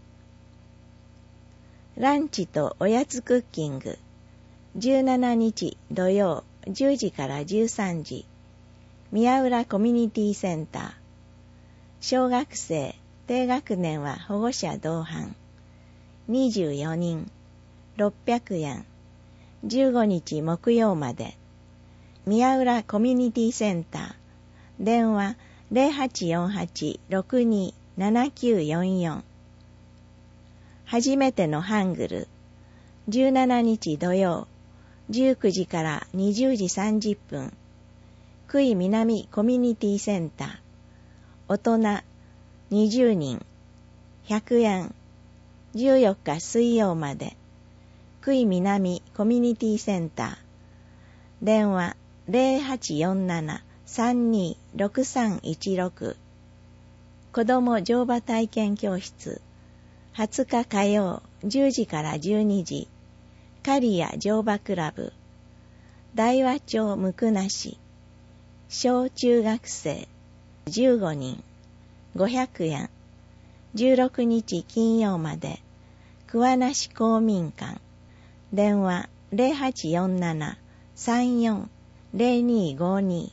ランチとおやつクッキング。じゅうしちにち土曜じゅうじからじゅうさんじ。宮浦コミュニティセンター。小学生、低学年は保護者同伴。にじゅうよにん。ろっぴゃくえん。じゅうごにち木曜まで。宮浦コミュニティセンター。電話ゼロはちよんはち ろくに ななきゅうよんよん。初めてのハングル。じゅうしちにち土曜じゅうくじからにじゅうじさんじゅっぷん。久井南コミュニティセンター。大人にじゅうにん。ひゃくえん。じゅうよっか水曜まで。久井南コミュニティセンター。電話ゼロはちよんなな さんにろくさんいちろく。子ども乗馬体験教室。はつか火曜じゅうじからじゅうにじ。刈谷乗馬クラブ。大和町むくなし。小中学生じゅうごにん。ごひゃくえん。じゅうろくにち金曜まで。 桑名市公民館、電話 ゼロはちよんなな さんよん ゼロにごに。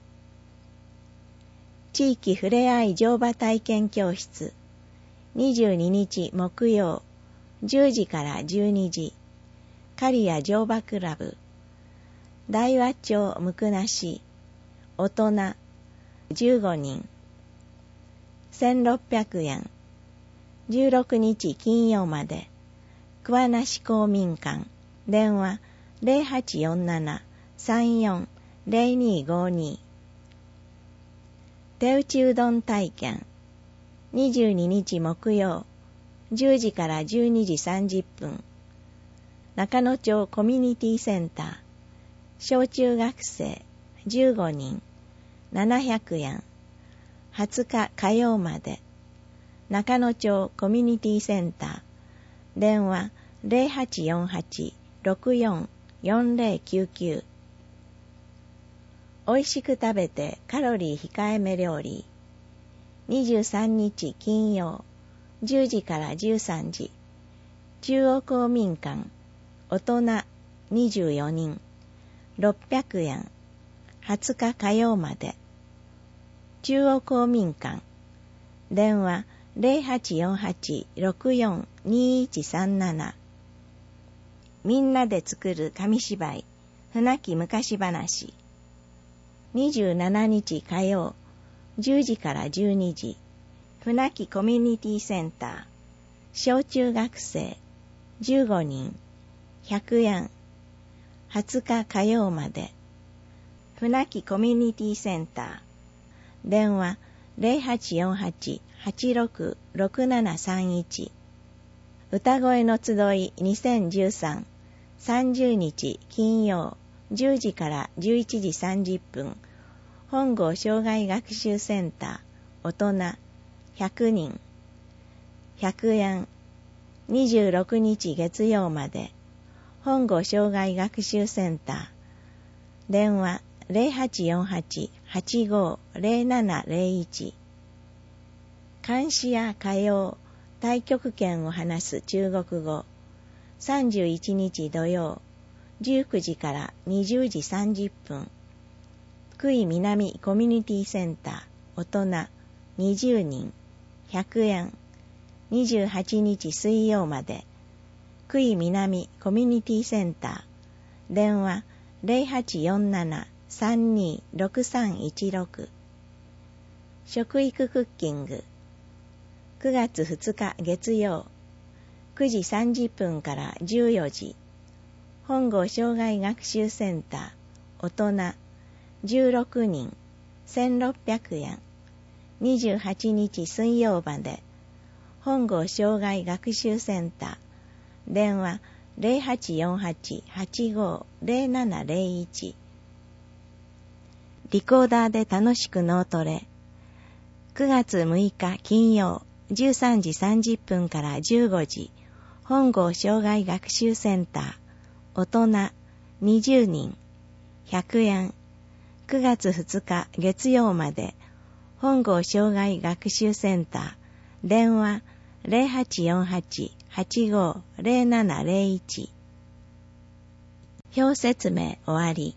地域ふれあい乗馬体験教室、にじゅうににち木曜、じゅうじからじゅうにじ、刈谷乗馬クラブ、大和町向名市、大人じゅうごにん、せんろっぴゃくえん、じゅうろくにち金曜まで、桑名市公民館、電話 ゼロはちよんなな さんよん ゼロにごに。手打ちうどん体験、にじゅうににち木曜、じゅうじからじゅうにじさんじゅっぷん、中野町コミュニティセンター、小中学生じゅうごにん、ななひゃくえん、はつか火曜まで、中野町コミュニティセンター、電話 ゼロはちよんはち ろくよん よんゼロきゅうきゅう。おいしく食べてカロリー控えめ料理、にじゅうさんにち金曜、じゅうじからじゅうさんじ、中央公民館、大人にじゅうよにん、ろっぴゃくえん、はつか火曜まで、中央公民館、電話 ゼロはちよんはち ろくよん にいちさんなな。みんなで作る紙芝居、船木昔話、にじゅうしちにち火曜、じゅうじからじゅうにじ、船木コミュニティセンター、小中学生じゅうごにん、ひゃくえん、はつか火曜まで、船木コミュニティセンター、電話 ゼロはちよんはち はちろく ろくななさんいち。歌声の集いにせんじゅうさん、さんじゅうにち金曜、じゅうじからじゅういちじさんじゅっぷん、本郷障害学習センター、大人ひゃくにん、ひゃくえん、にじゅうろくにち月曜まで、本郷障害学習センター、電話 ゼロはちよんはち はちご ゼロななゼロいち。監視や歌謡、太極拳を話す中国語、さんじゅういちにち土曜、じゅうくじからにじゅうじさんじゅっぷん、福井南コミュニティセンター、大人にじゅうにん、ひゃくえん、にじゅうはちにち水曜まで、福井南コミュニティセンター、電話 ゼロはちよんなな さんにろくさんいちろく。食育クッキング、くがつふつか月曜、くじさんじゅっぷんからじゅうよじ、本郷障害学習センター、大人じゅうろくにん、せんろっぴゃくえん、にじゅうはちにち水曜まで、本郷障害学習センター、電話 ゼロはちよんはち はちご ゼロななゼロいち。リコーダーで楽しく脳トレ、くがつむいか金曜、じゅうさんじさんじゅっぷんからじゅうごじ、本郷障害学習センター、大人にじゅうにん、ひゃくえん、くがつふつか月曜まで、本郷障害学習センター、電話 ゼロはちよんはち はちご ゼロななゼロいち。表説明終わり。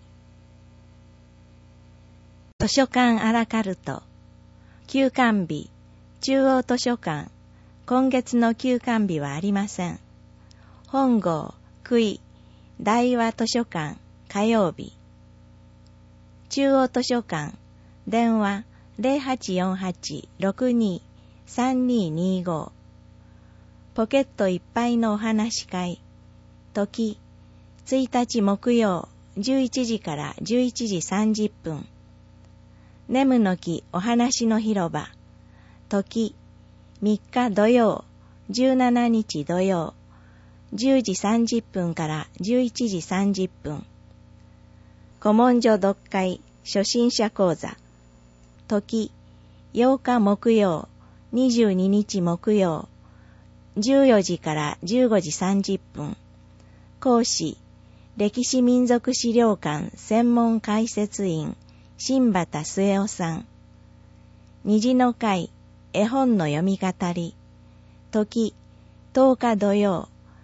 図書館アラカルト、休館日、中央図書館、今月の休館日はありません。本郷、久井、大和図書館、火曜日。中央図書館、電話 ゼロはちよんはち ろくに さんににご。ポケットいっぱいのお話会、時、ついたち木曜、じゅういちじからじゅういちじさんじゅっぷん。ネムの木お話の広場、時、みっか土曜、じゅうしちにち土曜、じゅうじさんじゅっぷんからじゅういちじさんじゅっぷん。古文書読解初心者講座、時、ようか木曜、にじゅうににち木曜、じゅうよじからじゅうごじさんじゅっぷん。講師、歴史民族資料館専門解説員、新畑末夫さん。虹の会、絵本の読み語り、時、とおか土曜、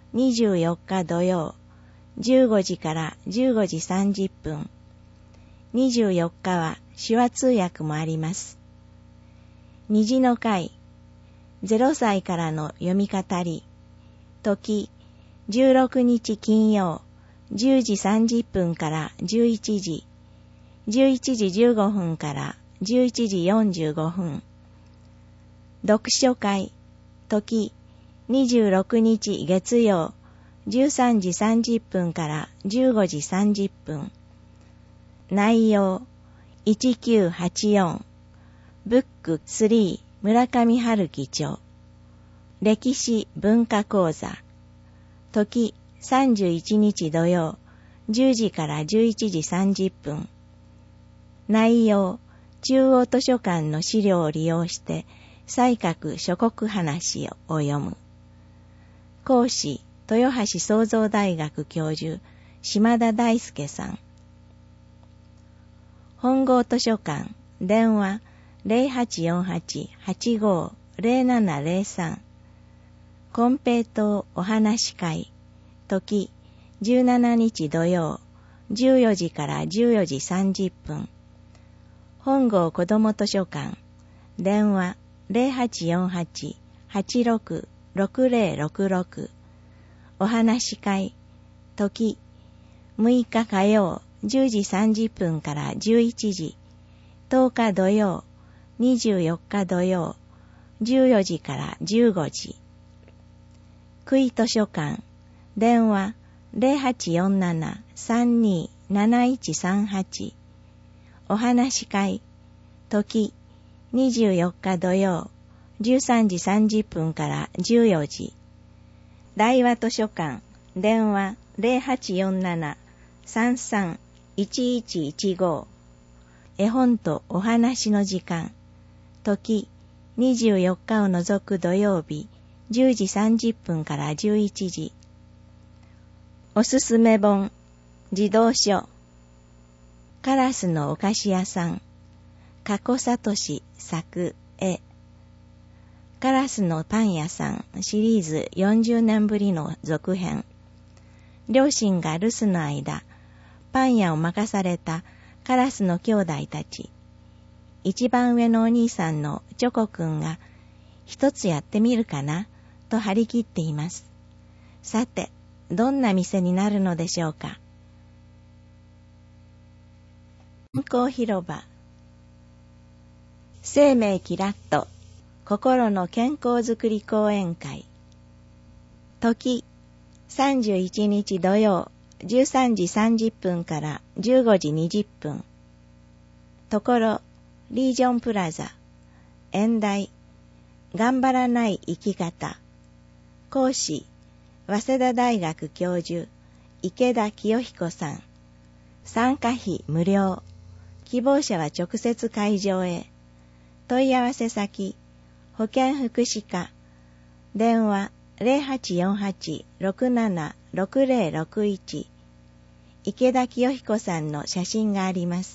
にじゅうよっか土曜、じゅうごじからじゅうごじさんじゅっぷん。にじゅうよっかは手話通訳もあります。虹の会、ゼロさいからの読み語り、時、じゅうろくにち金曜、じゅうじさんじゅっぷんからじゅういちじ、じゅういちじじゅうごふんからじゅういちじよんじゅうごふん。読書会、時、にじゅうろくにち月曜、じゅうさんじさんじゅっぷんからじゅうごじさんじゅっぷん。内容、いちきゅうはちよん、ブックスリー村上春樹著、歴史文化講座、時さんじゅういちにち土曜、じゅうじからじゅういちじさんじゅっぷん。内容、中央図書館の資料を利用して西郭諸国話を読む。講師、豊橋創造大学教授、島田大輔さん。本郷図書館、電話 ゼロはちよんはち はちごー ゼロななゼロさん。金平糖お話会、時じゅうしちにち土曜、じゅうよじからじゅうよじさんじゅっぷん。本郷子ども図書館、電話 ゼロはちよんはち はちろく ろくゼロろくろく。お話会、時むいか火曜、じゅうじさんじゅっぷんからじゅういちじ、とおか土曜、にじゅうよっか土曜、じゅうよじからじゅうごじ。区井図書館、電話 ゼロはちよんなな さんにー なないちさんはち。お話会、時にじゅうよっか土曜、じゅうさんじさんじゅっぷんからじゅうよじ。大和図書館、電話 ゼロはちよんなな さんさん いちいちいちご。絵本とお話の時間、時にじゅうよっかを除く土曜日、じゅうじさんじゅっぷんからじゅういちじ。おすすめ本、児童書、カラスのお菓子屋さん、加古聡作絵。カラスのパン屋さんシリーズよんじゅうねんぶりの続編。両親が留守の間、パン屋を任されたカラスの兄弟たち。一番上のお兄さんのチョコくんが、一つやってみるかなと張り切っています。さて、どんな店になるのでしょうか。健康広場、生命キラッと心の健康づくり講演会、時さんじゅういちにち土曜、じゅうさんじさんじゅっぷんからじゅうごじにじゅっぷん。ところリージョンプラザ、演題、頑張らない生き方。講師、早稲田大学教授、池田清彦さん。参加費無料。希望者は直接会場へ。問い合わせ先、保健福祉課。電話 ゼロはちよんはち ろくなな ろくゼロろくいち。池田清彦さんの写真があります。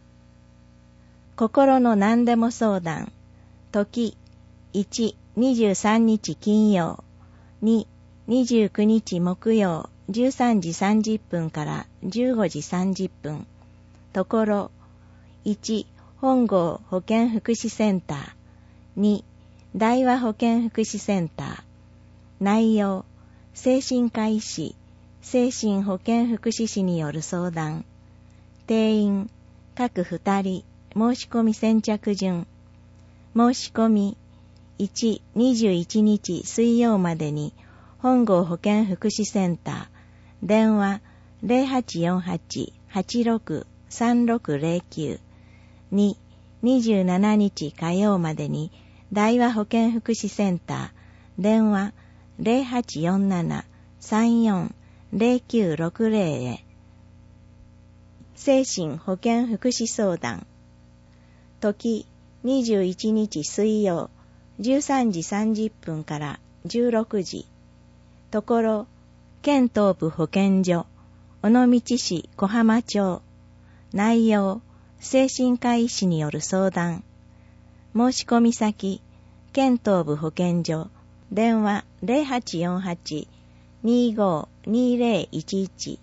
心の何でも相談、時いち、にじゅうさんにち金曜、に、にじゅうくにち木曜、じゅうさんじさんじゅっぷんからじゅうごじさんじゅっぷん。ところいち、本郷保健福祉センター、に、大和保健福祉センター。内容、精神科医師、精神保健福祉士による相談。定員、各ふたり、申し込み先着順。申し込み、いち、にじゅういちにち水曜までに、本郷保健福祉センター、電話ゼロはちよんはち はちろく さんろくゼロきゅう。に、にじゅうしちにち火曜までに、大和保健福祉センター、電話ゼロはちよんなな さんよん ゼロきゅうろくゼロへ。精神保健福祉相談。時にじゅういちにち水曜、じゅうさんじさんじゅっぷんからじゅうろくじ。ところ、県東部保健所、尾道市小浜町。内容、精神科医師による相談。申し込み先、県東部保健所、電話ゼロはちよんはちにごーにーぜろいちいち。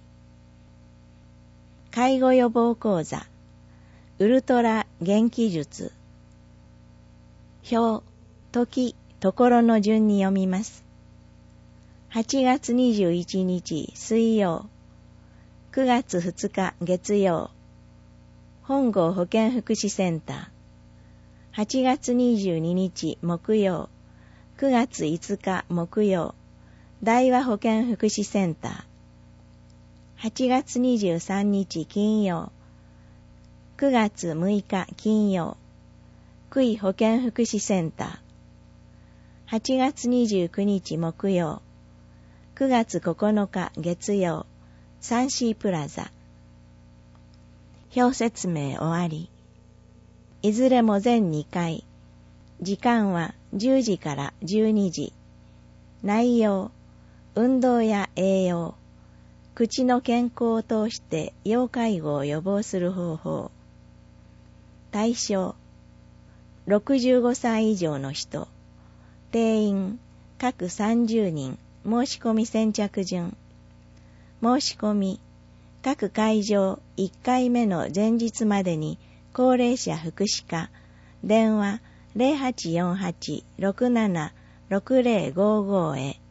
介護予防講座ウルトラ元気術。表、時、ところの順に読みます。はちがつにじゅういちにち水曜、くがつふつか月曜、本郷保健福祉センター。はちがつにじゅうににち木曜、くがついつか木曜、大和保健福祉センター。はちがつにじゅうさんにち金曜、くがつむいか金曜、久井保健福祉センター。はちがつにじゅうくにち木曜、くがつここのか月曜、サンシープラザ。表説明終わり。いずれも全にかい。時間はじゅうじからじゅうにじ。内容、運動や栄養、口の健康を通して要介護を予防する方法。対象、ろくじゅうごさい以上の人。定員、各さんじゅうにん。申し込み先着順。申し込み、各会場いっかいめの前日までに高齢者福祉課、電話 ゼロはちよんはち ろくなな ろくゼロごご へ。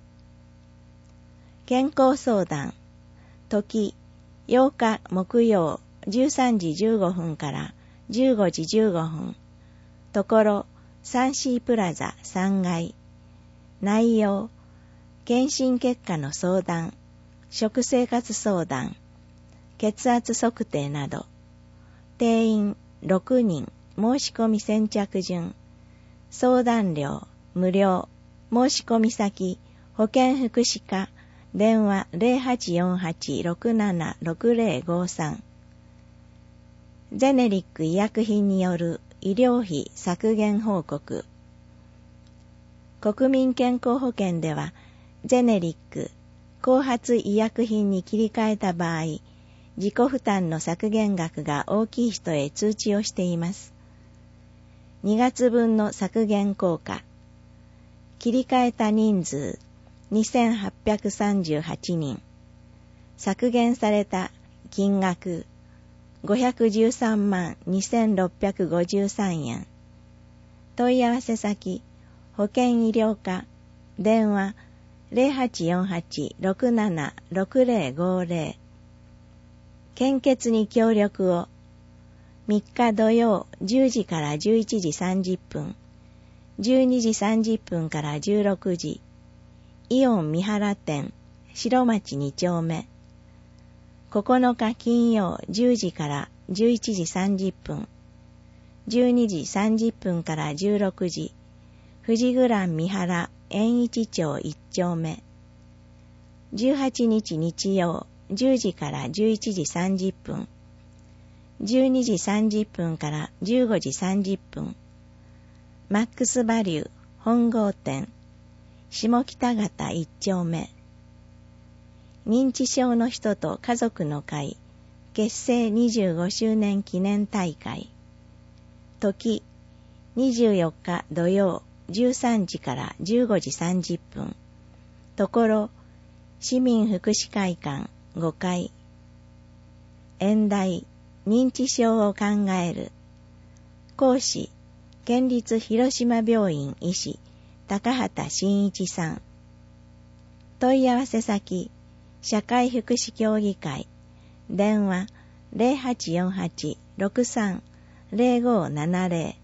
健康相談、時、ようか木曜じゅうさんじじゅうごふんからじゅうごじじゅうごふん。ところ、サンシープラザさんがい。内容、検診結果の相談、食生活相談、血圧測定など。定員ろくにん、申し込み先着順。相談料無料。申し込み先、保健福祉課、電話 ゼロはちよんはち ろくなな ろくゼロごさん。ゼネリック医薬品による医療費削減報告。国民健康保険では、ゼネリック、後発医薬品に切り替えた場合、自己負担の削減額が大きい人へ通知をしています。にがつぶんの削減効果。切り替えた人数、にせんはっぴゃくさんじゅうはちにん。削減された金額、ごひゃくじゅうさんまんにせんろっぴゃくごじゅうさんえん。問い合わせ先、保健医療課、電話 ゼロはちよんはち ろくなな ろくゼロごゼロ。献血に協力を。みっか土曜じゅうじからじゅういちじさんじゅっぷん、じゅうにじさんじゅっぷんからじゅうろくじ、イオン三原店、白町にちょうめ。ここのか金曜じゅうじからじゅういちじさんじゅっぷん、じゅうにじさんじゅっぷんからじゅうろくじ、富士グラン三原円一町いっちょうめ。じゅうはちにち日曜じゅうじからじゅういちじさんじゅっぷん、じゅうにじさんじゅっぷんからじゅうごじさんじゅっぷん。マックスバリュー本郷店、下北方いっちょうめ。認知症の人と家族の会、結成にじゅうごしゅうねん記念大会。時、にじゅうよっか土曜じゅうさんじからじゅうごじさんじゅっぷん。ところ、市民福祉会館ごかい。演題、認知症を考える。講師、県立広島病院医師、高畑真一さん。問い合わせ先、社会福祉協議会、電話 ゼロはちよんはち ろくさん ゼロごななゼロ。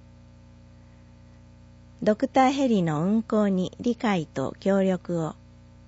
ドクターヘリの運行に理解と協力を。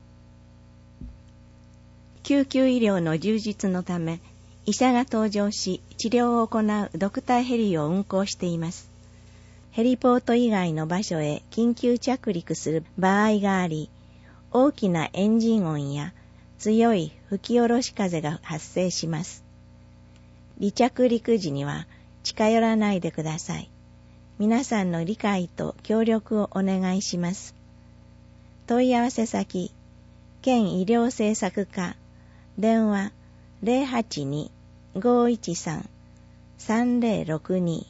救急医療の充実のため、医者が登場し治療を行うドクターヘリを運行しています。ヘリポート以外の場所へ緊急着陸する場合があり、大きなエンジン音や強い吹き下ろし風が発生します。離着陸時には近寄らないでください。皆さんの理解と協力をお願いします。問い合わせ先、県医療政策課、電話 ゼロはちに ごいちさん さんゼロろくに。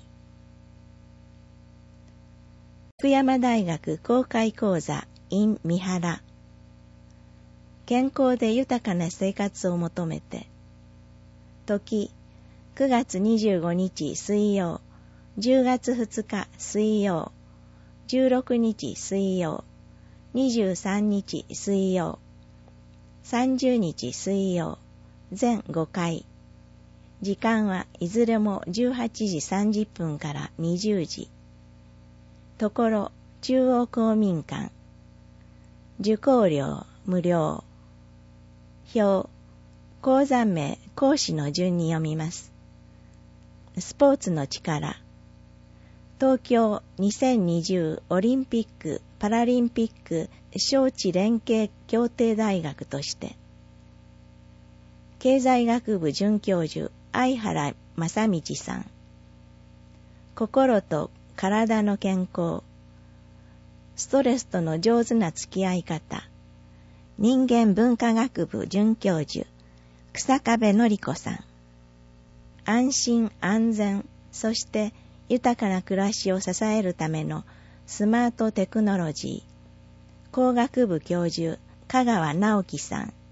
福山大学公開講座 in 三原。 健康で豊かな生活を求めて。時、くがつにじゅうごにち水曜、じゅうがつふつか水曜、じゅうろくにち水曜、にじゅうさんにち水曜、さんじゅうにち水曜、全ごかい。時間はいずれもじゅうはちじさんじゅっぷんからにじゅうじ。ところ、中央公民館。受講料無料。表、講座名、講師の順に読みます。スポーツの力。東京にせんにじゅうオリンピック・パラリンピック招致連携協定大学として、経済学部准教授相原正道さん。心と体の健康、ストレスとの上手な付き合い方、人間文化学部准教授草壁典子さん。安心安全、そして豊かな暮らしを支えるためのスマートテクノロジー、工学部教授香川直樹さん。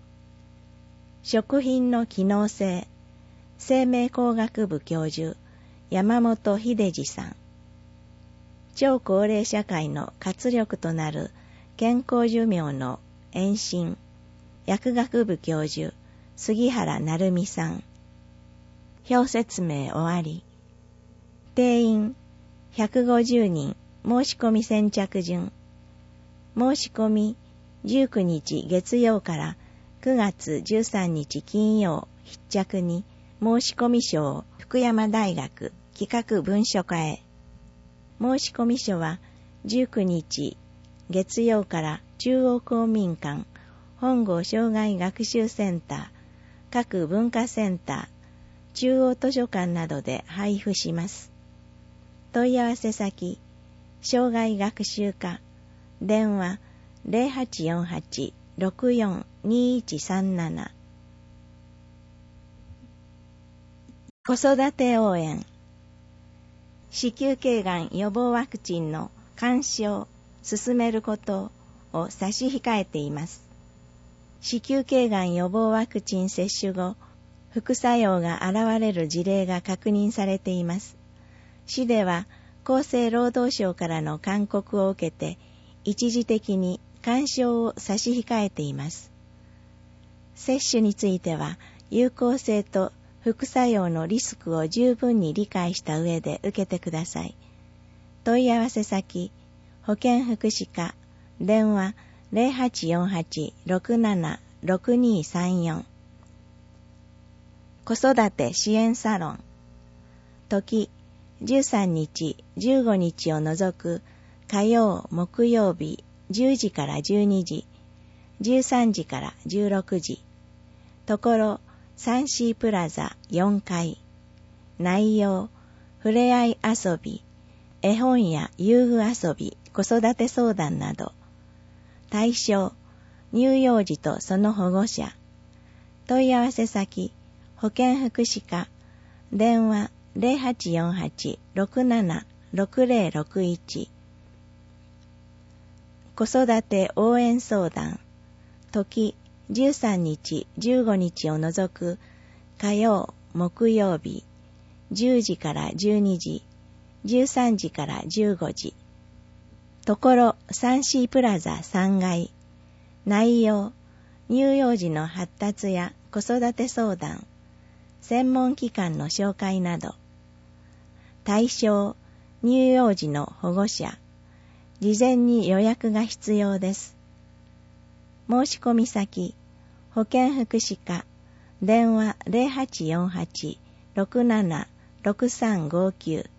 食品の機能性、生命工学部教授山本秀治さん。超高齢社会の活力となる健康寿命の延伸、薬学部教授杉原成美さん。表説明終わり。定員ひゃくごじゅうにん、申し込み先着順。申し込みじゅうくにち月曜からくがつじゅうさんにち金曜必着に申し込み書を福山大学企画文書課へ。申し込み書はじゅうくにち月曜から中央公民館本郷障害学習センター、各文化センター、中央図書館などで配布します。問い合わせ先、障害学習課、電話 ゼロはちよんはち ろくよん にいちさんなな。子育て応援。子宮頸がん予防ワクチンの監視を進めることを差し控えています。子宮頸がん予防ワクチン接種後、副作用が現れる事例が確認されています。市では厚生労働省からの勧告を受けて、一時的に勧奨を差し控えています。接種については、有効性と副作用のリスクを十分に理解した上で受けてください。問い合わせ先、保健福祉課、電話 ゼロはちよんはち ろくなな ろくにさんよん。子育て支援サロン。時、じゅうさんにち、じゅうごにちを除く火曜、木曜日、じゅうじからじゅうにじ、じゅうさんじからじゅうろくじ。ところ、サンシープラザよんかい。内容、ふれあい遊び、絵本や遊具遊び、子育て相談など。対象、乳幼児とその保護者。問い合わせ先、保健福祉課、電話 ゼロはちよんはち ろくなな ろくゼロろくいち。子育て応援相談。時、じゅうさんにち、じゅうごにちを除く火曜、木曜日、じゅうじからじゅうにじ、じゅうさんじからじゅうごじ。ところ、サンシープラザさんがい。内容、乳幼児の発達や子育て相談、専門機関の紹介など。対象、乳幼児の保護者。事前に予約が必要です。申し込み先、保健福祉課、電話 ゼロはちよんはち ろくなな ろくさんごきゅう。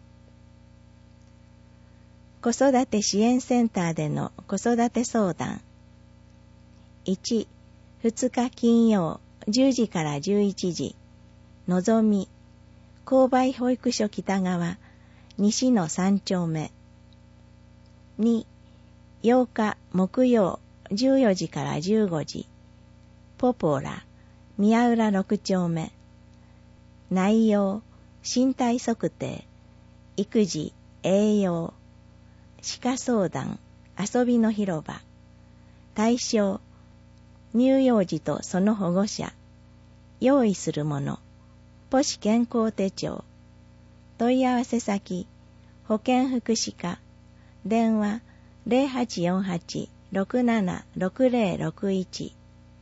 子育て支援センターでの子育て相談。いち、ふつか金曜、じゅうじからじゅういちじ、のぞみ、購買保育所北側、西のさんちょうめ。に、ようか木曜、じゅうよじからじゅうごじ、ポポラ、宮浦ろくちょうめ。内容、身体測定、育児、栄養、歯科相談、遊びの広場。対象、 乳幼児とその保護者、用意するもの、母子健康手帳、問い合わせ先、保健福祉課、電話 ゼロはちよんはち ろくなな ろくゼロろくいち、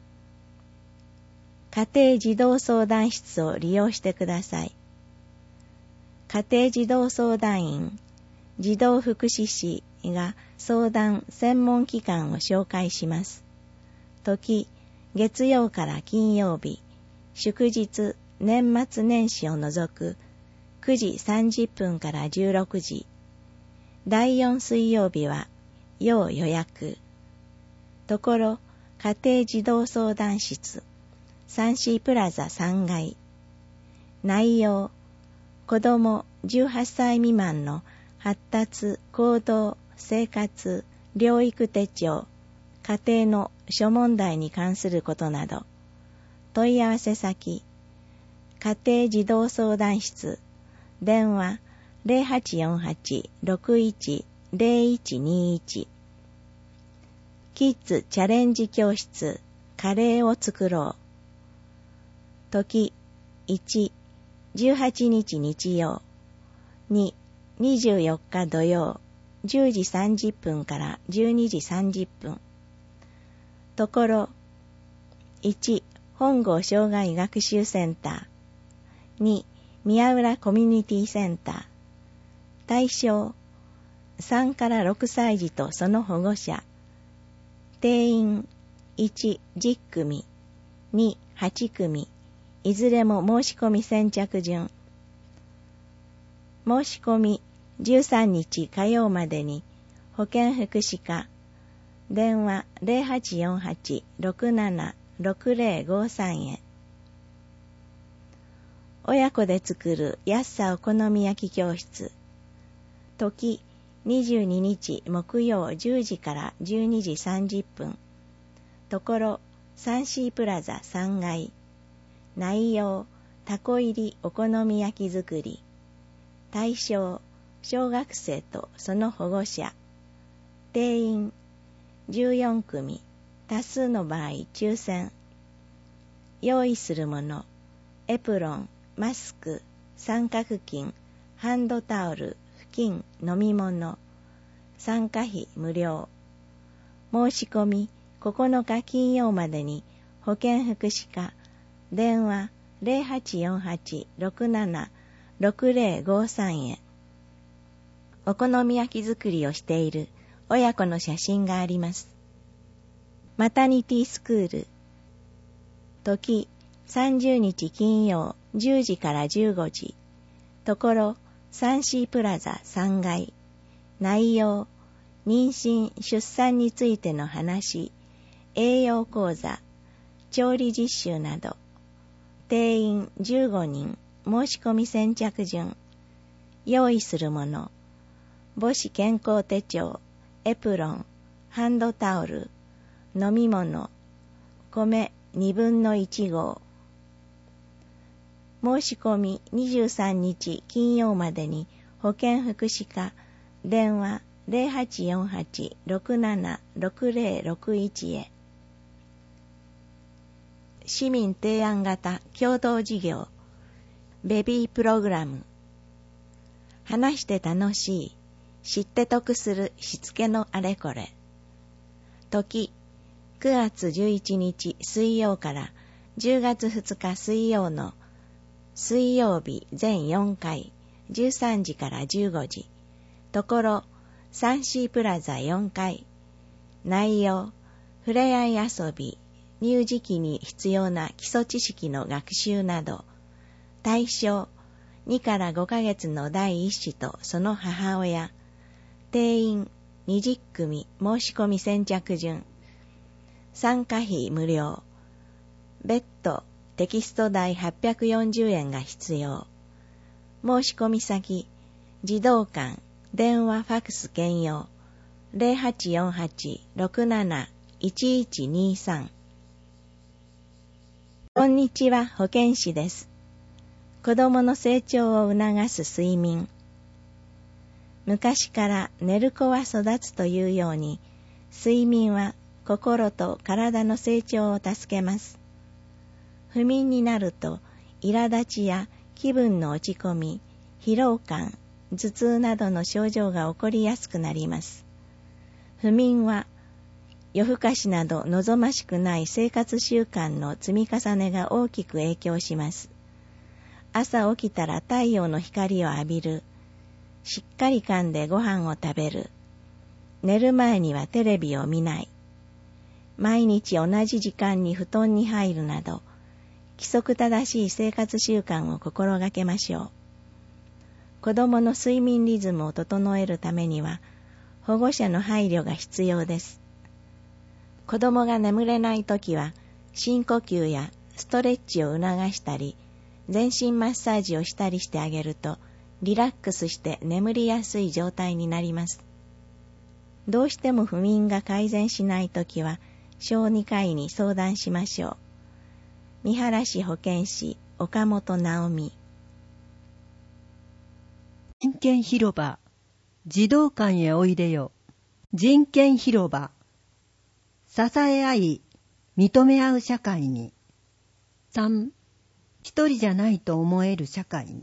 家庭児童相談室を利用してください。家庭児童相談員、児童福祉士が相談専門機関を紹介します。時、月曜から金曜日、祝日、年末年始を除くくじさんじゅっぷんからじゅうろくじ。だいよん水曜日は要予約。ところ、家庭児童相談室、サンシープラザさんがい。内容、子どもじゅうはっさい未満の発達、行動、生活、療育手帳、家庭の諸問題に関することなど、問い合わせ先、家庭児童相談室、電話 ゼロはちよんはち ろくいち ゼロいちにいち、キッズチャレンジ教室、カレーを作ろう。時、いち、じゅうはちにち日曜、に、にじゅうよっか土曜、じゅうじさんじゅっぷんからじゅうにじさんじゅっぷん。ところ、いち、本郷障害学習センター、に、宮浦コミュニティセンター。対象、さんからろくさい児とその保護者。定員、いち、じゅっくみ、に、はちくみ、いずれも申し込み先着順。申し込みじゅうさんにち火曜までに保健福祉課、電話 ゼロはちよんはち ろくなな ろくゼロごさん へ。親子で作る安さお好み焼き教室。時、にじゅうににち木曜じゅうじからじゅうにじさんじゅっぷん。ところ、サンシープラザさんがい。内容、タコ入りお好み焼き作り。対象、小学生とその保護者。定員、じゅうよんくみ、多数の場合抽選。用意するもの、エプロン、マスク、三角巾、ハンドタオル、布巾、飲み物。参加費無料。申し込みここのか金曜までに保健福祉課、電話 ゼロはちよんはち ろくなな ろくゼロごさん へ。お好み焼き作りをしている親子の写真があります。マタニティスクール。時、さんじゅうにち金曜じゅうじからじゅうごじ。ところ、サンシープラザさんがい。内容、妊娠・出産についての話、栄養講座、調理実習など。定員じゅうごにん、申し込み先着順。用意するもの、母子健康手帳、エプロン、ハンドタオル、飲み物、米にぶんのいちごう。申し込みにじゅうさんにち金曜までに保健福祉課、電話 ゼロはちよんはち ろくなな ろくゼロろくいち へ。市民提案型共同事業、ベビープログラム。話して楽しい、知って得するしつけのあれこれ。時、くがつじゅういちにち水曜からじゅうがつふつか水曜の水曜日全よんかい、じゅうさんじからじゅうごじ。ところ、サンシープラザよんかい。内容、ふれあい遊び、乳児期に必要な基礎知識の学習など。対象、にからごかげつの第一子とその母親。定員にじゅっくみ、申し込み先着順。参加費無料。別途テキスト代はっぴゃくよんじゅうえんが必要。申し込み先、児童館、電話ファクス兼用 ゼロはちよんはち ろくなな いちいちにさん。こんにちは、保健師です。子供の成長を促す睡眠。昔から寝る子は育つというように、睡眠は心と体の成長を助けます。不眠になると、苛立ちや気分の落ち込み、疲労感、頭痛などの症状が起こりやすくなります。不眠は、夜更かしなど望ましくない生活習慣の積み重ねが大きく影響します。朝起きたら太陽の光を浴びる、しっかり噛んでご飯を食べる、寝る前にはテレビを見ない、毎日同じ時間に布団に入るなど、規則正しい生活習慣を心がけましょう。子供の睡眠リズムを整えるためには、保護者の配慮が必要です。子供が眠れないときは、深呼吸やストレッチを促したり、全身マッサージをしたりしてあげると、リラックスして眠りやすい状態になります。どうしても不眠が改善しないときは、小児科医に相談しましょう。三原市保健師岡本直美。 人権広場、児童館へおいでよ。人権広場、支え合い、認め合う社会に。さん、一人じゃないと思える社会に。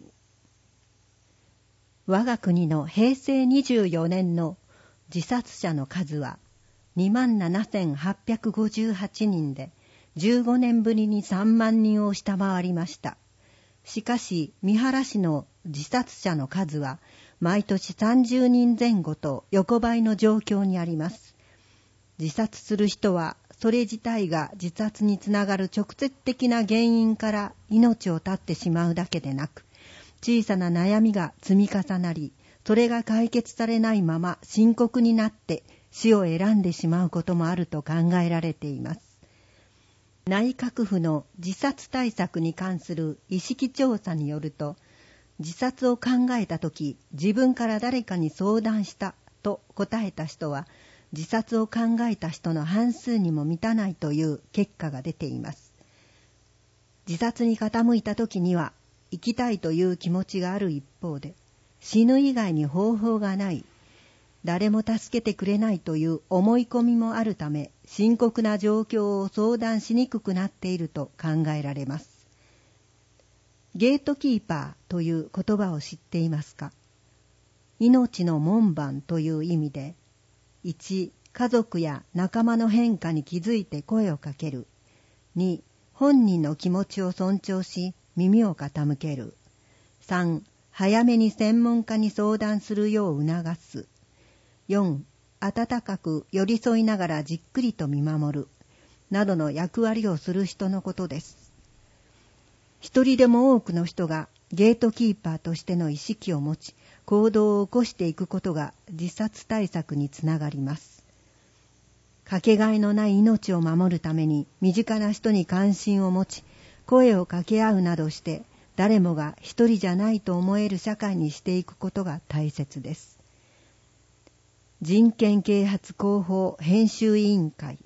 我が国の平成にじゅうよねんの自殺者の数は にまんななせんはっぴゃくごじゅうはちにんでじゅうごねんぶりにさんまんにんを下回りました。しかし三原市の自殺者の数は毎年さんじゅうにんぜん後と横ばいの状況にあります。自殺する人はそれ自体が自殺につながる直接的な原因から命を絶ってしまうだけでなく、小さな悩みが積み重なり、それが解決されないまま深刻になって死を選んでしまうこともあると考えられています。内閣府の自殺対策に関する意識調査によると、自殺を考えたとき自分から誰かに相談したと答えた人は、自殺を考えた人の半数にも満たないという結果が出ています。自殺に傾いたときには、生きたいという気持ちがある一方で、死ぬ以外に方法がない、誰も助けてくれないという思い込みもあるため、深刻な状況を相談しにくくなっていると考えられます。ゲートキーパーという言葉を知っていますか？命の門番という意味で、いち、家族や仲間の変化に気づいて声をかける。に、本人の気持ちを尊重し、耳を傾ける。さん、早めに専門家に相談するよう促す。よん、温かく寄り添いながらじっくりと見守る。などの役割をする人のことです。一人でも多くの人がゲートキーパーとしての意識を持ち、行動を起こしていくことが自殺対策につながります。かけがえのない命を守るために身近な人に関心を持ち、声を掛け合うなどして誰もが一人じゃないと思える社会にしていくことが大切です。人権啓発広報編集委員会。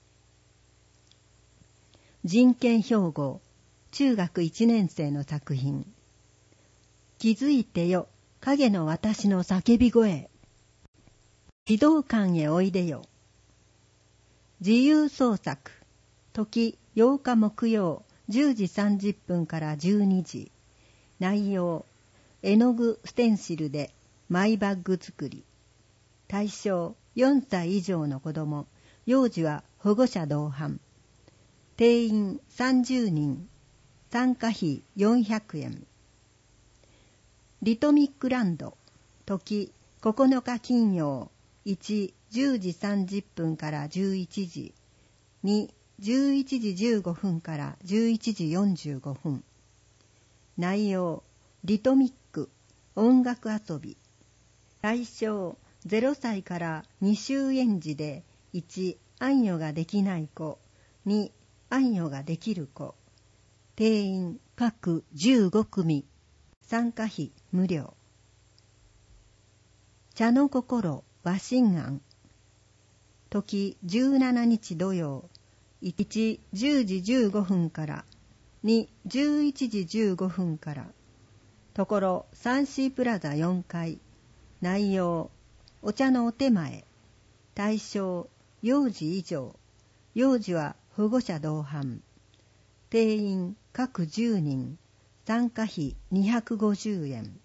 人権標語、中学いちねん生の作品。気づいてよ、影の私の叫び声。児童館へおいでよ。自由創作。時ようか木曜じゅうじさんじゅっぷんからじゅうにじ。内容、絵の具ステンシルでマイバッグ作り。対象よんさい以上の子ども、幼児は保護者同伴。定員さんじゅうにん。参加費よんひゃくえん。リトミックランド、時ここのか金曜、いち、じゅうじさんじゅっぷんからじゅういちじ、に、じゅういちじじゅうごふんからじゅういちじよんじゅうごふん。内容、リトミック、音楽遊び。対象、ゼロさいからに週園児で、いち、暗夜ができない子、に、暗夜ができる子。定員各じゅうごくみ。参加費無料。茶の心和心庵。時じゅうしちにち土曜、いち、じゅうじじゅうごふんからに、じゅういちじじゅうごふんから。ところ サンシー プラザよんかい。内容、お茶のお手前。対象幼児以上、 幼児は保護者同伴。定員各じゅうにん、参加費にひゃくごじゅうえん。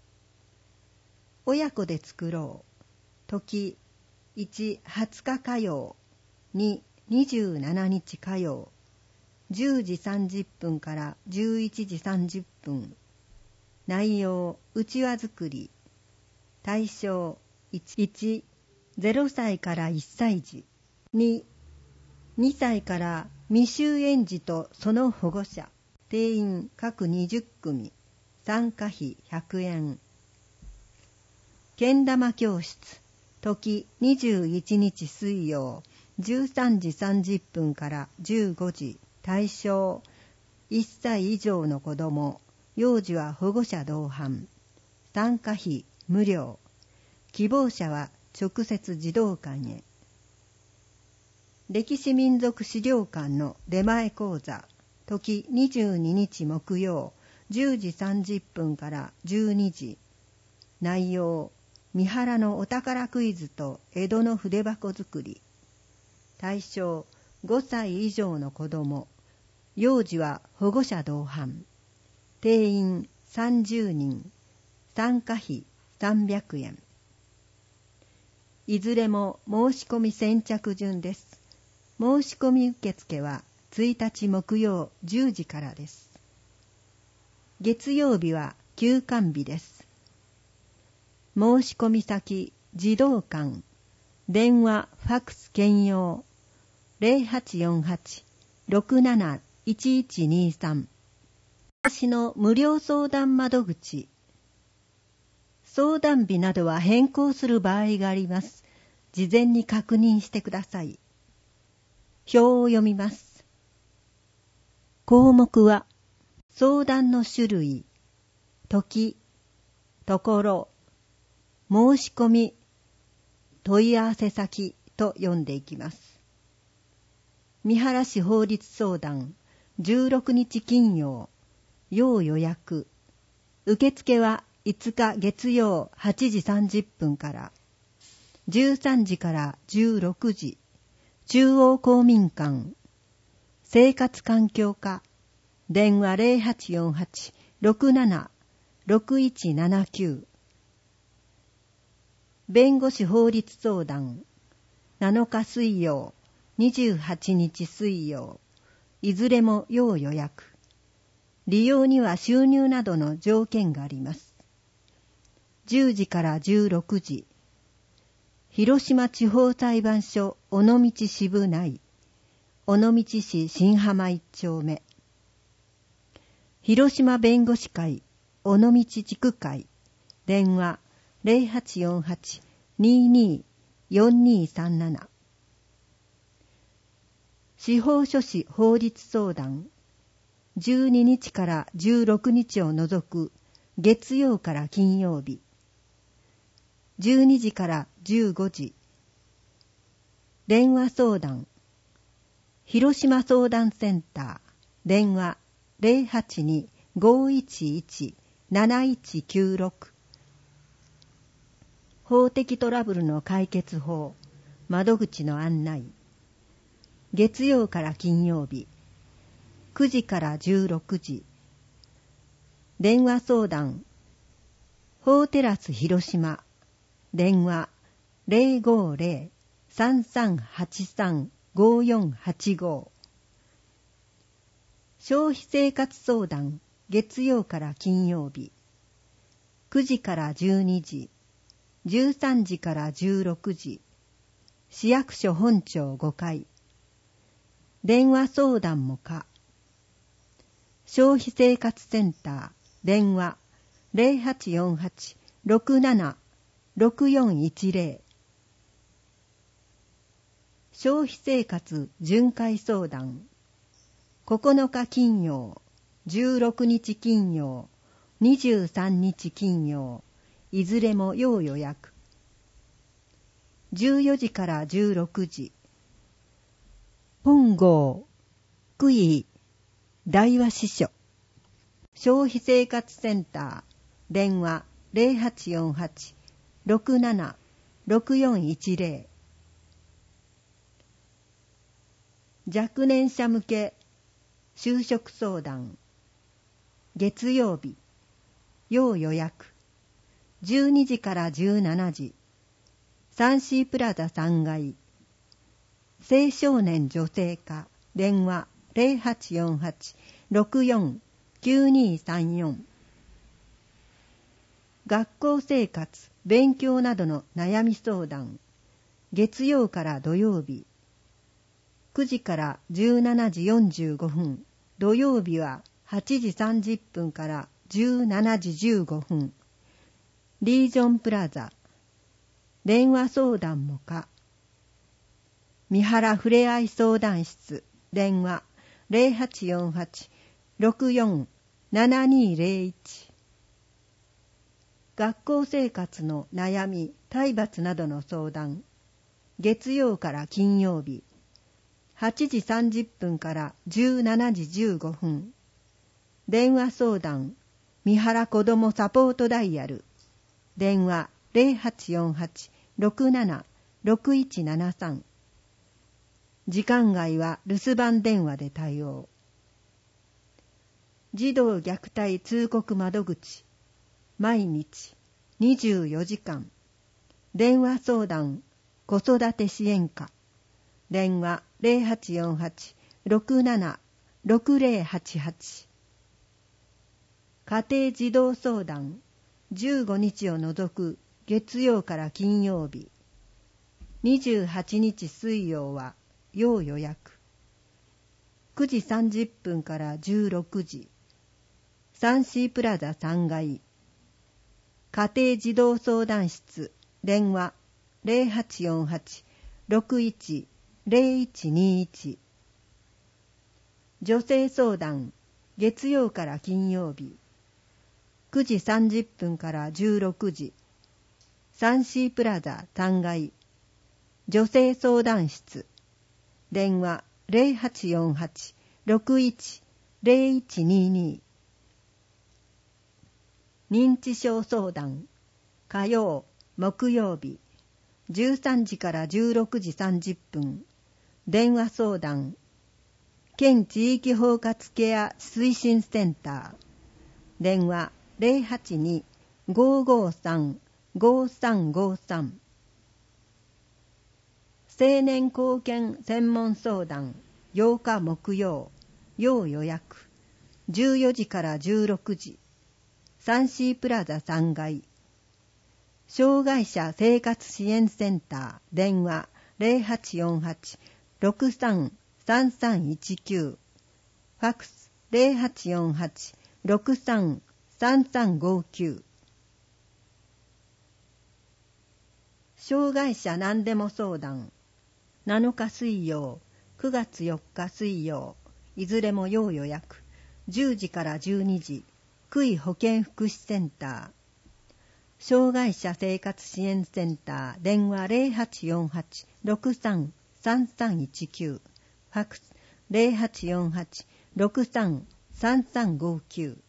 親子で作ろう。時いち、はつか火曜、に、にじゅうしちにち火曜、じゅうじさんじゅっぷんからじゅういちじさんじゅっぷん。内容、うちわ作り。対象、いち、ゼロさいからいっさい児。に、にさいから未就園児とその保護者。定員各にじゅっくみ。参加費ひゃくえん。けん玉教室。時にじゅういちにち水曜、じゅうさんじさんじゅっぷんからじゅうごじ。対象、いっさい以上の子ども。幼児は保護者同伴。参加費無料。希望者は直接児童館へ。歴史民族資料館の出前講座。時にじゅうににち木曜、じゅうじさんじゅっぷんからじゅうにじ。内容、三原のお宝クイズと江戸の筆箱作り。対象、ごさい以上の子ども。幼児は保護者同伴。定員さんじゅうにん。参加費さんびゃくえん。いずれも申し込み先着順です。申し込み受付はついたち木曜じゅうじからです。月曜日は休館日です。申し込み先、児童館、電話、ファックス兼用、ゼロはちよんはち、ろくなないちいちにさん。私の無料相談窓口。相談日などは変更する場合があります。事前に確認してください。表を読みます。項目は、相談の種類、時、ところ、申し込み、問い合わせ先と読んでいきます。三原市法律相談、じゅうろくにち金曜、要予約。受付はいつか月曜はちじさんじゅっぷんから、じゅうさんじからじゅうろくじ、中央公民館、生活環境課、電話ゼロはちよんはち、ろくなな、ろくいちななきゅう。弁護士法律相談、なのか水曜、にじゅうはちにち水曜、いずれも要予約。利用には収入などの条件があります。じゅうじからじゅうろくじ、広島地方裁判所尾道支部内、尾道市新浜一丁目。広島弁護士会尾道地区会、電話ゼロはちよんはち、にーにー、よんにーさんなな。司法書士法律相談、じゅうににちからじゅうろくにちを除く月曜から金曜日、じゅうにじからじゅうごじ。電話相談、広島相談センター、電話ゼロはちに、ごいちいち、なないちきゅうろく。法的トラブルの解決法、窓口の案内。月曜から金曜日、くじからじゅうろくじ。電話相談、法テラス広島、電話ゼロごゼロ、さんさんはちさん、ごよんはちご。消費生活相談、月曜から金曜日、くじからじゅうにじ、じゅうさんじからじゅうろくじ、市役所本庁ごかい。電話相談も可。消費生活センター、電話ゼロはちよんはち、ろくなな、ろくよんいちゼロ。消費生活巡回相談、ここのか金曜、じゅうろくにち金曜、にじゅうさんにち金曜、いずれも要予約。じゅうよじからじゅうろくじ。本郷、福井、大和支所。消費生活センター、電話ゼロはちよんはち、ろくなな、ろくよんいちゼロ。 若年者向け就職相談。月曜日、要予約。じゅうにじからじゅうしちじ。サンシープラザさんがい。青少年女性課。電話 ゼロはちよんはち ろくよん きゅうにさんよん。学校生活、勉強などの悩み相談。月曜から土曜日。くじからじゅうしちじよんじゅうごふん。土曜日ははちじさんじゅっぷんからじゅうしちじじゅうごふん。リージョンプラザ。電話相談も可。三原ふれあい相談室。電話 ゼロはちよんはち ろくよん ななにゼロいち。学校生活の悩み、体罰などの相談。月曜から金曜日。はちじさんじゅっぷんからじゅうしちじじゅうごふん。電話相談、三原子どもサポートダイヤル。電話 ゼロはちよんはち ろくなな ろくいちななさん。時間外は留守番電話で対応。児童虐待通告窓口。毎日にじゅうよじかん。電話相談、子育て支援課。電話 ゼロはちよんはち ろくなな ろくゼロはちはち。家庭児童相談、じゅうごにちを除く月曜から金曜日。にじゅうはちにち水曜は要予約。くじさんじゅっぷんからじゅうろくじ。サンシープラザさんがい。家庭児童相談室。電話 ゼロはちよんはち ろくいち ゼロいちにいち。女性相談。月曜から金曜日。くじさんじゅっぷんからじゅうろくじ。サンシープラザさんがい。女性相談室。電話 ゼロはちよんはち ろくいち ゼロいちにに。認知症相談。火曜、木曜日。じゅうさんじからじゅうろくじさんじゅっぷん。電話相談。県地域包括ケア推進センター。電話 ゼロはちに ごーごーさん ごーさんごーさん。青年貢献専門相談。ようか木曜。要予約。じゅうよじからじゅうろくじ。サンシープラザさんがい。障害者生活支援センター。電話 ゼロはちよんはち ろくさん さんさんいちきゅう。ファックス ゼロはちよんはち ろくさん さんさんごきゅう。障害者何でも相談。なのか水曜、くがつよっか水曜。いずれも要予約。じゅうじからじゅうにじ。区医保健福祉センター。障害者生活支援センター。電話 ゼロはちよんはち ろくさん さんさんいちきゅう。ファックス ゼロはちよんはち ろくさん さんさんごきゅう。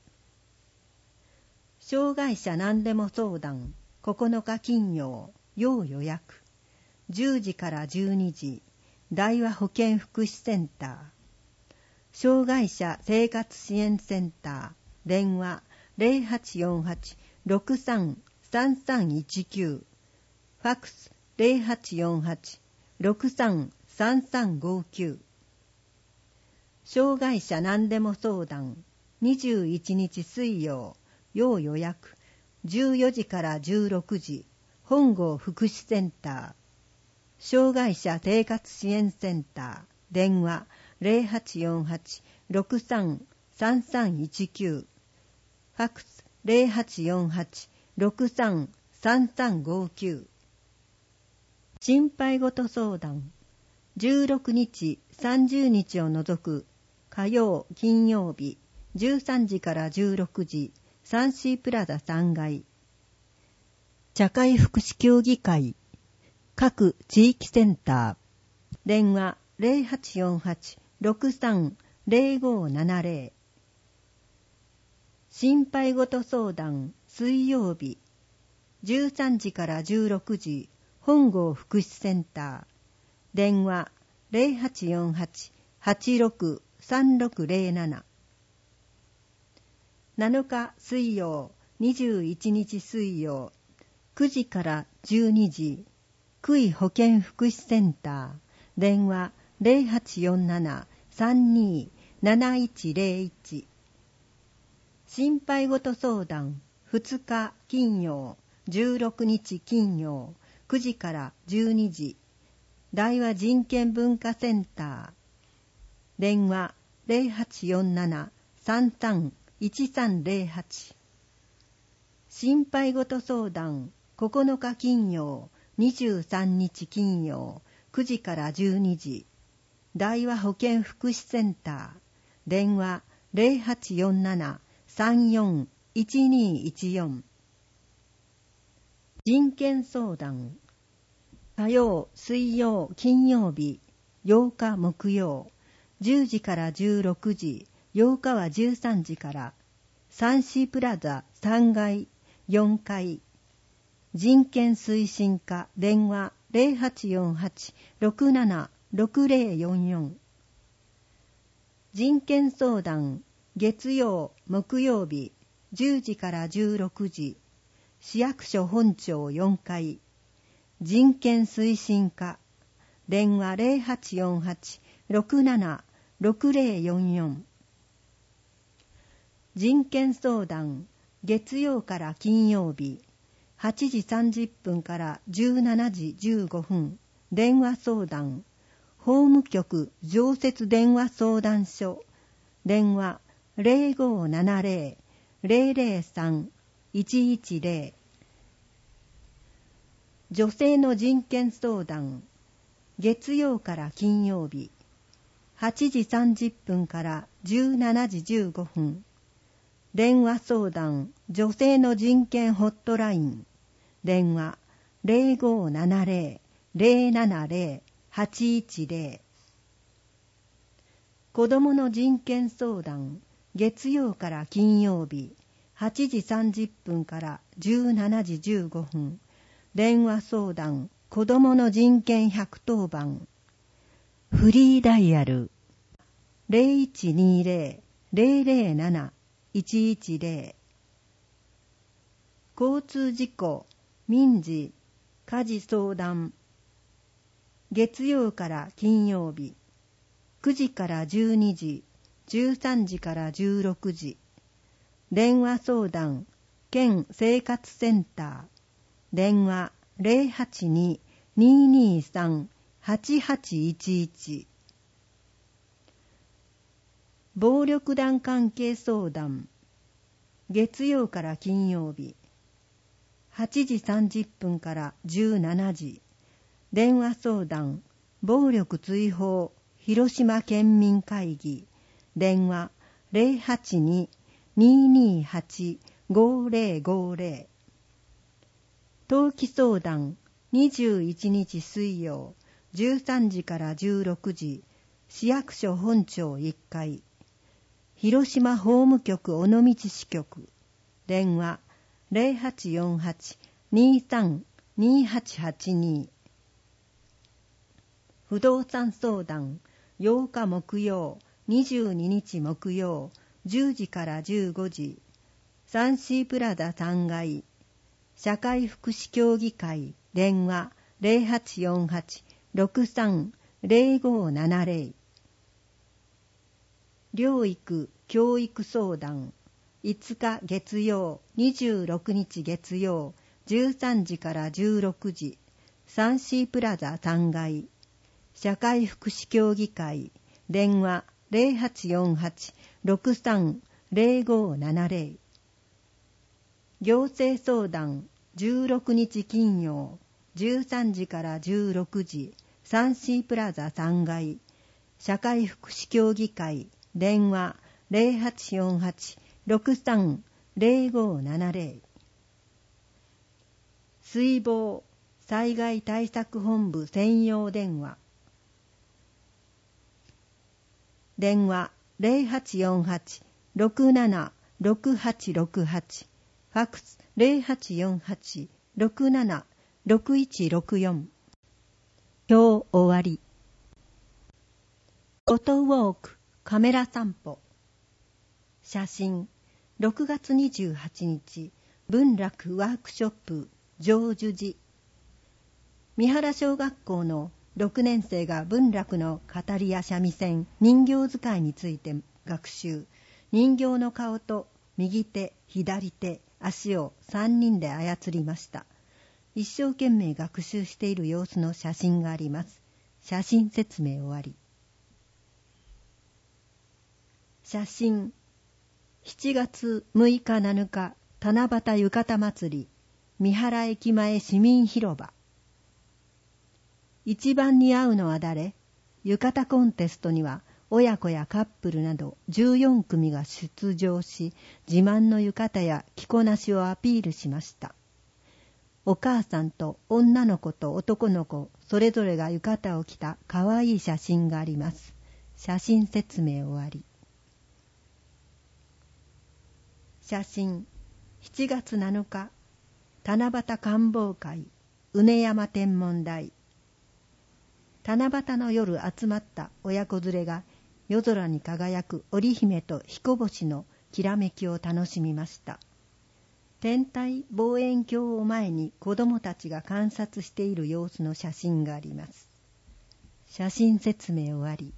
障害者何でも相談。ここのか金曜。要予約。じゅうじからじゅうにじ。大和保健福祉センター。障害者生活支援センター。電話 ゼロはちよんはち ろくさん さんさんいちきゅう。ファックス ゼロはちよんはち ろくさん さんさんごきゅう。障害者何でも相談。にじゅういちにち水曜。要予約。じゅうよじからじゅうろくじ。本郷福祉センター。障害者生活支援センター。電話 ゼロはちよんはち ろくさん さんさんいちきゅう。ファックス ゼロはちよんはち ろくさん さんさんごきゅう。心配事相談。じゅうろくにち、さんじゅうにちを除く火曜、金曜日、じゅうさんじからじゅうろくじ、サンシープラザさんがい。社会福祉協議会、各地域センター。電話 ゼロはちよんはち ろくさん ゼロごななゼロ。心配事相談、水曜日、じゅうさんじからじゅうろくじ、本郷福祉センター。電話 ゼロはちよんはちはちろくさんろくぜろなな。なのか水曜、にじゅういちにち水曜、くじからじゅうにじ、区医保健福祉センター、電話 ゼロはちよんなな さんにー なないちゼロいち。心配事相談、ふつか金曜、じゅうろくにち金曜、くじからじゅうにじ、大和人権文化センター、電話 ゼロはちよんなな さんさん いちさんゼロはち。心配事相談、ここのか金曜、にじゅうさんにち金曜、くじからじゅうにじ、大和保健福祉センター、電話 ゼロはちよんなな さんよん いちにいちよん。人権相談、火曜、水曜、金曜日、ようか木曜、じゅうじからじゅうろくじ、ようかはじゅうさんじから、サンシープラザさんがい、よんかい、人権推進課、電話 ゼロはちよんはち ろくなな ろくゼロよんよん。人権相談、月曜、木曜日、じゅうじからじゅうろくじ、市役所本庁よんかい、人権推進課、電話 ゼロはちよんはち ろくなな ろくゼロよんよん。人権相談、月曜から金曜日、はちじさんじゅっぷんからじゅうしちじじゅうごふん、電話相談、法務局常設電話相談所、電話 ゼロごななゼロ ゼロゼロさん いちいちゼロ。女性の人権相談、月曜から金曜日、はちじさんじゅっぷんからじゅうしちじじゅうごふん、電話相談、女性の人権ホットライン、電話 ゼロごななゼロ ゼロななゼロ はちいちゼロ。子どもの人権相談、月曜から金曜日、はちじさんじゅっぷんからじゅうしちじじゅうごふん、電話相談、子どもの人権ひゃくとおばん、フリーダイヤル ゼロいちにゼロ ゼロゼロなな いちいちゼロ。交通事故、民事、家事相談、月曜から金曜日、くじからじゅうにじ、じゅうさんじからじゅうろくじ、電話相談、県生活センター、電話 ゼロはちに にーにーさん はちはちいちいち。暴力団関係相談、月曜から金曜日、はちじさんじゅっぷんからじゅうしちじ、電話相談、暴力追放広島県民会議、電話 ゼロはちに にーにーはち ごゼロごゼロ。登記相談、にじゅういちにち水曜、じゅうさんじからじゅうろくじ、市役所本庁いっかい、広島法務局尾道支局、電話 ゼロはちよんはち にーさん にーはちはちに。不動産相談、ようか木曜、にじゅうににち木曜、じゅうじからじゅうごじ、サンシープラザさんがい、社会福祉協議会、電話 ゼロはちよんはち ろくさん ゼロごななゼロ。療育・教育相談、いつか月曜、にじゅうろくにち月曜、じゅうさんじからじゅうろくじ、サンシープラザさんがい、社会福祉協議会、電話 ゼロはちよんはち ろくさん ゼロごななゼロ。行政相談、じゅうろくにち金曜、じゅうさんじからじゅうろくじ、サンシープラザさんがい、社会福祉協議会、電話 ゼロはちよんはち ろくさん ゼロごななゼロ。水防災害対策本部専用電話、電話 ゼロはちよんはち ろくなな ろくはちろくはち、ファックス ゼロはちよんはち ろくなな ろくいちろくよん。今日終わり。 フォトウォークカメラ散歩。写真ろくがつにじゅうはちにち文楽ワークショップ成就寺。三原小学校のろくねん生が文楽の語りや三味線、人形使いについて学習。人形の顔と右手、左手、足をさんにんで操りました。一生懸命学習している様子の写真があります。写真説明終わり。写真しちがつむいかなのか七夕浴衣祭り、三原駅前市民広場。一番に合うのは誰？浴衣コンテストには親子やカップルなどじゅうよんくみが出場し、自慢の浴衣や着こなしをアピールしました。お母さんと女の子と男の子それぞれが浴衣を着たかわいい写真があります。写真説明終わり。写真しちがつなのか七夕観望会畝山天文台。七夕の夜集まった親子連れが夜空に輝く織姫と彦星のきらめきを楽しみました。天体望遠鏡を前に子どもたちが観察している様子の写真があります。写真説明終わり。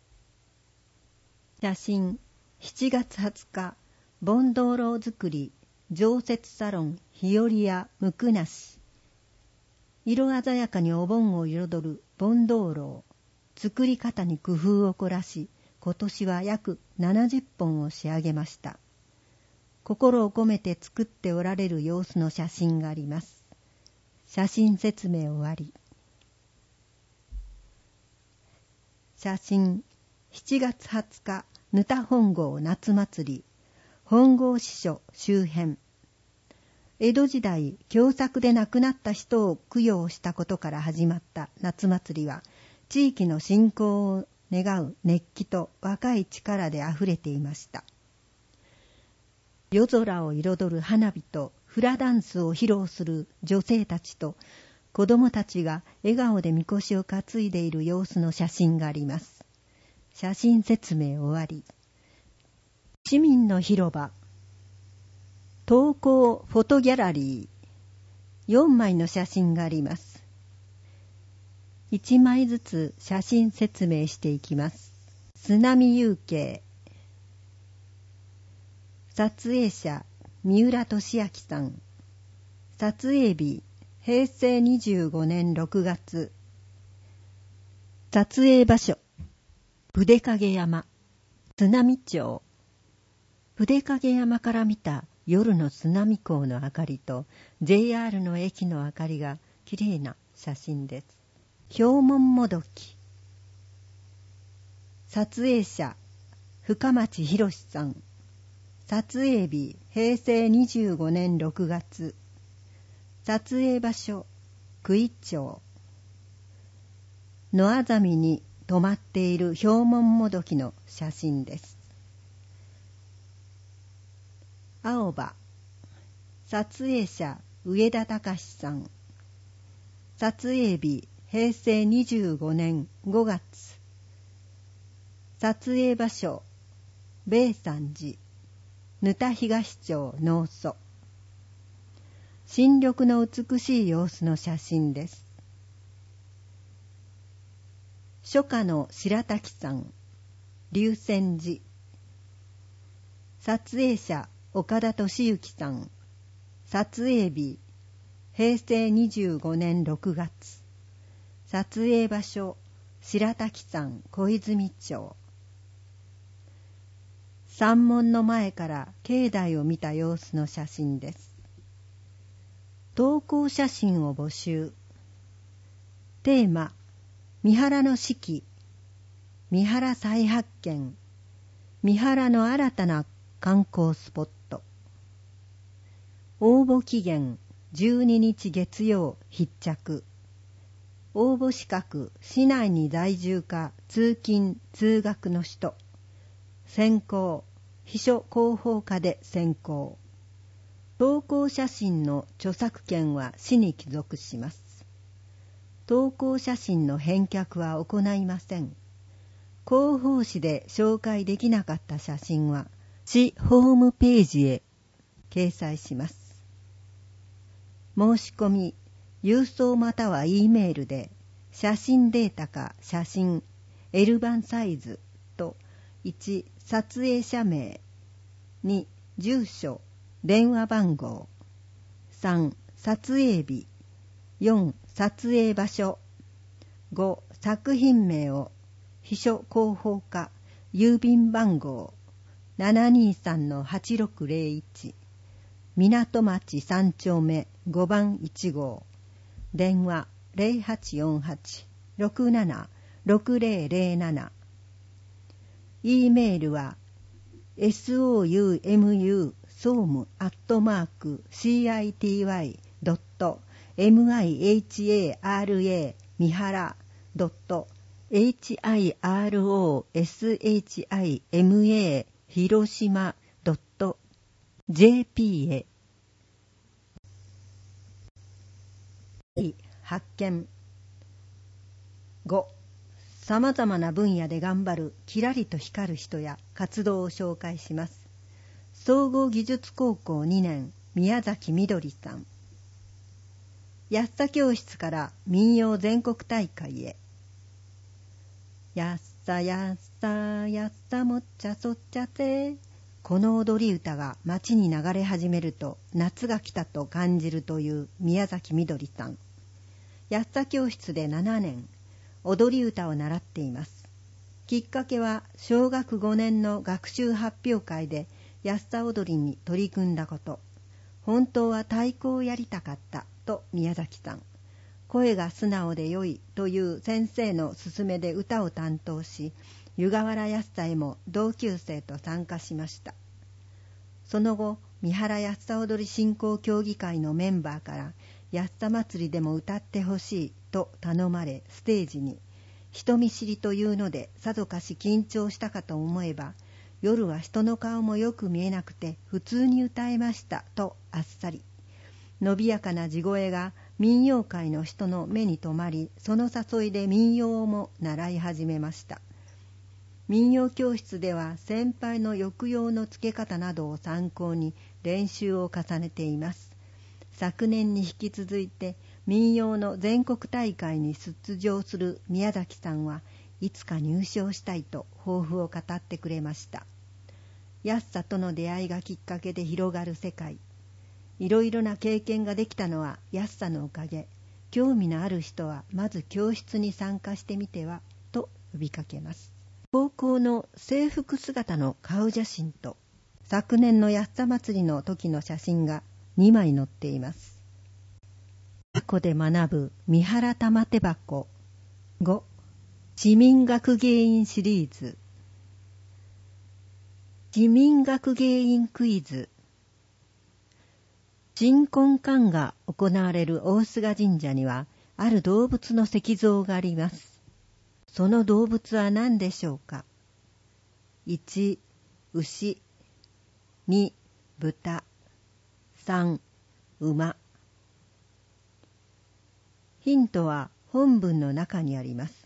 写真しちがつはつか盆灯籠作り常設サロン日和屋むくなし。色鮮やかにお盆を彩る盆灯籠。作り方に工夫を凝らし、今年は約ななじゅっぽんを仕上げました。心を込めて作っておられる様子の写真があります。写真説明終わり。写真しちがつはつかぬた本郷夏祭り本郷支所周辺。江戸時代凶作で亡くなった人を供養したことから始まった夏祭りは、地域の振興を願う熱気と若い力であふれていました。夜空を彩る花火とフラダンスを披露する女性たちと子供たちが笑顔でみこしを担いでいる様子の写真があります。写真説明終わり。市民の広場投稿フォトギャラリー。よんまいの写真があります。いちまいずつ写真説明していきます。津波夕景。撮影者三浦俊明さん。撮影日へいせいにじゅうごねんろくがつ。撮影場所筆影山津波町。筆影山から見た夜の津波港の明かりと ジェイアール の駅の明かりがきれいな写真です。氷門もどき。撮影者深町博さん。撮影日へいせいにじゅうごねんろくがつ。撮影場所九井町。野あざみに止まっている氷門もどきの写真です。青葉。撮影者上田隆さん。撮影日へいせいにじゅうごねんごがつ。撮影場所米山寺沼田東町農祖。新緑の美しい様子の写真です。初夏の白滝さん。龍泉寺。撮影者岡田敏之さん。撮影日へいせいにじゅうごねんろくがつ。撮影場所白滝山小泉町。山門の前から境内を見た様子の写真です。投稿写真を募集。テーマ三原の四季、三原再発見、三原の新たな観光スポット。応募期限じゅうににち月曜必着。応募資格市内に在住か通勤通学の人。選考秘書広報課で選考。投稿写真の著作権は市に帰属します。投稿写真の返却は行いません。 広報誌で紹介できなかった写真は市ホームページへ掲載します。申し込み、郵送または E メールで写真データか写真 L 版サイズといち撮影者名、に住所、電話番号、さん撮影日、よん撮影場所、ご作品名を秘書広報課郵便番号 ななにさんのはちろくゼロいち 港町さん丁目ごばんいち号、電話 ゼロはちよんはち ろくなな ろくゼロゼロなな、 E メールは ソウム 総務アットマーク シーアイティーワイ ドット ミハラ 三原 ドット ヒロシマ 広島 ドット ジェーピー へ発見。ごさまざまな分野で頑張るキラリと光る人や活動を紹介します。総合技術高校にねん宮崎みどりさん。安さ教室から民謡全国大会へ。やっさやっさやっさもっちゃそっちゃせ。この踊り歌が街に流れ始めると夏が来たと感じるという宮崎みどりさん。やっさ教室でななねん踊り歌を習っています。きっかけは小学ごねんの学習発表会でやっさ踊りに取り組んだこと。本当は太鼓をやりたかったと宮崎さん。声が素直で良いという先生の勧めで歌を担当し、湯河原やっさへも同級生と参加しました。その後、三原やっさ踊り振興協議会のメンバーからやっさ祭りでも歌ってほしいと頼まれ、ステージに人見知りというのでさぞかし緊張したかと思えば、夜は人の顔もよく見えなくて普通に歌えましたとあっさり。伸びやかな地声が民謡界の人の目に留まり、その誘いで民謡も習い始めました。民謡教室では先輩の抑揚のつけ方などを参考に練習を重ねています。昨年に引き続いて民謡の全国大会に出場する宮崎さんはいつか入賞したいと抱負を語ってくれました。やっさとの出会いがきっかけで広がる世界。いろいろな経験ができたのはやっさのおかげ。興味のある人はまず教室に参加してみてはと呼びかけます。高校の制服姿の顔写真と昨年のやっさ祭りの時の写真がにまい載っています。ここで学ぶ三原玉手箱。ご市民学芸員シリーズ。市民学芸員クイズ。鎮魂館が行われる大須賀神社にはある動物の石像があります。その動物は何でしょうか。いち牛、に豚、さん馬。ヒントは本文の中にあります。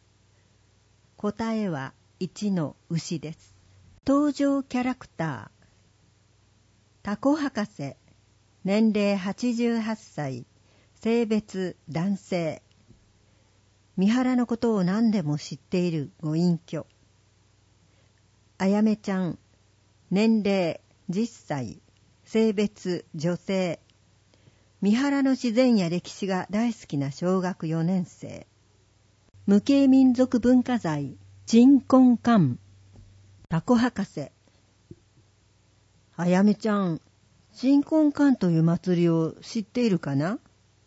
答えはいちの牛です。登場キャラクター。タコ博士。年齢はちじゅうはっさい。性別男性。三原のことを何でも知っているご隠居。あやめちゃん。年齢じゅっさい。性別女性。三原の自然や歴史が大好きな小学よねん生。無形民族文化財鎮魂館。タコ博士。あやめちゃん、鎮魂館という祭りを知っているかな。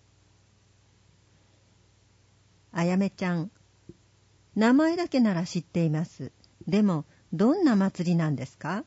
あやめちゃん、名前だけなら知っています。でもどんな祭りなんですか。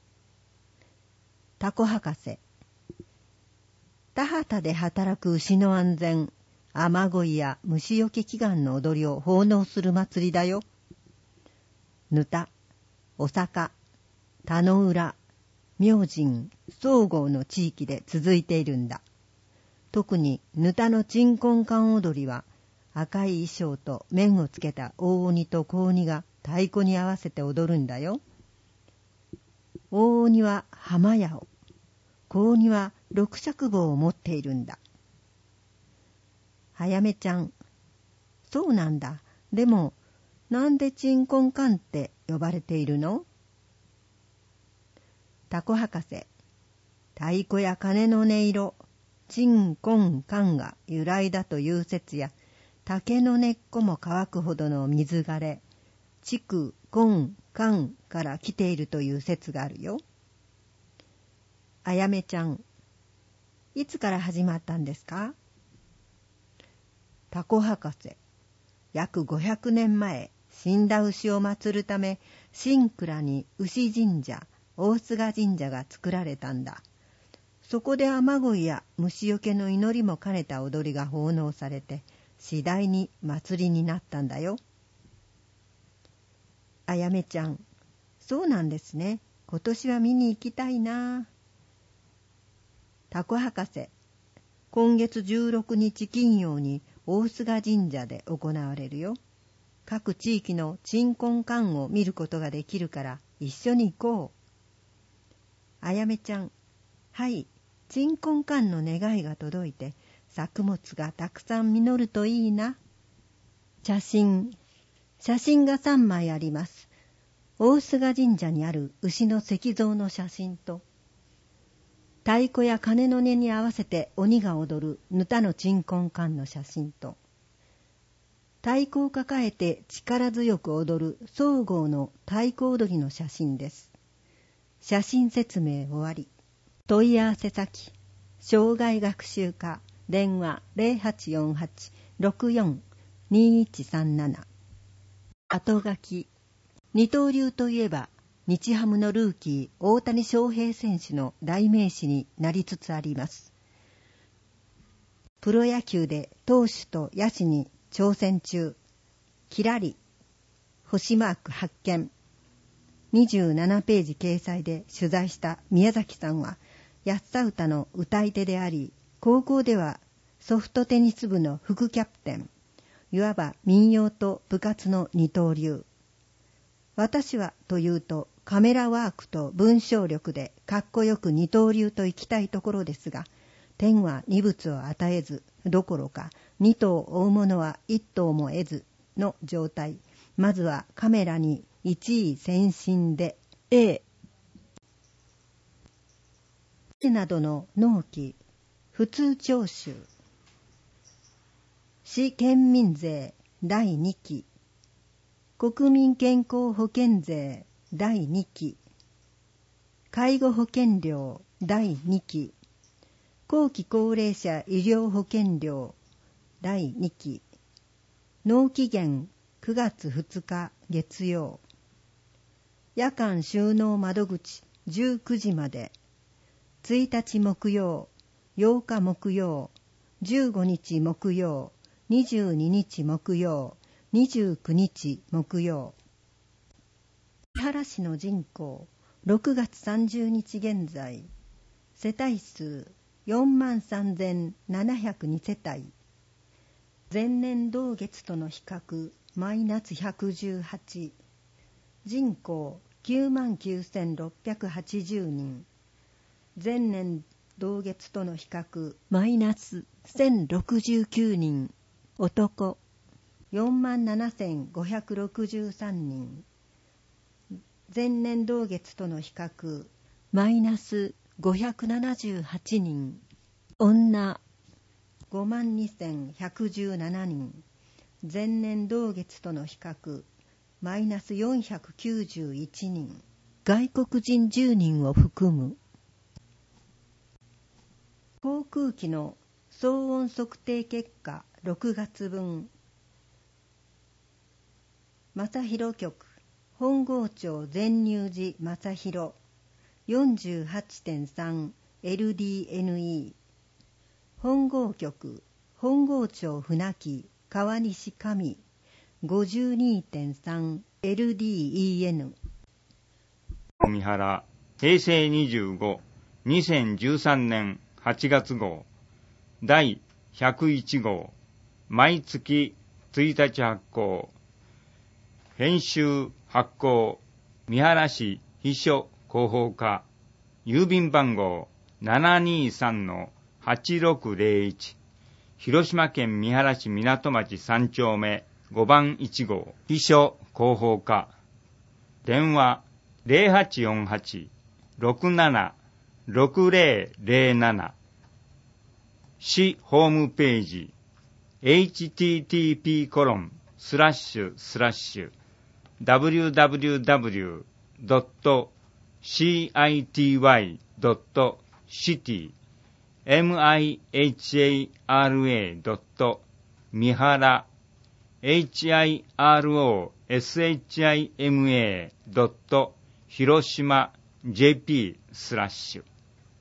タコ博士。田畑で働く牛の安全、雨乞いや虫よけ祈願の踊りを奉納する祭りだよ。ぬた、おさか、田の浦、明神、総合の地域で続いているんだ。特にぬたの鎮魂館踊りは赤い衣装と面をつけた大鬼と小鬼が太鼓に合わせて踊るんだよ。大鬼は浜屋を、小鬼は六尺棒を持っているんだ。はやめちゃん、そうなんだ。でも、なんでチンコンカンって呼ばれているの？タコ博士、太鼓や鐘の音色、チンコンカンが由来だという説や、竹の根っこも乾くほどの水枯れ、チクコンカンから来ているという説があるよ。あやめちゃん、いつから始まったんですか？タコ博士、約ごひゃくねんまえ、死んだ牛を祀るため、新倉に牛神社、大菅神社が作られたんだ。そこで雨乞いや虫よけの祈りも兼ねた踊りが奉納されて、次第に祭りになったんだよ。あやめちゃん、そうなんですね。今年は見に行きたいな。タコ博士、今月じゅうろくにち金曜に大菅神社で行われるよ。各地域の鎮魂館を見ることができるから一緒に行こう。あやめちゃん、はい、鎮魂館の願いが届いて作物がたくさん実るといいな。写真、写真がさんまいあります。大菅神社にある牛の石像の写真と、太鼓や鐘の音に合わせて鬼が踊るぬたの鎮魂館の写真と、太鼓を抱えて力強く踊る総合の太鼓踊りの写真です。写真説明終わり。問い合わせ先、障害学習課、電話 ゼロはちよんはち ろくよん にいちさんなな。後書き、二刀流といえば、日ハムのルーキー大谷翔平選手の代名詞になりつつあります。プロ野球で投手と野手に挑戦中、キラリ、星マーク発見。にじゅうななページ掲載で取材した宮崎さんは、安田歌の歌い手であり、高校ではソフトテニス部の副キャプテン、いわば民謡と部活の二刀流。私はというと、カメラワークと文章力でかっこよく二刀流と行きたいところですが、天は二物を与えず、どころか二頭を追う者は一頭も得ずの状態。まずはカメラに一位先進で A などの納期、普通徴収、市県民税だいにき、国民健康保険税だいにき、介護保険料だいにき、後期高齢者医療保険料だいにき、納期限くがつふつか月曜、夜間収納窓口じゅうくじまで、いちにち木曜、ようか木曜、じゅうごにち木曜、にじゅうににち木曜、にじゅうくにち木曜。三原市の人口、ろくがつさんじゅうにち現在、世帯数よんまんさんぜんななひゃくにせたい。前年同月との比較、マイナスひゃくじゅうはち。人口きゅうまんきゅうせんろっぴゃくはちじゅうにん。前年同月との比較、マイナスせんろくじゅうきゅうにん。男よんまんななせんごひゃくろくじゅうさんにん。前年同月との比較、マイナスごひゃくななじゅうはちにん。女ごまんにせんひゃくじゅうななにん。前年同月との比較、マイナスよんひゃくきゅうじゅういちにん。外国人じゅうにんを含む。航空機の騒音測定結果ろくがつぶん。正広局、本郷町全入寺正広 よんじゅうはちてんさんエルディーエヌイー。本郷局、本郷町船木川西上 ごじゅうにてんさんエルディーイーエヌ。 三原、へいせいにじゅうご、にせんじゅうさんねんはちがつ号、だいひゃくいち号、毎月ついたち発行。 編集発行三原市秘書広報課郵便番号 ななにさんのはちろくぜろいち 広島県三原市港町さん丁目ごばんいち号秘書広報課電話 ゼロはちよんはち ろくなな ろくぜろぜろなな 市ホームページ エイチティーティーピーコロンスラッシュスラッシュダブリューダブリューダブリュードットシーアイティーワイドットシティ ミハラ ドットミハラ ヒロシマ ドット広島 ジェーピー スラッシュ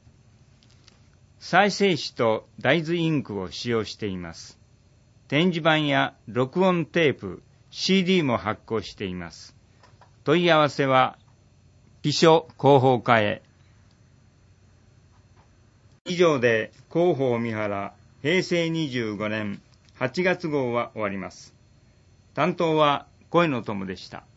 再生紙と大豆インクを使用しています。展示板や録音テープ、シーディー も発行しています。問い合わせは秘書広報課へ。以上で広報三原へいせいにじゅうごねんはちがつ号は終わります。担当は声の友でした。